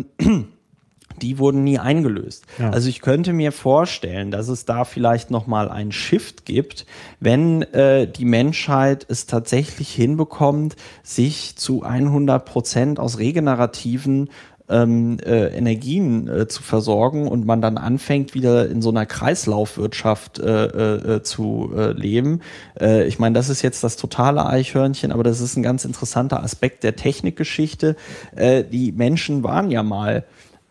eingelöst. Ja. Also ich könnte mir vorstellen, dass es da vielleicht nochmal einen Shift gibt, wenn die Menschheit es tatsächlich hinbekommt, sich zu 100% aus regenerativen Energien zu versorgen und man dann anfängt, wieder in so einer Kreislaufwirtschaft zu leben. Ich meine, das ist jetzt das totale Eichhörnchen, aber das ist ein ganz interessanter Aspekt der Technikgeschichte. Die Menschen waren ja mal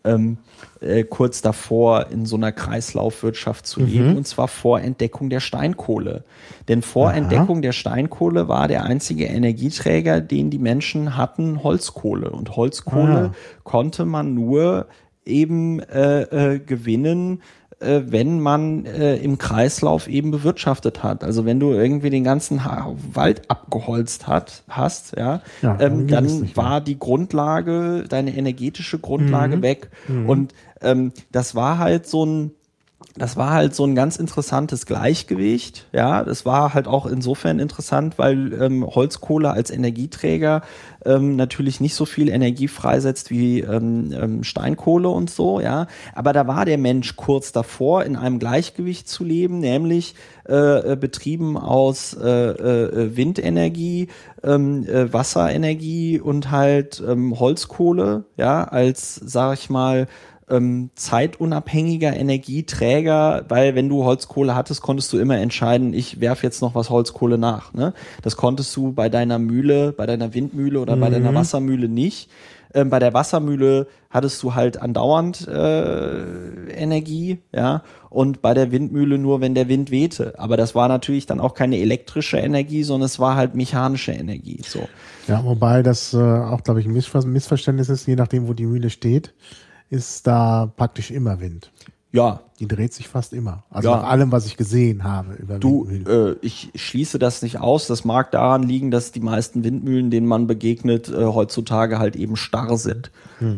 kurz davor, in so einer Kreislaufwirtschaft zu leben, und zwar vor Entdeckung der Steinkohle. Denn vor Entdeckung der Steinkohle war der einzige Energieträger, den die Menschen hatten, Holzkohle. Und Holzkohle konnte man nur eben gewinnen, wenn man im Kreislauf eben bewirtschaftet hat. Also wenn du irgendwie den ganzen Wald abgeholzt hast, dann war die Grundlage, deine energetische Grundlage weg. Und das war halt so ein ganz interessantes Gleichgewicht. Ja, das war halt auch insofern interessant, weil Holzkohle als Energieträger natürlich nicht so viel Energie freisetzt wie Steinkohle und so. Ja, aber da war der Mensch kurz davor, in einem Gleichgewicht zu leben, nämlich betrieben aus Windenergie, Wasserenergie und halt Holzkohle. Ja, als, sag ich mal, zeitunabhängiger Energieträger, weil wenn du Holzkohle hattest, konntest du immer entscheiden, ich werfe jetzt noch was Holzkohle nach. Ne? Das konntest du bei deiner Mühle, bei deiner Windmühle oder bei deiner Wassermühle nicht. Bei der Wassermühle hattest du halt andauernd Energie, ja, und bei der Windmühle nur, wenn der Wind wehte. Aber das war natürlich dann auch keine elektrische Energie, sondern es war halt mechanische Energie. So. Ja, wobei das auch, glaube ich, ein Missverständnis ist, je nachdem, wo die Mühle steht, ist da praktisch immer Wind. Ja. Die dreht sich fast immer. Also nach allem, was ich gesehen habe über Windmühlen. Ich schließe das nicht aus. Das mag daran liegen, dass die meisten Windmühlen, denen man begegnet, heutzutage halt eben starr sind.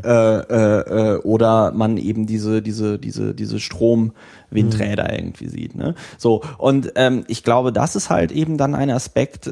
Oder man eben diese Stromwindräder irgendwie sieht. Ne? So, und ich glaube, das ist halt eben dann ein Aspekt,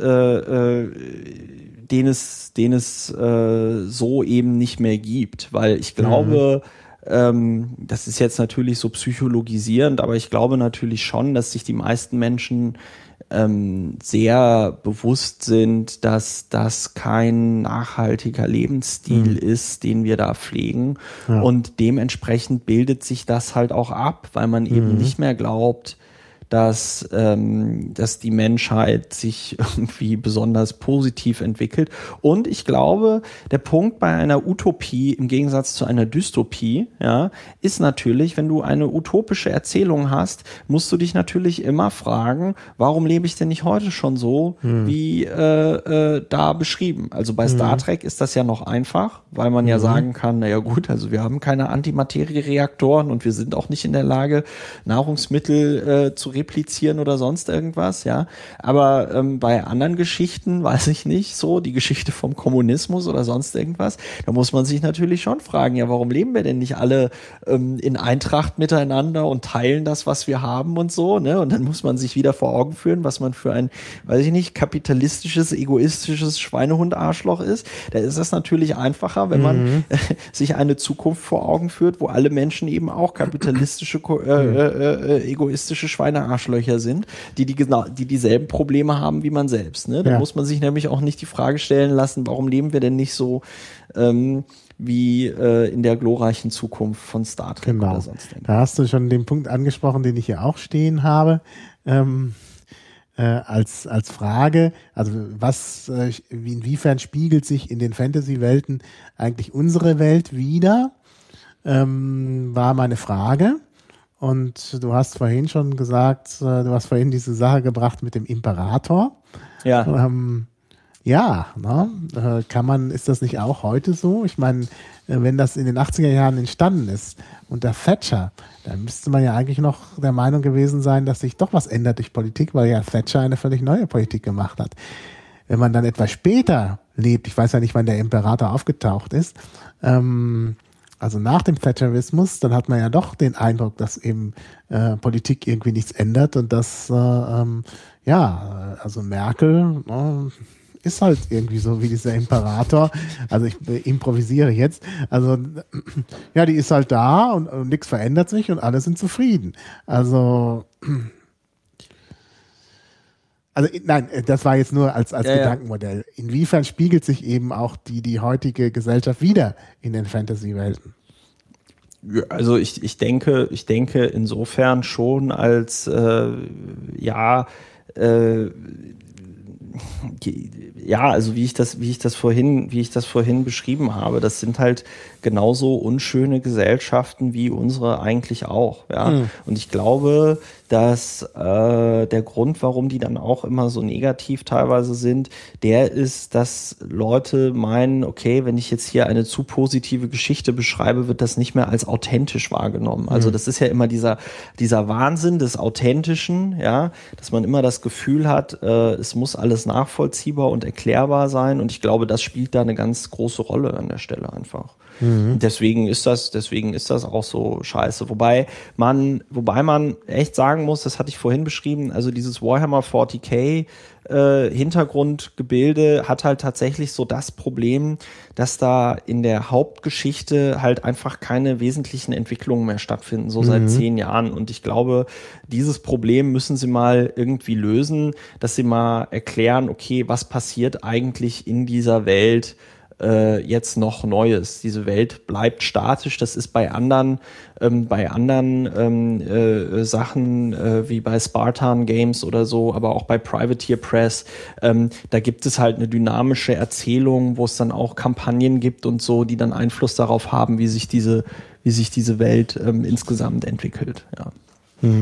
den es so eben nicht mehr gibt. Weil ich glaube, das ist jetzt natürlich so psychologisierend, aber ich glaube natürlich schon, dass sich die meisten Menschen sehr bewusst sind, dass das kein nachhaltiger Lebensstil ist, den wir da pflegen. Ja. Und dementsprechend bildet sich das halt auch ab, weil man eben nicht mehr glaubt, dass die Menschheit sich irgendwie besonders positiv entwickelt. Und ich glaube, der Punkt bei einer Utopie im Gegensatz zu einer Dystopie, ja, ist natürlich, wenn du eine utopische Erzählung hast, musst du dich natürlich immer fragen, warum lebe ich denn nicht heute schon so, wie da beschrieben? Also bei Star Trek ist das ja noch einfach, weil man ja sagen kann, naja gut, also wir haben keine Antimaterie-Reaktoren und wir sind auch nicht in der Lage, Nahrungsmittel zu replizieren oder sonst irgendwas, ja. Aber bei anderen Geschichten, weiß ich nicht, so die Geschichte vom Kommunismus oder sonst irgendwas, da muss man sich natürlich schon fragen, ja, warum leben wir denn nicht alle in Eintracht miteinander und teilen das, was wir haben und so, ne? Und dann muss man sich wieder vor Augen führen, was man für ein, weiß ich nicht, kapitalistisches, egoistisches Schweinehund-Arschloch ist. Da ist es natürlich einfacher, wenn man sich eine Zukunft vor Augen führt, wo alle Menschen eben auch kapitalistische, egoistische Schweinearschlöcher sind, die dieselben Probleme haben wie man selbst. Ne? Da muss man sich nämlich auch nicht die Frage stellen lassen, warum leben wir denn nicht so wie in der glorreichen Zukunft von Star Trek oder sonst irgendwas. Da hast du schon den Punkt angesprochen, den ich hier auch stehen habe. als Frage, also inwiefern spiegelt sich in den Fantasy-Welten eigentlich unsere Welt wider, war meine Frage. Und du hast vorhin schon gesagt, du hast vorhin diese Sache gebracht mit dem Imperator. Ja. Ja, ne? Ist das nicht auch heute so? Ich meine, wenn das in den 80er Jahren entstanden ist unter Thatcher, dann müsste man ja eigentlich noch der Meinung gewesen sein, dass sich doch was ändert durch Politik, weil ja Thatcher eine völlig neue Politik gemacht hat. Wenn man dann etwas später lebt, ich weiß ja nicht, wann der Imperator aufgetaucht ist, also nach dem Thatcherismus, dann hat man ja doch den Eindruck, dass eben Politik irgendwie nichts ändert und dass, also Merkel ist halt irgendwie so wie dieser Imperator. Also ich improvisiere jetzt. Also ja, die ist halt da und nichts verändert sich und alle sind zufrieden. Also nein, das war jetzt nur als Gedankenmodell. Inwiefern spiegelt sich eben auch die heutige Gesellschaft wieder in den Fantasy-Welten? Also ich denke insofern schon als also wie ich das vorhin beschrieben habe, das sind halt genauso unschöne Gesellschaften wie unsere eigentlich auch, ja. Und ich glaube, dass der Grund, warum die dann auch immer so negativ teilweise sind, der ist, dass Leute meinen, okay, wenn ich jetzt hier eine zu positive Geschichte beschreibe, wird das nicht mehr als authentisch wahrgenommen. Also das ist ja immer dieser Wahnsinn des Authentischen, ja, dass man immer das Gefühl hat, es muss alles nachvollziehbar und erklärbar sein, und ich glaube, das spielt da eine ganz große Rolle an der Stelle einfach. Deswegen ist das auch so scheiße. Wobei man echt sagen muss, das hatte ich vorhin beschrieben, also dieses Warhammer 40k Hintergrundgebilde hat halt tatsächlich so das Problem, dass da in der Hauptgeschichte halt einfach keine wesentlichen Entwicklungen mehr stattfinden, so seit 10 Jahren. Und ich glaube, dieses Problem müssen sie mal irgendwie lösen, dass sie mal erklären, okay, was passiert eigentlich in dieser Welt jetzt noch Neues. Diese Welt bleibt statisch. Das ist bei anderen Sachen wie bei Spartan Games oder so, aber auch bei Privateer Press. Da gibt es halt eine dynamische Erzählung, wo es dann auch Kampagnen gibt und so, die dann Einfluss darauf haben, wie sich diese Welt insgesamt entwickelt. Ja,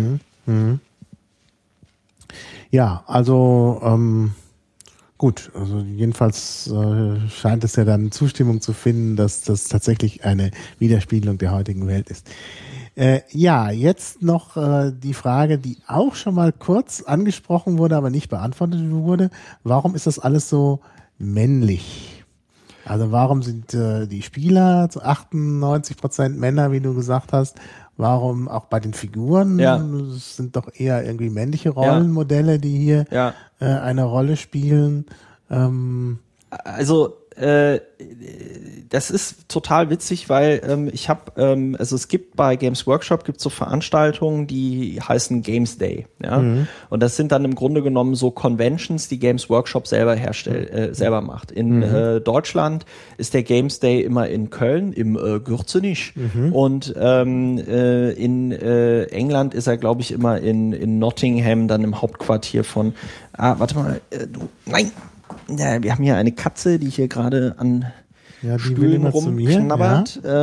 ja, also gut, also jedenfalls scheint es ja dann Zustimmung zu finden, dass das tatsächlich eine Widerspiegelung der heutigen Welt ist. Jetzt noch die Frage, die auch schon mal kurz angesprochen wurde, aber nicht beantwortet wurde. Warum ist das alles so männlich? Also warum sind die Spieler zu 98% Männer, wie du gesagt hast? Warum auch bei den Figuren? Es sind doch eher irgendwie männliche Rollenmodelle, die hier eine Rolle spielen. Das ist total witzig, weil ich habe, also es gibt bei Games Workshop gibt's so Veranstaltungen, die heißen Games Day, ja, und das sind dann im Grunde genommen so Conventions, die Games Workshop selber selber macht. In Deutschland ist der Games Day immer in Köln im Gürzenich und in England ist er, glaube ich, immer in Nottingham, dann im Hauptquartier von. Warte mal, nein. Ja, wir haben hier eine Katze, die hier gerade an Stühlen rumknabbert. Ja.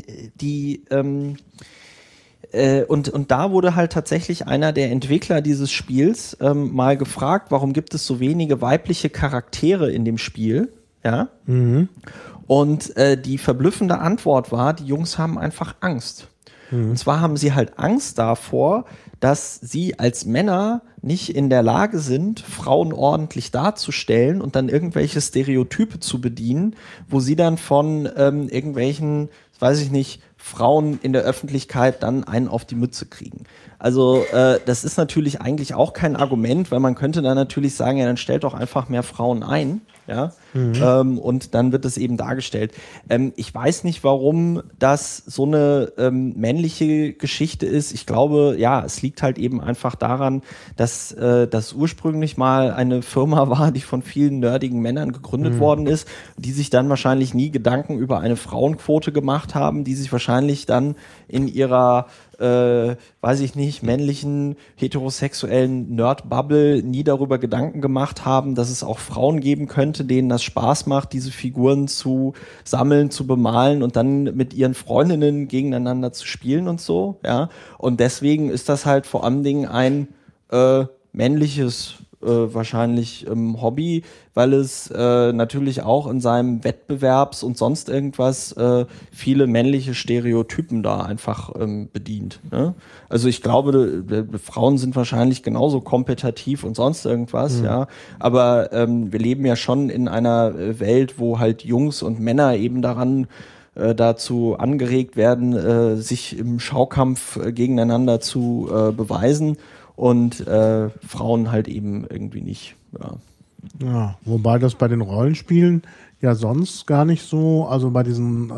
Und da wurde halt tatsächlich einer der Entwickler dieses Spiels mal gefragt, warum gibt es so wenige weibliche Charaktere in dem Spiel? Ja. Und die verblüffende Antwort war, die Jungs haben einfach Angst. Und zwar haben sie halt Angst davor, dass sie als Männer nicht in der Lage sind, Frauen ordentlich darzustellen und dann irgendwelche Stereotype zu bedienen, wo sie dann von irgendwelchen, weiß ich nicht, Frauen in der Öffentlichkeit dann einen auf die Mütze kriegen. Also das ist natürlich eigentlich auch kein Argument, weil man könnte dann natürlich sagen, ja, dann stellt doch einfach mehr Frauen ein, ja, und dann wird es eben dargestellt. Ich weiß nicht, warum das so eine männliche Geschichte ist. Ich glaube, ja, es liegt halt eben einfach daran, dass das ursprünglich mal eine Firma war, die von vielen nerdigen Männern gegründet worden ist, die sich dann wahrscheinlich nie Gedanken über eine Frauenquote gemacht gemacht haben, die sich wahrscheinlich dann in ihrer, weiß ich nicht, männlichen, heterosexuellen Nerd-Bubble nie darüber Gedanken gemacht haben, dass es auch Frauen geben könnte, denen das Spaß macht, diese Figuren zu sammeln, zu bemalen und dann mit ihren Freundinnen gegeneinander zu spielen und so, ja. Und deswegen ist das halt vor allen Dingen ein männliches wahrscheinlich Hobby, weil es natürlich auch in seinem Wettbewerbs- und sonst irgendwas viele männliche Stereotypen da einfach bedient. Ne? Also ich glaube, Frauen sind wahrscheinlich genauso kompetitiv und sonst irgendwas, ja. Aber wir leben ja schon in einer Welt, wo halt Jungs und Männer eben dazu angeregt werden, sich im Schaukampf gegeneinander zu beweisen. Und Frauen halt eben irgendwie nicht. Ja. Ja, wobei das bei den Rollenspielen ja sonst gar nicht so, also bei diesen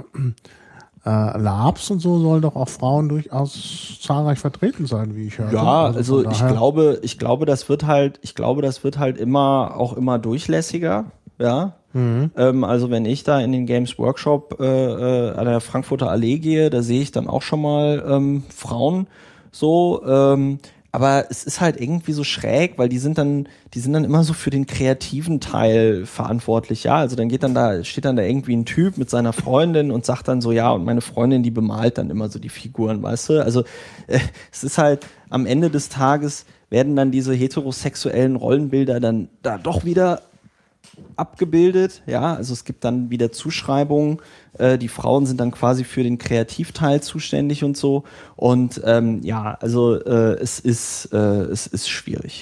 Labs und so sollen doch auch Frauen durchaus zahlreich vertreten sein, wie ich höre. Ja, also ich glaube, das wird halt immer durchlässiger, ja. Also wenn ich da in den Games Workshop an der Frankfurter Allee gehe, da sehe ich dann auch schon mal Frauen so, aber es ist halt irgendwie so schräg, weil die sind dann immer so für den kreativen Teil verantwortlich, ja. Also steht dann da irgendwie ein Typ mit seiner Freundin und sagt dann so, ja, und meine Freundin, die bemalt dann immer so die Figuren, weißt du? Also es ist halt am Ende des Tages werden dann diese heterosexuellen Rollenbilder dann da doch wieder abgebildet, ja, also es gibt dann wieder Zuschreibungen, die Frauen sind dann quasi für den Kreativteil zuständig und so und ja, also es ist schwierig.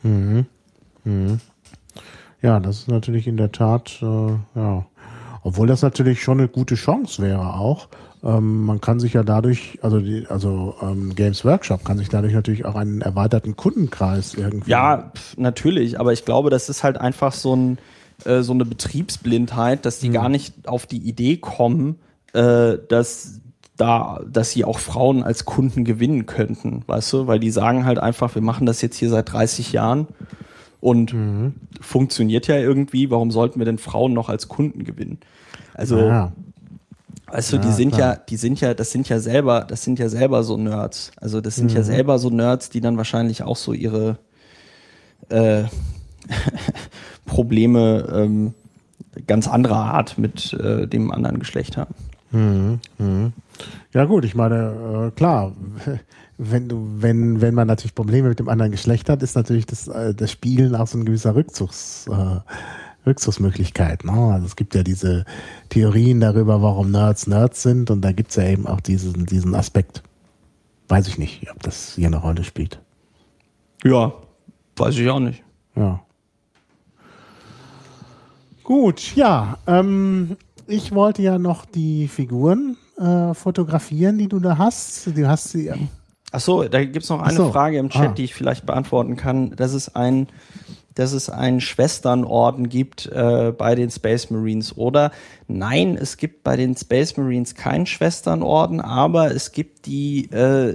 Ja, das ist natürlich in der Tat, ja, obwohl das natürlich schon eine gute Chance wäre auch. Man kann sich ja dadurch, Games Workshop kann sich dadurch natürlich auch einen erweiterten Kundenkreis irgendwie. Ja, natürlich, aber ich glaube, das ist halt einfach so eine Betriebsblindheit, dass die gar nicht auf die Idee kommen, dass sie auch Frauen als Kunden gewinnen könnten, weißt du? Weil die sagen halt einfach, wir machen das jetzt hier seit 30 Jahren und funktioniert ja irgendwie, warum sollten wir denn Frauen noch als Kunden gewinnen? Also, weißt du, das sind ja selber so Nerds. Also das sind ja selber so Nerds, die dann wahrscheinlich auch so ihre Probleme ganz anderer Art mit dem anderen Geschlecht haben. Ja gut, ich meine, klar, wenn man natürlich Probleme mit dem anderen Geschlecht hat, ist natürlich das Spielen auch so ein gewisser Rückzugsmöglichkeit. Ne? Also es gibt ja diese Theorien darüber, warum Nerds sind und da gibt es ja eben auch diesen Aspekt. Weiß ich nicht, ob das hier eine Rolle spielt. Ja, weiß ich auch nicht. Ja. Gut, ja. Ich wollte ja noch die Figuren fotografieren, die du da hast. Du hast sie. Achso, da gibt es noch eine Frage im Chat, die ich vielleicht beantworten kann. Dass es einen Schwesternorden gibt bei den Space Marines. Oder nein, es gibt bei den Space Marines keinen Schwesternorden, aber es gibt die,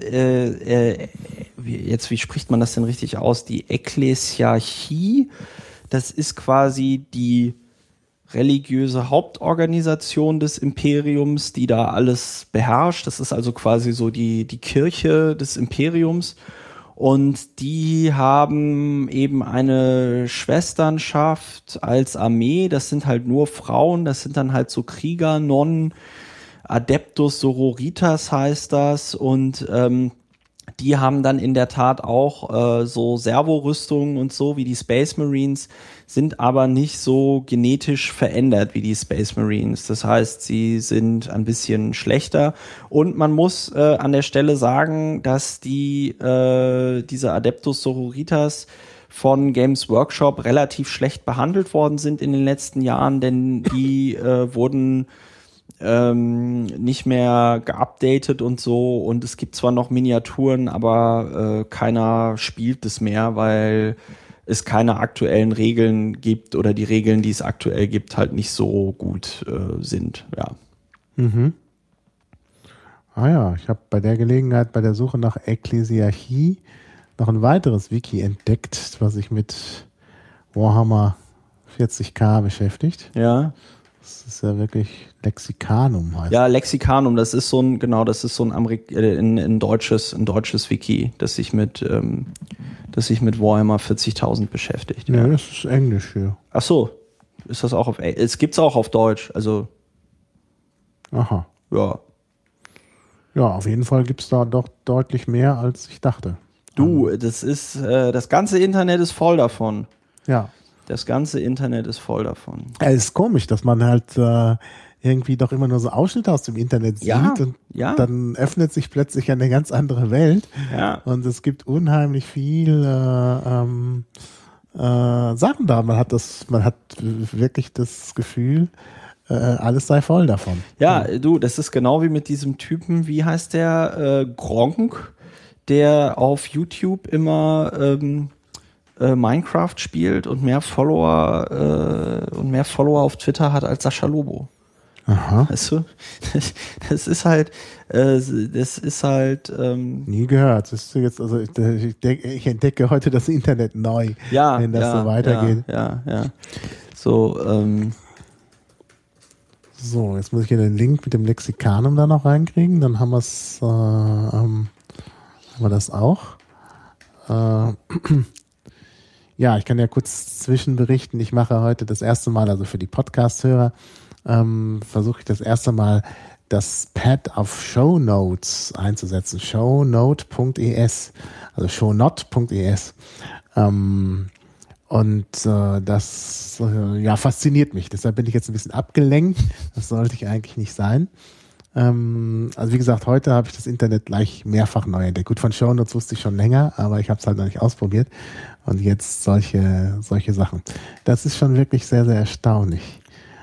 wie spricht man das denn richtig aus? Die Ekklesiarchie. Das ist quasi die religiöse Hauptorganisation des Imperiums, die da alles beherrscht. Das ist also quasi so die Kirche des Imperiums. Und die haben eben eine Schwesternschaft als Armee. Das sind halt nur Frauen. Das sind dann halt so Krieger, Nonnen, Adeptus Sororitas heißt das. Und die haben dann in der Tat auch so Servorüstungen und so wie die Space Marines, sind aber nicht so genetisch verändert wie die Space Marines. Das heißt, sie sind ein bisschen schlechter. Und man muss an der Stelle sagen, dass diese Adeptus Sororitas von Games Workshop relativ schlecht behandelt worden sind in den letzten Jahren, denn die wurden nicht mehr geupdatet und so, und es gibt zwar noch Miniaturen, aber keiner spielt es mehr, weil es keine aktuellen Regeln gibt oder die Regeln, die es aktuell gibt, halt nicht so gut sind. Ja. Ah ja, ich habe bei der Gelegenheit, bei der Suche nach Ekklesiarchie noch ein weiteres Wiki entdeckt, was sich mit Warhammer 40k beschäftigt. Ja. Das ist ja wirklich Lexicanum heißt. Ja, Lexicanum, das ist so ein ein deutsches Wiki, das sich mit Warhammer 40.000 beschäftigt. Ja, das ist Englisch hier. Ach so, ist das auch auf Englisch? Es gibt's auch auf Deutsch, also Aha. ja. Ja, auf jeden Fall gibt es da doch deutlich mehr, als ich dachte. Du, das ganze Internet ist voll davon. Ja. Das ganze Internet ist voll davon. Es ist komisch, dass man halt irgendwie doch immer nur so Ausschnitte aus dem Internet sieht und dann öffnet sich plötzlich eine ganz andere Welt. Ja. Und es gibt unheimlich viel Sachen da. Man hat wirklich das Gefühl, alles sei voll davon. Ja, du, das ist genau wie mit diesem Typen, wie heißt der? Gronkh, der auf YouTube immer Minecraft spielt und mehr Follower auf Twitter hat als Sascha Lobo. Aha. Weißt du? Das ist halt nie gehört. Das ist jetzt, also ich entdecke heute das Internet neu, wenn das so weitergeht. Ja. So, So, jetzt muss ich hier den Link mit dem Lexikanum da noch reinkriegen. Dann haben haben wir das auch. Ja, ich kann ja kurz zwischenberichten. Ich mache heute das erste Mal, also für die Podcast-Hörer, versuche ich das erste Mal das Pad auf Shownotes einzusetzen. Shownote.es, also shownot.es. Das fasziniert mich. Deshalb bin ich jetzt ein bisschen abgelenkt. Das sollte ich eigentlich nicht sein. Also wie gesagt, heute habe ich das Internet gleich mehrfach neu entdeckt. Gut, von Shownotes wusste ich schon länger, aber ich habe es halt noch nicht ausprobiert. Und jetzt solche Sachen. Das ist schon wirklich sehr, sehr erstaunlich.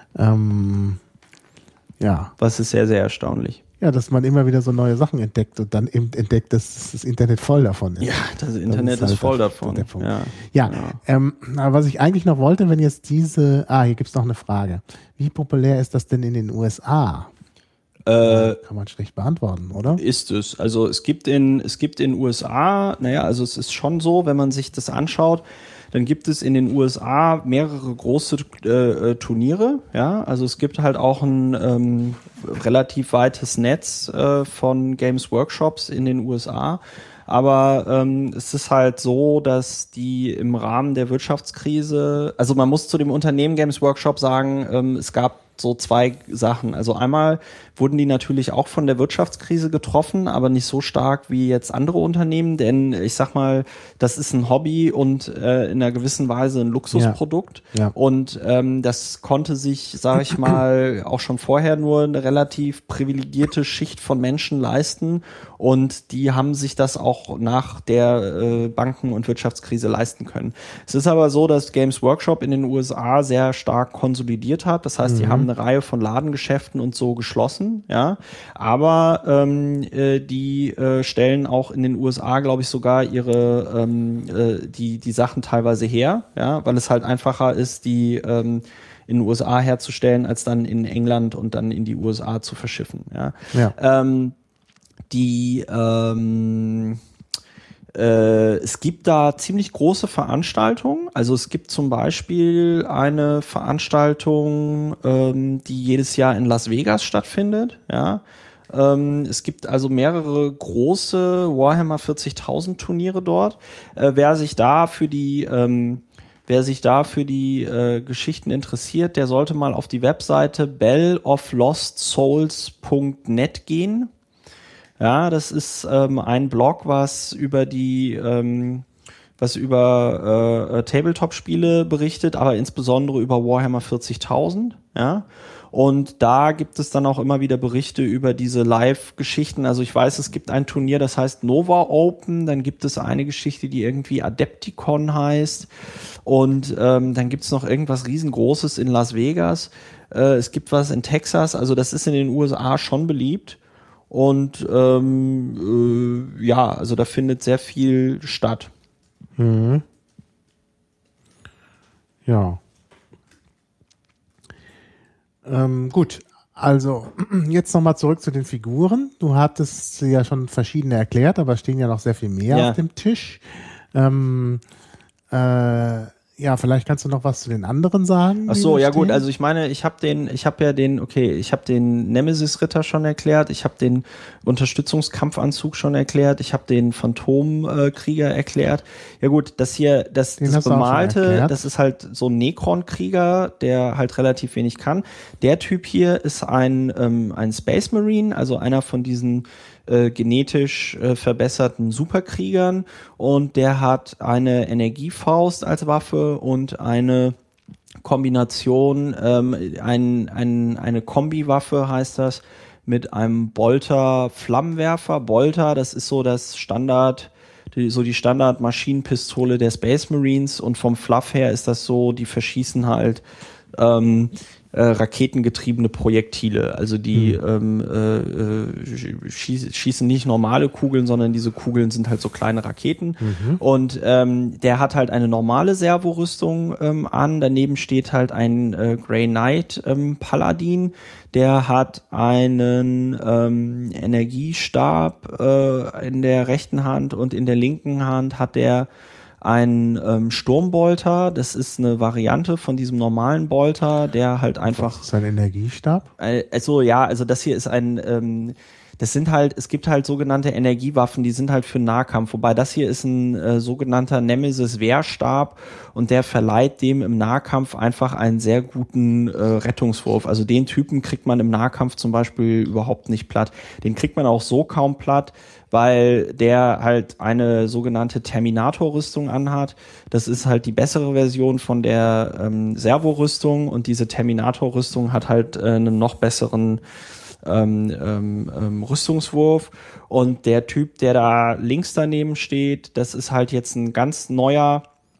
Was ist sehr, sehr erstaunlich. Ja, dass man immer wieder so neue Sachen entdeckt und dann eben entdeckt, dass das Internet voll davon ist. Ja, das Internet ist voll davon. Aber was ich eigentlich noch wollte, wenn jetzt hier gibt es noch eine Frage. Wie populär ist das denn in den USA? Kann man schlecht beantworten, oder? Ist es. Also es gibt in USA, also es ist schon so, wenn man sich das anschaut, dann gibt es in den USA mehrere große Turniere. Ja, also es gibt halt auch ein relativ weites Netz von Games Workshops in den USA. Aber es ist halt so, dass die im Rahmen der Wirtschaftskrise, also man muss zu dem Unternehmen Games Workshop sagen, es gab so zwei Sachen. Also einmal wurden die natürlich auch von der Wirtschaftskrise getroffen, aber nicht so stark wie jetzt andere Unternehmen, denn ich sag mal, das ist ein Hobby und in einer gewissen Weise ein Luxusprodukt. Ja. Und das konnte sich, sage ich mal, auch schon vorher nur eine relativ privilegierte Schicht von Menschen leisten und die haben sich das auch nach der Banken- und Wirtschaftskrise leisten können. Es ist aber so, dass Games Workshop in den USA sehr stark konsolidiert hat. Das heißt, die haben eine Reihe von Ladengeschäften und so geschlossen, ja. Aber die stellen auch in den USA, glaube ich, sogar ihre die Sachen teilweise her, ja, weil es halt einfacher ist, die in den USA herzustellen, als dann in England und dann in die USA zu verschiffen, ja. Es gibt da ziemlich große Veranstaltungen. Also es gibt zum Beispiel eine Veranstaltung, die jedes Jahr in Las Vegas stattfindet. Ja. Es gibt also mehrere große Warhammer 40.000 Turniere dort. Wer sich da für die Geschichten interessiert, der sollte mal auf die Webseite belloflostsouls.net gehen. Ja, das ist ein Blog, was über Tabletop-Spiele berichtet, aber insbesondere über Warhammer 40.000. Ja, und da gibt es dann auch immer wieder Berichte über diese Live-Geschichten. Also ich weiß, es gibt ein Turnier, das heißt Nova Open. Dann gibt es eine Geschichte, die irgendwie Adepticon heißt. Und dann gibt es noch irgendwas riesengroßes in Las Vegas. Es gibt was in Texas. Also das ist in den USA schon beliebt. Und also da findet sehr viel statt. Mhm. Ja. Gut, also jetzt nochmal zurück zu den Figuren. Du hattest ja schon verschiedene erklärt, aber es stehen ja noch sehr viel mehr auf dem Tisch. Ja, vielleicht kannst du noch was zu den anderen sagen. Ach so, ja gut, also ich meine, ich habe den Nemesis-Ritter schon erklärt, ich habe den Unterstützungskampfanzug schon erklärt, ich habe den Phantomkrieger erklärt. Ja gut, das Bemalte, das ist halt so ein Necron-Krieger, der halt relativ wenig kann. Der Typ hier ist ein Space Marine, also einer von diesen genetisch verbesserten Superkriegern, und der hat eine Energiefaust als Waffe und eine Kombination, eine Kombiwaffe heißt das, mit einem Bolter-Flammenwerfer. Bolter, das ist so das Standard, die Standard-Maschinenpistole der Space Marines, und vom Fluff her ist das so, die verschießen halt raketengetriebene Projektile. Also die schießen nicht normale Kugeln, sondern diese Kugeln sind halt so kleine Raketen. Und der hat halt eine normale Servorüstung an. Daneben steht halt ein Grey Knight Paladin. Der hat einen Energiestab in der rechten Hand, und in der linken Hand hat der ein Sturmbolter. Das ist eine Variante von diesem normalen Bolter, der halt einfach... Das ist ein Energiestab? Also das hier ist es gibt halt sogenannte Energiewaffen, die sind halt für Nahkampf, wobei das hier ist ein sogenannter Nemesis-Wehrstab, und der verleiht dem im Nahkampf einfach einen sehr guten Rettungswurf. Also den Typen kriegt man im Nahkampf zum Beispiel überhaupt nicht platt. Den kriegt man auch so kaum platt, weil der halt eine sogenannte Terminator-Rüstung anhat. Das ist halt die bessere Version von der Servo-Rüstung, und diese Terminator-Rüstung hat halt einen noch besseren Rüstungswurf. Und der Typ, der da links daneben steht, das ist halt jetzt ein ganz neuer,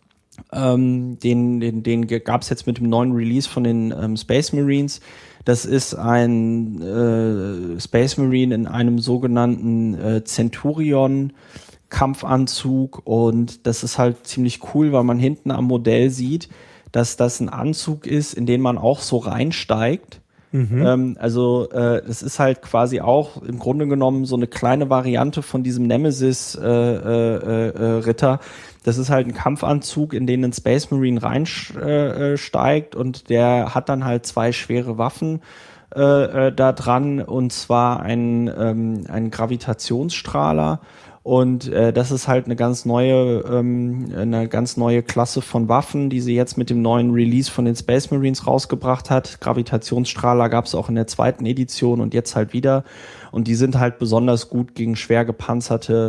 den gab es jetzt mit dem neuen Release von den Space Marines. Das ist ein Space Marine in einem sogenannten Centurion-Kampfanzug, und das ist halt ziemlich cool, weil man hinten am Modell sieht, dass das ein Anzug ist, in den man auch so reinsteigt. Das ist halt quasi auch im Grunde genommen so eine kleine Variante von diesem Nemesis-Ritter. Das ist halt ein Kampfanzug, in den ein Space Marine reinsteigt, und der hat dann halt 2 schwere Waffen da dran, und zwar einen Gravitationsstrahler. Und das ist halt eine ganz neue Klasse von Waffen, die sie jetzt mit dem neuen Release von den Space Marines rausgebracht hat. Gravitationsstrahler gab es auch in der 2. Edition und jetzt halt wieder. Und die sind halt besonders gut gegen schwer gepanzerte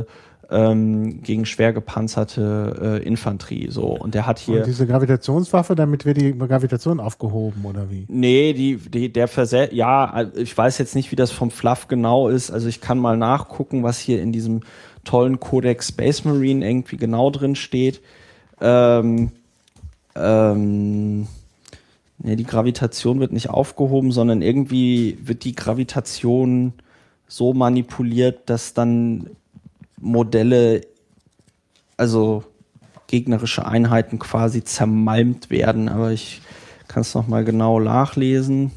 Infanterie. So. Und der hat hier. Und diese Gravitationswaffe, damit wird die Gravitation aufgehoben, oder wie? Nee, ich weiß jetzt nicht, wie das vom Fluff genau ist. Also ich kann mal nachgucken, was hier in diesem tollen Codex Space Marine irgendwie genau drin steht. Die Gravitation wird nicht aufgehoben, sondern irgendwie wird die Gravitation so manipuliert, dass dann Modelle, also gegnerische Einheiten quasi zermalmt werden. Aber ich kann es nochmal genau nachlesen.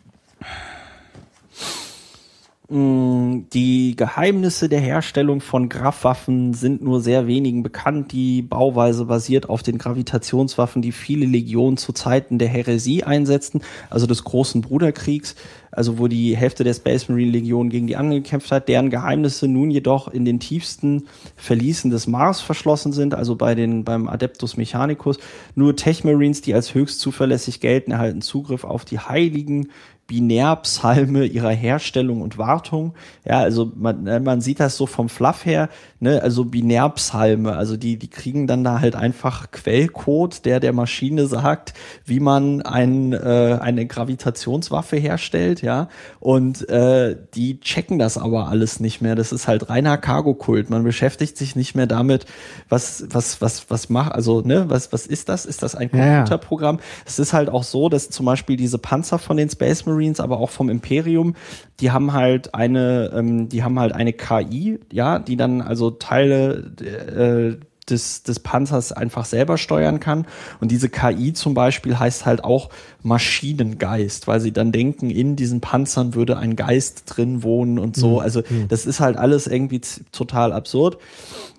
Die Geheimnisse der Herstellung von Gravwaffen sind nur sehr wenigen bekannt. Die Bauweise basiert auf den Gravitationswaffen, die viele Legionen zu Zeiten der Häresie einsetzten, also des großen Bruderkriegs, also wo die Hälfte der Space Marine Legion gegen die anderen gekämpft hat, deren Geheimnisse nun jedoch in den tiefsten Verließen des Mars verschlossen sind, also beim Adeptus Mechanicus. Nur Tech-Marines, die als höchst zuverlässig gelten, erhalten Zugriff auf die heiligen Binärpsalme ihrer Herstellung und Wartung. Ja, also man sieht das so vom Fluff her, ne, also Binärpsalme, also die kriegen dann da halt einfach Quellcode, der Maschine sagt, wie man eine Gravitationswaffe herstellt, ja, und die checken das aber alles nicht mehr. Das ist halt reiner Cargo-Kult. Man beschäftigt sich nicht mehr damit, was macht, also, ne, was ist das? Ist das ein Computerprogramm? Es ist halt auch so, dass zum Beispiel diese Panzer von den Space Marines, aber auch vom Imperium, die haben halt eine KI, ja, die dann also Teile des Panzers einfach selber steuern kann. Und diese KI zum Beispiel heißt halt auch Maschinengeist, weil sie dann denken, in diesen Panzern würde ein Geist drin wohnen und so. Also das ist halt alles irgendwie total absurd.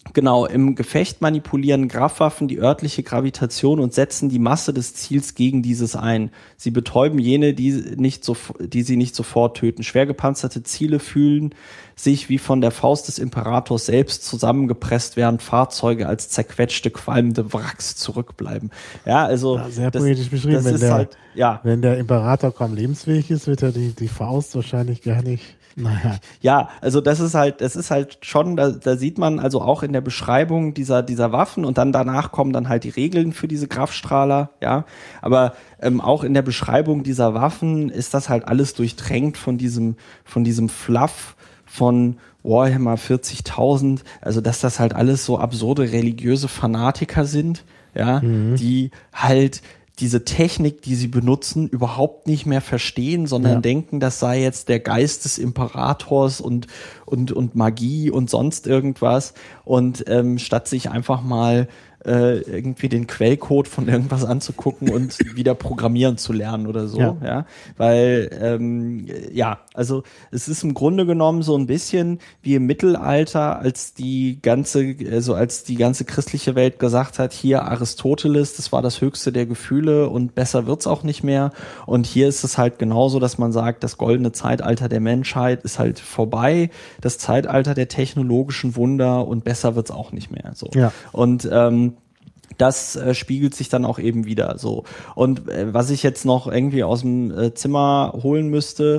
Genau, im Gefecht manipulieren Grafwaffen die örtliche Gravitation und setzen die Masse des Ziels gegen dieses ein. Sie betäuben jene, die sie nicht sofort töten. Schwer gepanzerte Ziele fühlen sich wie von der Faust des Imperators selbst zusammengepresst, während Fahrzeuge als zerquetschte, qualmende Wracks zurückbleiben. Ja, also Ja, sehr poetisch beschrieben. Wenn der Imperator kaum lebensfähig ist, wird ja die Faust wahrscheinlich gar nicht. Naja. Ja, also das ist halt schon, da sieht man also auch in der Beschreibung dieser Waffen und dann danach kommen dann halt die Regeln für diese Kraftstrahler, ja. Aber auch in der Beschreibung dieser Waffen ist das halt alles durchtränkt von diesem Fluff von Warhammer 40.000, also dass das halt alles so absurde religiöse Fanatiker sind, ja, die halt diese Technik, die sie benutzen, überhaupt nicht mehr verstehen, sondern denken, das sei jetzt der Geist des Imperators und Magie und sonst irgendwas. Und statt sich einfach mal irgendwie den Quellcode von irgendwas anzugucken und wieder programmieren zu lernen oder so, ja. Weil, also es ist im Grunde genommen so ein bisschen wie im Mittelalter, als die ganze christliche Welt gesagt hat, hier Aristoteles, das war das höchste der Gefühle und besser wird's auch nicht mehr. Und hier ist es halt genauso, dass man sagt, das goldene Zeitalter der Menschheit ist halt vorbei, das Zeitalter der technologischen Wunder und besser wird's auch nicht mehr. So. Ja. Und das spiegelt sich dann auch eben wieder so. Und was ich jetzt noch irgendwie aus dem Zimmer holen müsste,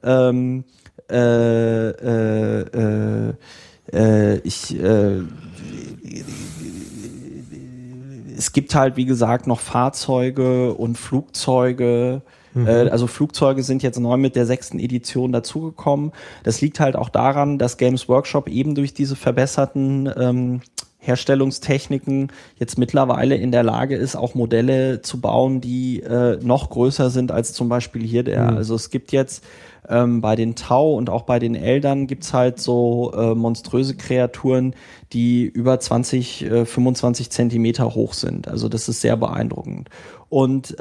es gibt halt, wie gesagt, noch Fahrzeuge und Flugzeuge. Also Flugzeuge sind jetzt neu mit der 6. Edition dazugekommen. Das liegt halt auch daran, dass Games Workshop eben durch diese verbesserten Herstellungstechniken jetzt mittlerweile in der Lage ist, auch Modelle zu bauen, die noch größer sind als zum Beispiel hier der. Also es gibt jetzt bei den Tau und auch bei den Eldern gibt's halt so monströse Kreaturen, die über 25 Zentimeter hoch sind. Also das ist sehr beeindruckend. Und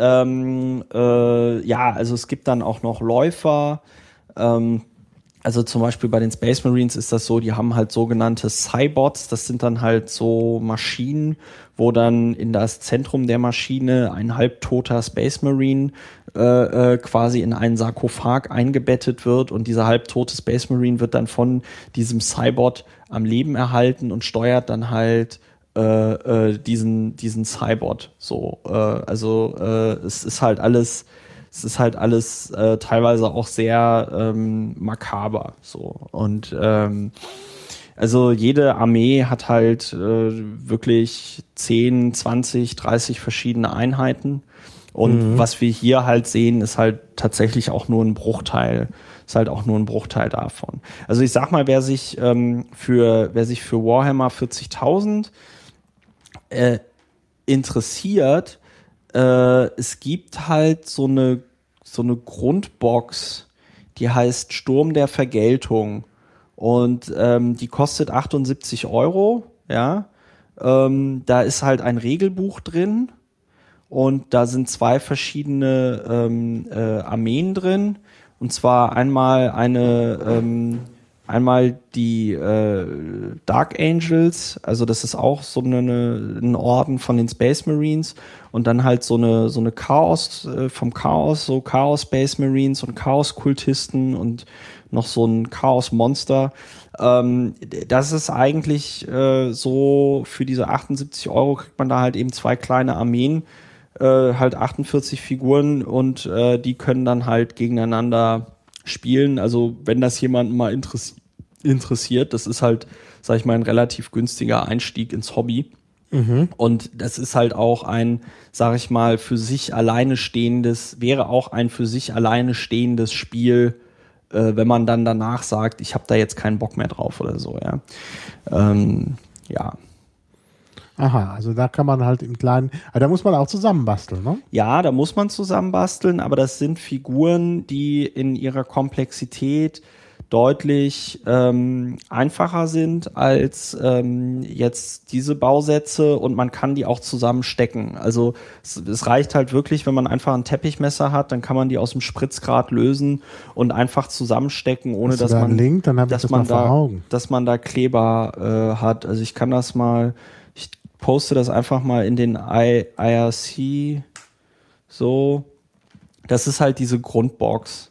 also es gibt dann auch noch Läufer. Also zum Beispiel bei den Space Marines ist das so, die haben halt sogenannte Cybots, das sind dann halt so Maschinen, wo dann in das Zentrum der Maschine ein halbtoter Space Marine quasi in einen Sarkophag eingebettet wird und dieser halbtote Space Marine wird dann von diesem Cybot am Leben erhalten und steuert dann halt diesen Cybot. So, es ist halt alles teilweise auch sehr makaber. So. Und also jede Armee hat halt wirklich 10, 20, 30 verschiedene Einheiten. Und was wir hier halt sehen, ist halt tatsächlich auch nur ein Bruchteil. Ist halt auch nur ein Bruchteil davon. Also ich sag mal, wer sich für Warhammer 40.000 interessiert, es gibt halt so eine Grundbox, die heißt Sturm der Vergeltung und die kostet 78 €, ja. Da ist halt ein Regelbuch drin und da sind 2 verschiedene Armeen drin und zwar einmal die Dark Angels, also das ist auch so ein Orden von den Space Marines und dann halt so eine Chaos vom Chaos, so Chaos Space Marines und Chaos Kultisten und noch so ein Chaos Monster. Das ist eigentlich so für diese 78 € kriegt man da halt eben 2 kleine Armeen, halt 48 Figuren und die können dann halt gegeneinander spielen. Also wenn das jemanden mal interessiert, das ist halt, sag ich mal, ein relativ günstiger Einstieg ins Hobby. Und das ist halt auch ein, sag ich mal, wäre auch ein für sich alleine stehendes Spiel, wenn man dann danach sagt, ich habe da jetzt keinen Bock mehr drauf oder so, ja. Ja. Aha, also da kann man halt im Kleinen, aber da muss man auch zusammenbasteln, ne? Ja, da muss man zusammenbasteln, aber das sind Figuren, die in ihrer Komplexität deutlich einfacher sind als jetzt diese Bausätze und man kann die auch zusammenstecken. Also es reicht halt wirklich, wenn man einfach ein Teppichmesser hat, dann kann man die aus dem Spritzgrad lösen und einfach zusammenstecken, ohne dass man, Link, dann dass man da Kleber hat. Also ich kann das mal, ich poste das einfach mal in den IRC so. Das ist halt diese Grundbox.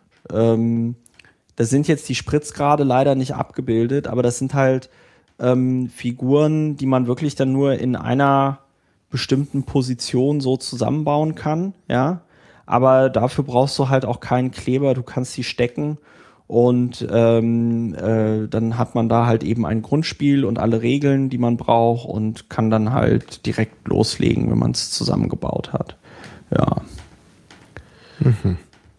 Da sind jetzt die Spritzgrade leider nicht abgebildet, aber das sind halt Figuren, die man wirklich dann nur in einer bestimmten Position so zusammenbauen kann, ja. Aber dafür brauchst du halt auch keinen Kleber, du kannst die stecken und dann hat man da halt eben ein Grundspiel und alle Regeln, die man braucht und kann dann halt direkt loslegen, wenn man es zusammengebaut hat. Ja. Mhm.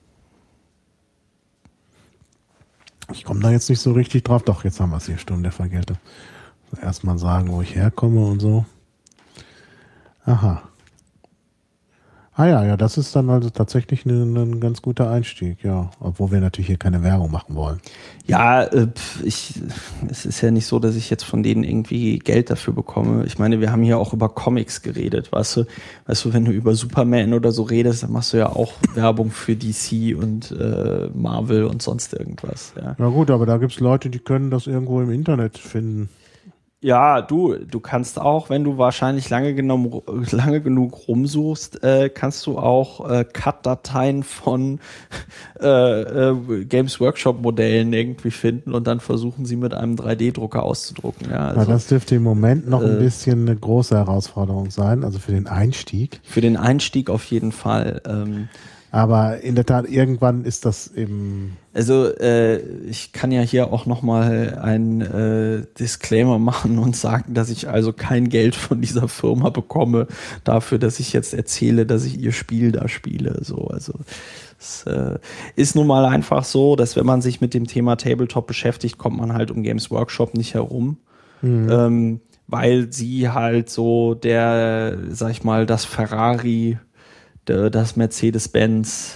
Ich komme da jetzt nicht so richtig drauf. Doch, jetzt haben wir es hier, Sturm der Vergeltung. Erstmal sagen, wo ich herkomme und so. Aha. Ah ja, das ist dann also tatsächlich ein ganz guter Einstieg, ja. Obwohl wir natürlich hier keine Werbung machen wollen. Ja, es ist ja nicht so, dass ich jetzt von denen irgendwie Geld dafür bekomme. Ich meine, wir haben hier auch über Comics geredet, weißt du, wenn du über Superman oder so redest, dann machst du ja auch Werbung für DC und Marvel und sonst irgendwas. Ja. Na gut, aber da gibt es Leute, die können das irgendwo im Internet finden. Ja, du kannst auch, wenn du wahrscheinlich lange genug rumsuchst, kannst du auch Cut-Dateien von Games Workshop-Modellen irgendwie finden und dann versuchen, sie mit einem 3D-Drucker auszudrucken. Ja, also, das dürfte im Moment noch ein bisschen eine große Herausforderung sein, also für den Einstieg. Für den Einstieg auf jeden Fall. Aber in der Tat, irgendwann ist das eben... Also ich kann ja hier auch nochmal einen Disclaimer machen und sagen, dass ich also kein Geld von dieser Firma bekomme dafür, dass ich jetzt erzähle, dass ich ihr Spiel da spiele. So, also es ist nun mal einfach so, dass wenn man sich mit dem Thema Tabletop beschäftigt, kommt man halt um Games Workshop nicht herum. Mhm. Weil sie halt so sag ich mal, das Ferrari, das Mercedes-Benz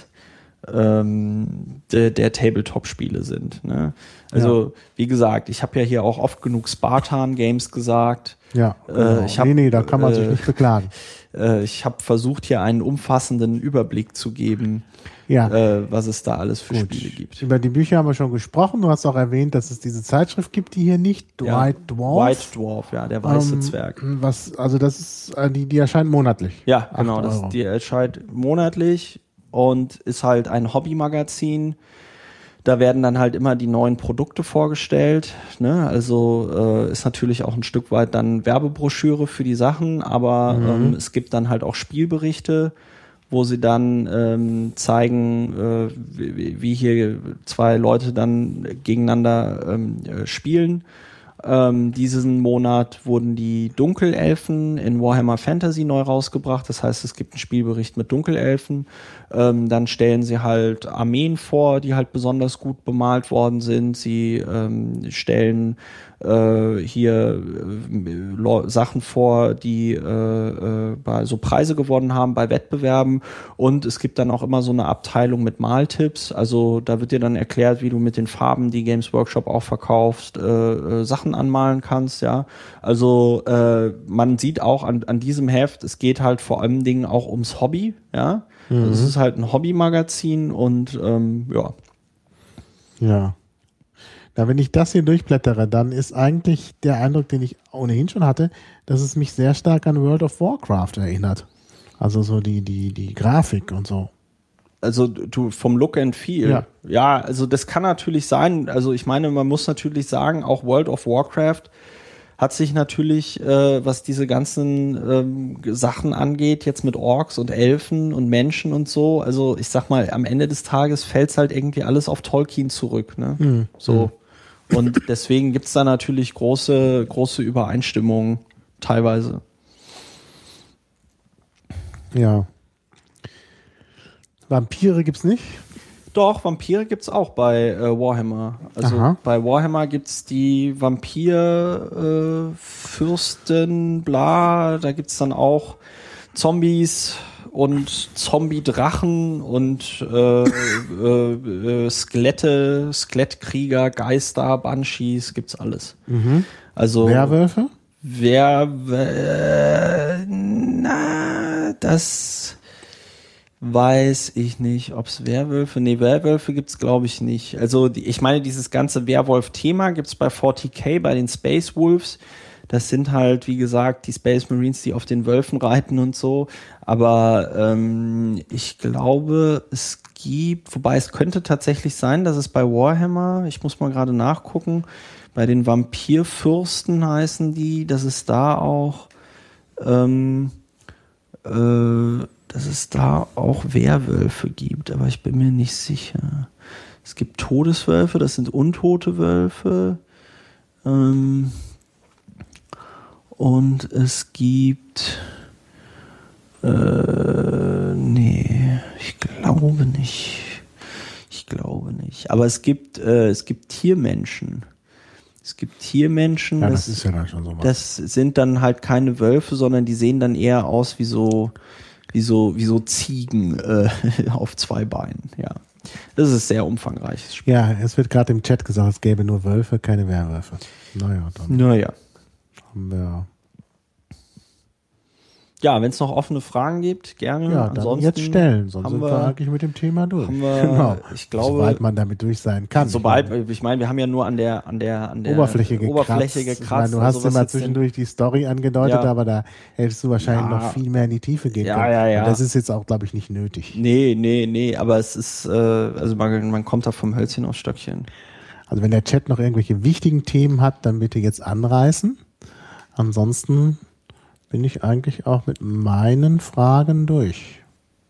der Tabletop-Spiele sind. Ne? Also, wie gesagt, ich habe ja hier auch oft genug Spartan-Games gesagt. Ja, genau. Da kann man sich nicht beklagen. Ich habe versucht, hier einen umfassenden Überblick zu geben, was es da alles für Spiele gibt. Über die Bücher haben wir schon gesprochen. Du hast auch erwähnt, dass es diese Zeitschrift gibt, die hier nicht, White Dwarf. White Dwarf, ja, der weiße Zwerg. Also das ist, die erscheint monatlich. Ja, genau, die erscheint monatlich und ist halt ein Hobbymagazin. Da werden dann halt immer die neuen Produkte vorgestellt. Ne? Also ist natürlich auch ein Stück weit dann Werbebroschüre für die Sachen, aber es gibt dann halt auch Spielberichte, wo sie dann zeigen, wie hier zwei Leute dann gegeneinander spielen. Diesen Monat wurden die Dunkelelfen in Warhammer Fantasy neu rausgebracht. Das heißt, es gibt einen Spielbericht mit Dunkelelfen. Dann stellen sie halt Armeen vor, die halt besonders gut bemalt worden sind. Sie stellen hier Sachen vor, die so Preise gewonnen haben bei Wettbewerben. Und es gibt dann auch immer so eine Abteilung mit Maltipps. Also da wird dir dann erklärt, wie du mit den Farben, die Games Workshop auch verkauft, Sachen anmalen kannst. Ja, also man sieht auch an diesem Heft, es geht halt vor allen Dingen auch ums Hobby. Ja, also es ist halt ein Hobbymagazin und ja. Ja. Na, wenn ich das hier durchblättere, dann ist eigentlich der Eindruck, den ich ohnehin schon hatte, dass es mich sehr stark an World of Warcraft erinnert. Also so die Grafik und so. Also du vom Look and Feel. Ja, also das kann natürlich sein. Also ich meine, man muss natürlich sagen, auch World of Warcraft hat sich natürlich, was diese ganzen Sachen angeht, jetzt mit Orks und Elfen und Menschen und so, also ich sag mal, am Ende des Tages fällt es halt irgendwie alles auf Tolkien zurück. Ne? So. Und deswegen gibt es da natürlich große Übereinstimmungen teilweise. Ja. Vampire gibt's nicht? Doch, Vampire gibt's auch bei Warhammer. Also bei Warhammer gibt's die Vampirfürsten, bla, da gibt's dann auch Zombies und Zombie-Drachen und Skelette, Skelettkrieger, Geister, Banshees, gibt's alles. Also Werwölfe? Das weiß ich nicht, ob es Werwölfe, Werwölfe gibt es glaube ich nicht. Also ich meine, dieses ganze Werwolf-Thema gibt es bei 40k, bei den Space Wolves. Das sind halt, wie gesagt, die Space Marines, die auf den Wölfen reiten und so. Aber ich glaube, es gibt, wobei es könnte tatsächlich sein, dass es bei Warhammer, ich muss mal gerade nachgucken, bei den Vampirfürsten heißen die, dass es da auch dass es da auch Werwölfe gibt, aber ich bin mir nicht sicher. Es gibt Todeswölfe, das sind untote Wölfe. Und es gibt ich glaube nicht. Ich glaube nicht. Aber es gibt Tiermenschen. Es gibt Tiermenschen. Ja, das ist ja dann schon so was. Das sind dann halt keine Wölfe, sondern die sehen dann eher aus wie so Ziegen auf zwei Beinen. Ja, das ist ein sehr umfangreiches Spiel. Ja, es wird gerade im Chat gesagt, es gäbe nur Wölfe, keine Werwölfe. Naja, dann Naja. haben wir... Ja, wenn es noch offene Fragen gibt, gerne. Ja, dann Ansonsten jetzt stellen, sonst haben sind wir eigentlich mit dem Thema durch. Genau. Ich glaube, sobald man damit durch sein kann. Ich meine, wir haben ja nur an der Oberfläche gekratzt. Ich meine, du hast also, immer zwischendurch die Story angedeutet, Ja. aber da hättest du wahrscheinlich Ja. noch viel mehr in die Tiefe gehen können. Ja. Und das ist jetzt auch, glaube ich, nicht nötig. Nee, aber es ist, also man kommt da vom Hölzchen aufs Stöckchen. Also wenn der Chat noch irgendwelche wichtigen Themen hat, dann bitte jetzt anreißen. Ansonsten bin ich eigentlich auch mit meinen Fragen durch.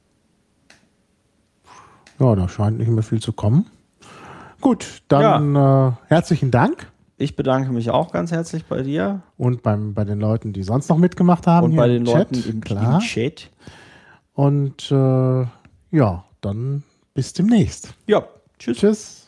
Ja, da scheint nicht mehr viel zu kommen. Gut, dann herzlichen Dank. Ich bedanke mich auch ganz herzlich bei dir. Und bei den Leuten, die sonst noch mitgemacht haben. Und hier bei den Chat, Leuten im klar. Chat. Und ja, dann bis demnächst. Ja, tschüss. Tschüss.